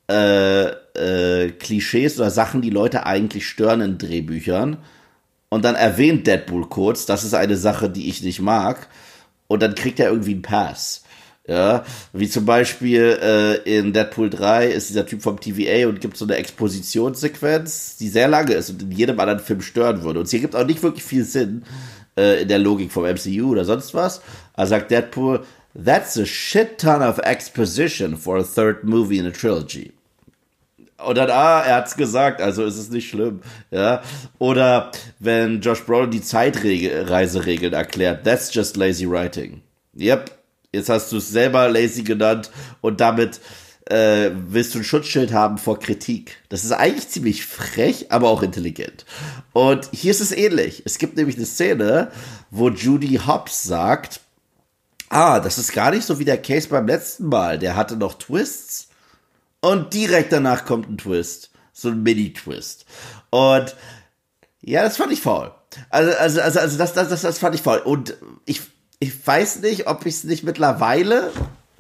äh, äh, Klischees oder Sachen, die Leute eigentlich stören in Drehbüchern. Und dann erwähnt Deadpool kurz, das ist eine Sache, die ich nicht mag. Und dann kriegt er irgendwie einen Pass. Ja, wie zum Beispiel äh, in Deadpool drei ist dieser Typ vom T V A und gibt so eine Expositionssequenz, die sehr lange ist und in jedem anderen Film stören würde. Und es hier gibt auch nicht wirklich viel Sinn äh, in der Logik vom M C U oder sonst was. Da sagt Deadpool, that's a shit ton of exposition for a third movie in a trilogy. Und dann, ah, er hat's gesagt, also ist es nicht schlimm, ja. Oder wenn Josh Brolin die Zeitreiseregeln erklärt, that's just lazy writing. Yep. Jetzt hast du es selber lazy genannt und damit äh, willst du ein Schutzschild haben vor Kritik. Das ist eigentlich ziemlich frech, aber auch intelligent. Und hier ist es ähnlich. Es gibt nämlich eine Szene, wo Judy Hopps sagt, ah, das ist gar nicht so wie der Case beim letzten Mal. Der hatte noch Twists. Und direkt danach kommt ein Twist. So ein Mini-Twist. Und ja, das fand ich faul. Also, also, also, also das, das, das, das fand ich faul. Und ich Ich weiß nicht, ob ich es nicht mittlerweile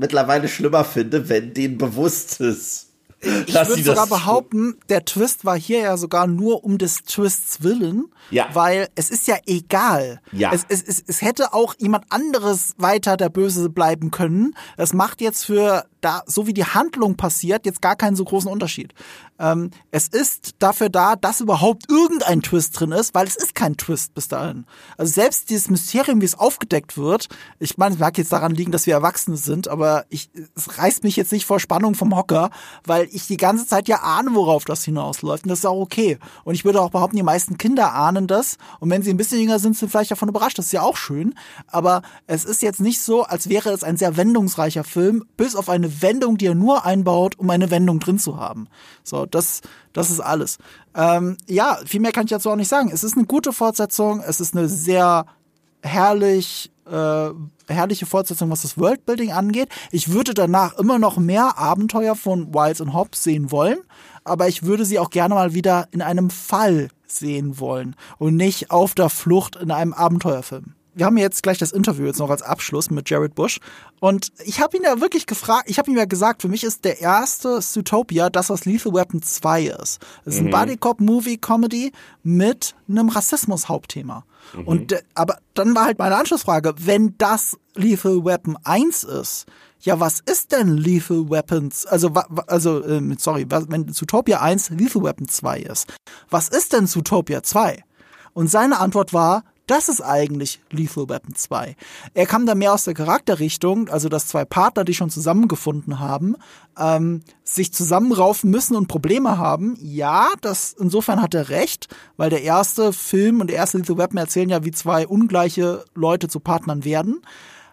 mittlerweile schlimmer finde, wenn denen bewusst ist. Ich würde sogar behaupten, der Twist war hier ja sogar nur um des Twists willen, ja. weil es ist ja egal. Ja. Es, es, es, es hätte auch jemand anderes weiter der Böse bleiben können. Es macht jetzt für, da so wie die Handlung passiert, jetzt gar keinen so großen Unterschied. Ähm, es ist dafür da, dass überhaupt irgendein Twist drin ist, weil es ist kein Twist bis dahin. Also selbst dieses Mysterium, wie es aufgedeckt wird, ich meine, es mag jetzt daran liegen, dass wir Erwachsene sind, aber ich, es reißt mich jetzt nicht vor Spannung vom Hocker, weil ich die ganze Zeit ja ahne, worauf das hinausläuft. Und das ist auch okay. Und ich würde auch behaupten, die meisten Kinder ahnen das. Und wenn sie ein bisschen jünger sind, sind sie vielleicht davon überrascht. Das ist ja auch schön. Aber es ist jetzt nicht so, als wäre es ein sehr wendungsreicher Film, bis auf eine Wendung, die er nur einbaut, um eine Wendung drin zu haben. So, das, das ist alles. Ähm, ja, viel mehr kann ich dazu auch nicht sagen. Es ist eine gute Fortsetzung. Es ist eine sehr herrlich, äh, herrliche Fortsetzung, was das Worldbuilding angeht. Ich würde danach immer noch mehr Abenteuer von Wiles und Hobbs sehen wollen, aber ich würde sie auch gerne mal wieder in einem Fall sehen wollen und nicht auf der Flucht in einem Abenteuerfilm. Wir haben jetzt gleich das Interview jetzt noch als Abschluss mit Jared Bush und ich habe ihn ja wirklich gefragt, ich habe ihm ja gesagt, für mich ist der erste Zootopia das, was Lethal Weapon zwei ist. Es ist ein mhm. Buddy-Cop-Movie-Comedy mit einem Rassismus-Hauptthema. Mhm. Und aber dann war halt meine Anschlussfrage, wenn das Lethal Weapon eins ist, ja, was ist denn Lethal Weapons, also, also ähm, sorry, wenn Zootopia eins Lethal Weapon zwei ist, was ist denn Zootopia zwei? Und seine Antwort war, das ist eigentlich Lethal Weapon zwei. Er kam da mehr aus der Charakterrichtung, also dass zwei Partner, die schon zusammengefunden haben, ähm, sich zusammenraufen müssen und Probleme haben. Ja, das insofern hat er recht, weil der erste Film und der erste Lethal Weapon erzählen ja, wie zwei ungleiche Leute zu Partnern werden.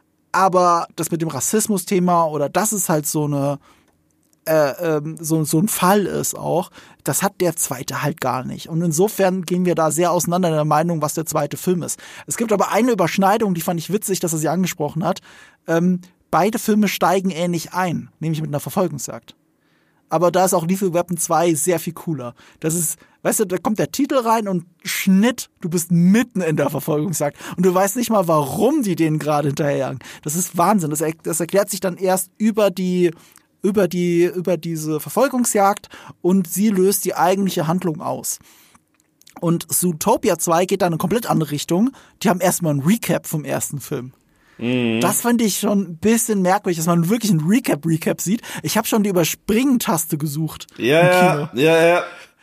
Aber das mit dem Rassismus-Thema oder das ist halt so eine Äh, ähm, so, so ein Fall ist auch, das hat der zweite halt gar nicht. Und insofern gehen wir da sehr auseinander in der Meinung, was der zweite Film ist. Es gibt aber eine Überschneidung, die fand ich witzig, dass er sie angesprochen hat. Ähm, beide Filme steigen ähnlich ein, nämlich mit einer Verfolgungsjagd. Aber da ist auch Lethal Weapon zwei sehr viel cooler. Das ist, weißt du, da kommt der Titel rein und Schnitt, du bist mitten in der Verfolgungsjagd. Und du weißt nicht mal, warum die denen gerade hinterherjagen. Das ist Wahnsinn. Das, er, das erklärt sich dann erst über die über die, über diese Verfolgungsjagd und sie löst die eigentliche Handlung aus. Und Zootopia zwei geht da in eine komplett andere Richtung. Die haben erstmal ein Recap vom ersten Film. Mhm. Das fand ich schon ein bisschen merkwürdig, dass man wirklich ein Recap-Recap sieht. Ich habe schon die Überspringen-Taste gesucht. Ja, ja, ja, ja.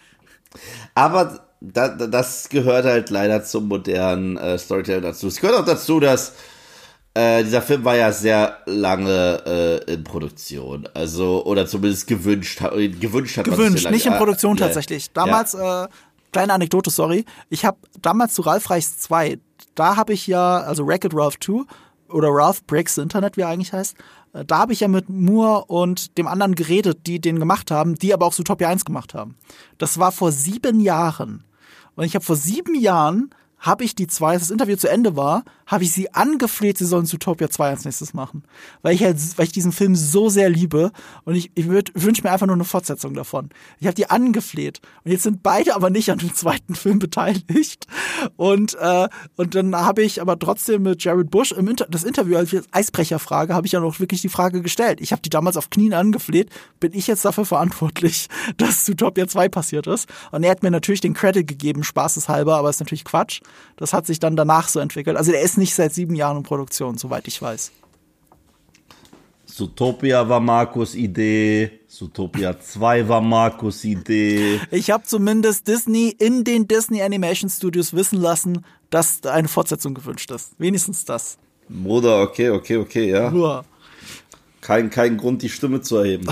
Aber da, das gehört halt leider zum modernen äh, Storytelling dazu. Es gehört auch dazu, dass Äh, dieser Film war ja sehr lange äh, in Produktion, also oder zumindest gewünscht, gewünscht hat man gewünscht, sich nicht in Produktion ja, tatsächlich. Damals, ja. äh, kleine Anekdote, sorry, ich habe damals zu Ralph Reichs zwei, da habe ich ja, also Wreck-It Ralph zwei oder Ralph Breaks the Internet, wie er eigentlich heißt, äh, da habe ich ja mit Moore und dem anderen geredet, die den gemacht haben, die aber auch Zootopia eins gemacht haben. Das war vor sieben Jahren. Und ich habe vor sieben Jahren habe ich die zwei, als das Interview zu Ende war, habe ich sie angefleht, sie sollen Zootopia zwei als nächstes machen. Weil ich halt, weil ich diesen Film so sehr liebe und ich, ich wünsche mir einfach nur eine Fortsetzung davon. Ich habe die angefleht und jetzt sind beide aber nicht an dem zweiten Film beteiligt und äh, und dann habe ich aber trotzdem mit Jared Bush im Inter- das Interview als Eisbrecherfrage habe ich ja noch wirklich die Frage gestellt. Ich habe die damals auf Knien angefleht, bin ich jetzt dafür verantwortlich, dass Zootopia zwei passiert ist? Und er hat mir natürlich den Credit gegeben, spaßeshalber, aber ist natürlich Quatsch. Das hat sich dann danach so entwickelt. Also der ist nicht seit sieben Jahren in Produktion, soweit ich weiß. Zootopia war Markus' Idee, Zootopia zwei war Markus' Idee. Ich habe zumindest Disney in den Disney Animation Studios wissen lassen, dass eine Fortsetzung gewünscht ist. Wenigstens das. Bruder, okay, okay, okay, ja. Nur. Kein, kein Grund, die Stimme zu erheben.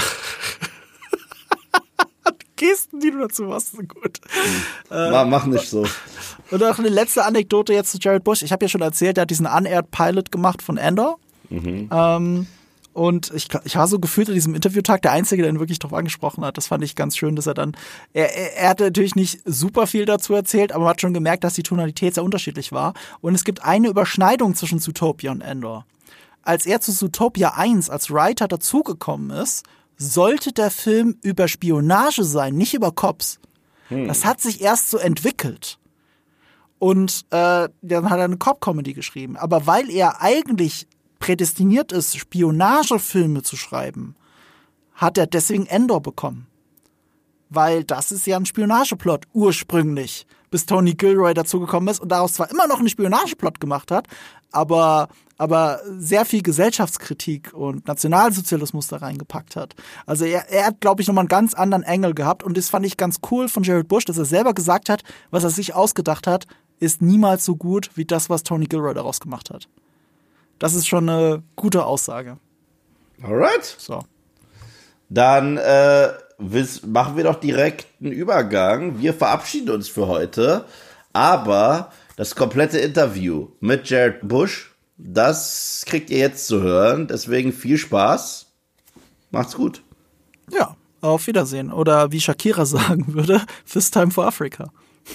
Gesten, die du dazu machst, sind gut. Mhm. Äh, Mach nicht so. Und auch eine letzte Anekdote jetzt zu Jared Bush. Ich habe ja schon erzählt, er hat diesen Unaired Pilot gemacht von Andor. Mhm. Ähm, und ich, ich war so gefühlt an diesem Interviewtag der Einzige, der ihn wirklich drauf angesprochen hat. Das fand ich ganz schön, dass er dann, er, er, er hatte natürlich nicht super viel dazu erzählt, aber man hat schon gemerkt, dass die Tonalität sehr unterschiedlich war. Und es gibt eine Überschneidung zwischen Zootopia und Andor. Als er zu Zootopia eins als Writer dazugekommen ist, sollte der Film über Spionage sein, nicht über Cops. Hm. Das hat sich erst so entwickelt. Und äh, dann hat er eine Cop-Comedy geschrieben. Aber weil er eigentlich prädestiniert ist, Spionagefilme zu schreiben, hat er deswegen Endor bekommen. Weil das ist ja ein Spionageplot ursprünglich, bis Tony Gilroy dazugekommen ist und daraus zwar immer noch einen Spionageplot gemacht hat, aber, aber sehr viel Gesellschaftskritik und Nationalsozialismus da reingepackt hat. Also er, er hat, glaube ich, nochmal einen ganz anderen Angle gehabt und das fand ich ganz cool von Jared Bush, dass er selber gesagt hat, was er sich ausgedacht hat, ist niemals so gut wie das, was Tony Gilroy daraus gemacht hat. Das ist schon eine gute Aussage. Alright. So. Dann äh, machen wir doch direkt einen Übergang. Wir verabschieden uns für heute, aber das komplette Interview mit Jared Bush, das kriegt ihr jetzt zu hören. Deswegen viel Spaß. Macht's gut. Ja, auf Wiedersehen. Oder wie Shakira sagen würde, this time for Africa.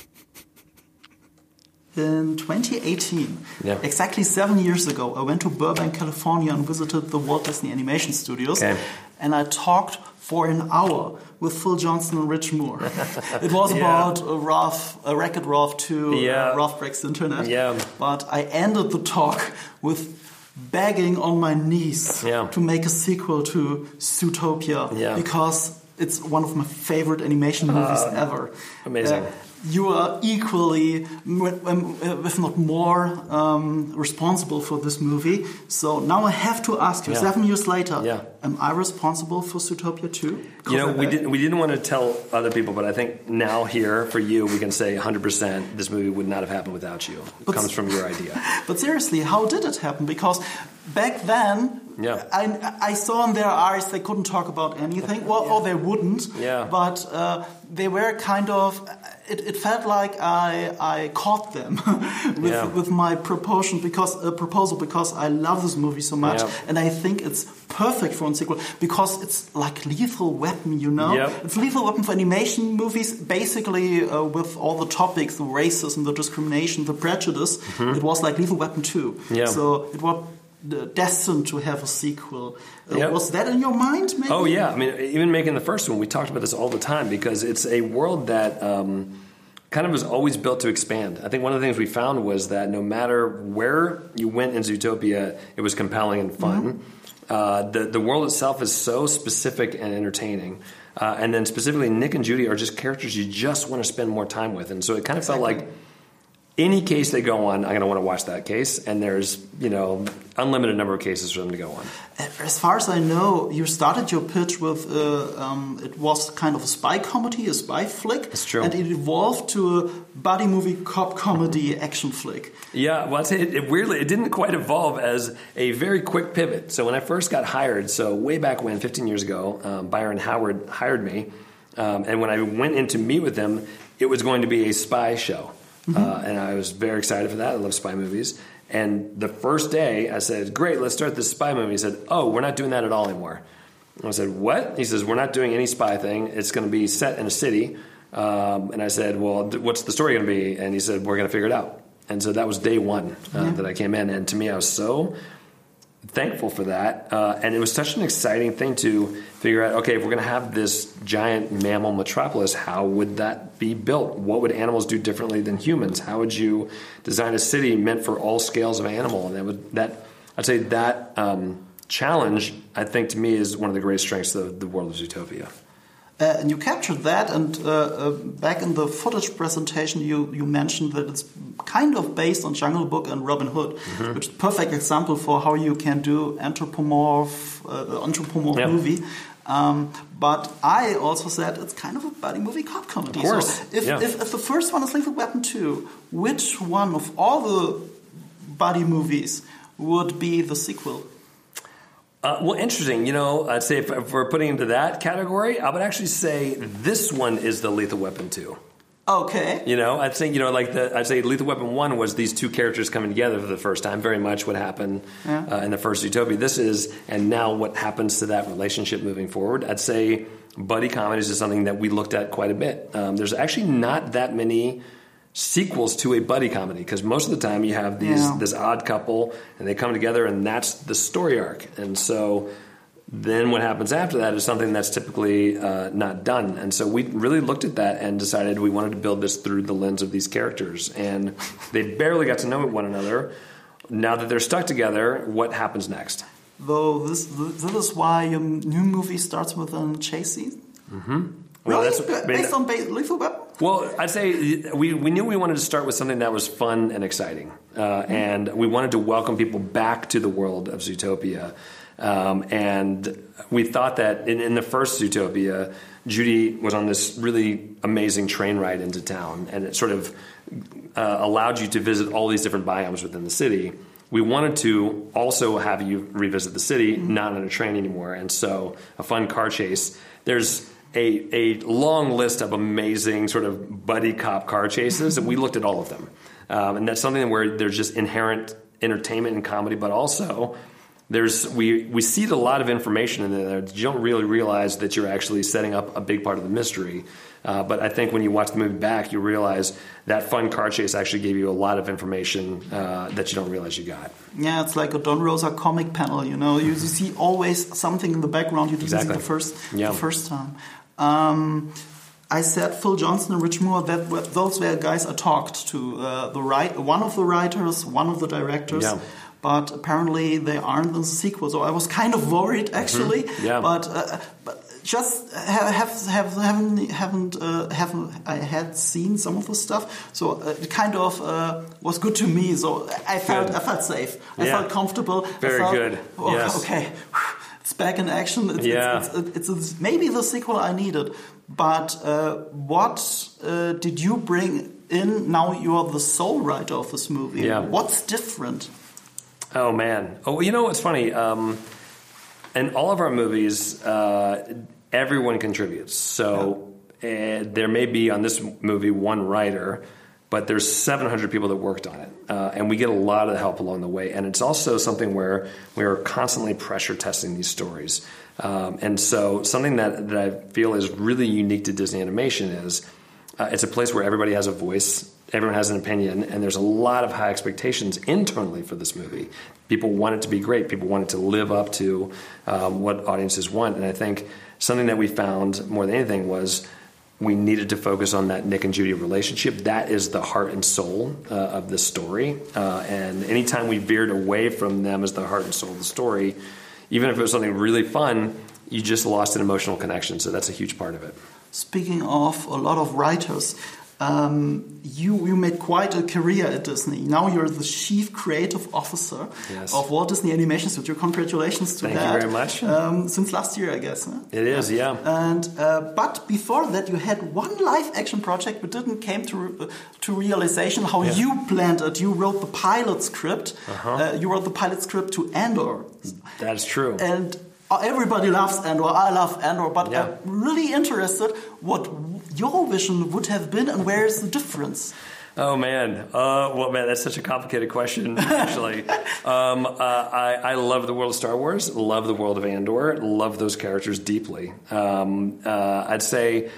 In twenty eighteen, yeah. exactly seven years ago, I went to Burbank, California and visited the Walt Disney Animation Studios. Okay. And I talked for an hour with Phil Johnson and Rich Moore. It was yeah. about a Ralph, a Wreck-It Ralph two, yeah. uh, Ralph Breaks the Internet. Yeah. But I ended the talk with begging on my knees yeah. to make a sequel to Zootopia yeah. because it's one of my favorite animation movies uh, ever. Amazing. Uh, You are equally, if not more, um, responsible for this movie. So now I have to ask you, yeah. seven years later, yeah. am I responsible for Zootopia too? You know, we didn't we didn't want to tell other people, but I think now here for you, we can say one hundred percent this movie would not have happened without you. It but, comes from your idea. But seriously, how did it happen? Because back then, yeah. I, I saw in their eyes they couldn't talk about anything. Well, yeah. or they wouldn't. Yeah. But uh, they were kind of. It, it felt like I I caught them with yeah. with my proposal because uh, proposal because I love this movie so much yeah. and I think it's perfect for a sequel because it's like Lethal Weapon, you know. Yep. It's Lethal Weapon for animation movies, basically uh, with all the topics, the racism, the discrimination, the prejudice. Mm-hmm. It was like Lethal Weapon two. Yeah. So it was destined to have a sequel. Uh, yep. Was that in your mind, maybe? Oh, yeah. I mean, even making the first one, we talked about this all the time because it's a world that um, kind of was always built to expand. I think one of the things we found was that no matter where you went in Zootopia, it was compelling and fun. Mm-hmm. Uh, the, the world itself is so specific and entertaining. Uh, and then specifically, Nick and Judy are just characters you just want to spend more time with. And so it kind of felt like any case they go on, I'm going to want to watch that case. And there's, you know, unlimited number of cases for them to go on. As far as I know, you started your pitch with, uh, um, it was kind of a spy comedy, a spy flick. That's true. And it evolved to a buddy movie, cop comedy, action flick. Yeah, well, I'd say it, it weirdly, it didn't quite evolve as a very quick pivot. So when I first got hired, so way back when, fifteen years ago, um, Byron Howard hired me. Um, and when I went in to meet with him, it was going to be a spy show. Mm-hmm. Uh, and I was very excited for that. I love spy movies. And the first day, I said, great, let's start this spy movie. He said, oh, we're not doing that at all anymore. And I said, what? He says, we're not doing any spy thing. It's going to be set in a city. Um, and I said, well, what's the story going to be? And he said, we're going to figure it out. And so that was day one uh, yeah. that I came in. And to me, I was so thankful for that. Uh, and it was such an exciting thing to figure out, okay, if we're going to have this giant mammal metropolis, how would that be built? What would animals do differently than humans? How would you design a city meant for all scales of animal? And that would, that I'd say that um, challenge, I think, to me, is one of the great strengths of the world of Zootopia. Uh, and you captured that, and uh, uh, back in the footage presentation, you, you mentioned that it's kind of based on Jungle Book and Robin Hood, mm-hmm. which is a perfect example for how you can do anthropomorph, uh, anthropomorph yep. movie. Um, but I also said it's kind of a buddy movie cop comedy. Of course. So if, yeah. if, if the first one is Lethal Weapon two, which one of all the buddy movies would be the sequel? Uh, well, interesting. You know, I'd say if, if we're putting into that category, I would actually say this one is the Lethal Weapon two. Okay. You know, I'd say, you know, like the, I'd say Lethal Weapon one was these two characters coming together for the first time, very much what happened yeah. uh, in the first Zootopia. This is, and now what happens to that relationship moving forward. I'd say buddy comedies is something that we looked at quite a bit. Um, there's actually not that many sequels to a buddy comedy because most of the time you have these yeah. this odd couple and they come together and that's the story arc. And so then what happens after that is something that's typically uh, not done. And so we really looked at that and decided we wanted to build this through the lens of these characters. And they barely got to know one another. now that they're stuck together, what happens next? Though this this is why your new movie starts with a chase scene. Mm-hmm. Well, Really? that's, based on ba- Lethal Weapon? Well, I'd say we, we knew we wanted to start with something that was fun and exciting. Uh, mm-hmm. And we wanted to welcome people back to the world of Zootopia. Um, and we thought that in, in the first Zootopia, Judy was on this really amazing train ride into town. And it sort of uh, allowed you to visit all these different biomes within the city. We wanted to also have you revisit the city, mm-hmm. not on a train anymore. And so a fun car chase. There's A, a long list of amazing sort of buddy cop car chases, and we looked at all of them. Um, and that's something where there's just inherent entertainment and comedy, but also there's we, we seed a lot of information in there that you don't really realize that you're actually setting up a big part of the mystery. Uh, but I think when you watch the movie back, you realize that fun car chase actually gave you a lot of information uh, that you don't realize you got. Yeah, it's like a Don Rosa comic panel, you know. You, you see always something in the background you didn't Exactly. see the first, Yeah. the first time. Um, I said Phil Johnson and Rich Moore, that were, those were guys I talked to. Uh, the right, one of the writers, one of the directors. Yeah. But apparently they aren't in the sequel, so I was kind of worried actually. Mm-hmm. Yeah. But, uh, but just have, have, have haven't haven't uh, haven't I had seen some of the stuff, so it kind of uh, was good to me. So I felt Good. I felt safe. I Yeah. felt comfortable. Very I felt, good. Oh, Yes. Okay, it's back in action. It's, Yeah. it's, it's, it's, it's maybe the sequel I needed. But uh, what uh, did you bring in? Now you are the sole writer of this movie. Yeah. What's different? Oh, man. Oh, you know what's funny? Um, in all of our movies, uh, everyone contributes. So uh, there may be on this movie one writer, but there's seven hundred people that worked on it. Uh, and we get a lot of help along the way. And it's also something where we are constantly pressure testing these stories. Um, and so something that, that I feel is really unique to Disney Animation is uh, it's a place where everybody has a voice. Everyone has an opinion, and there's a lot of high expectations internally for this movie. People want it to be great. People want it to live up to um, what audiences want. And I think something that we found more than anything was we needed to focus on that Nick and Judy relationship. That is the heart and soul uh, of the story. Uh, and anytime we veered away from them as the heart and soul of the story, even if it was something really fun, you just lost an emotional connection. So that's a huge part of it. Speaking of a lot of writers, um, you you made quite a career at Disney. Now you're the chief creative officer Yes. of Walt Disney Animation Studio. Congratulations to Thank you that. very much. Um, since last year, I guess. Huh? It is, yeah. And uh, but before that, you had one live action project, but didn't came to uh, to realization. How Yeah. you planned it? You wrote the pilot script. Uh-huh. Uh, you wrote the pilot script to Andor. That is true. And everybody loves Andor. I love Andor, but Yeah. I'm really interested what your vision would have been and where is the difference. Oh, man. Uh, well, man, that's such a complicated question, actually. um, uh, I, I love the world of Star Wars, love the world of Andor, love those characters deeply. Um, uh, I'd say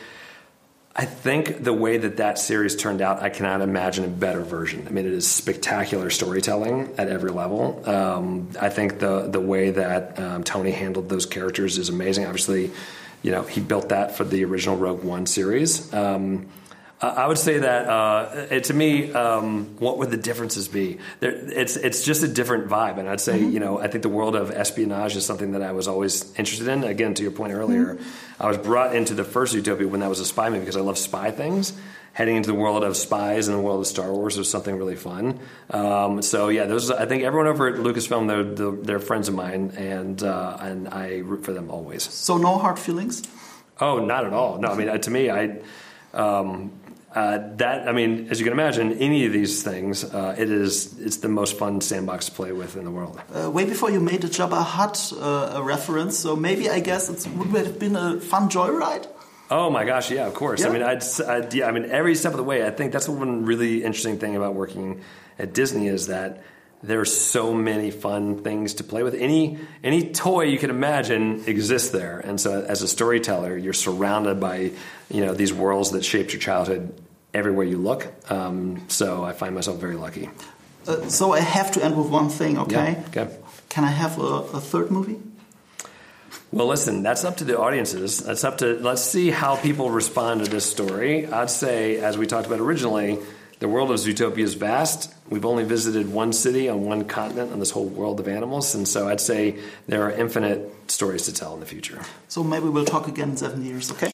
I think the way that that series turned out, I cannot imagine a better version. I mean, it is spectacular storytelling at every level. Um, I think the the way that um, Tony handled those characters is amazing. Obviously, you know, he built that for the original Rogue One series. Um, I would say that uh, it, to me, um, what would the differences be? There, it's it's just a different vibe, and I'd say mm-hmm. you know I think the world of espionage is something that I was always interested in. Again, to your point earlier, mm-hmm. I was brought into the first Zootopia when that was a spy movie because I love spy things. Heading into the world of spies and the world of Star Wars was something really fun. Um, so yeah, those I think everyone over at Lucasfilm they're they're, they're friends of mine, and uh, and I root for them always. So no hard feelings? Oh, not at all. No, I mean uh, to me, I. Um, Uh, that I mean, as you can imagine, any of these things, uh, it is it's the most fun sandbox to play with in the world. Uh, way before you made a Jabba Hutt uh, a reference, so maybe I guess it would have been a fun joyride. Oh my gosh, yeah, of course. Yeah. I mean, I'd, I'd, yeah, I mean, every step of the way. I think that's one really interesting thing about working at Disney is that there's so many fun things to play with. Any any toy you can imagine exists there, and so as a storyteller, you're surrounded by you know these worlds that shaped your childhood everywhere you look. Um, so I find myself very lucky. Uh, so I have to end with one thing, okay? Yeah, okay. Can I have a, a third movie? Well, listen, that's up to the audiences. That's up to let's see how people respond to this story. I'd say, as we talked about originally, the world of Zootopia is vast. we've only visited one city on one continent on this whole world of animals, and so I'd say there are infinite stories to tell in the future. So maybe we'll talk again in seven years, okay?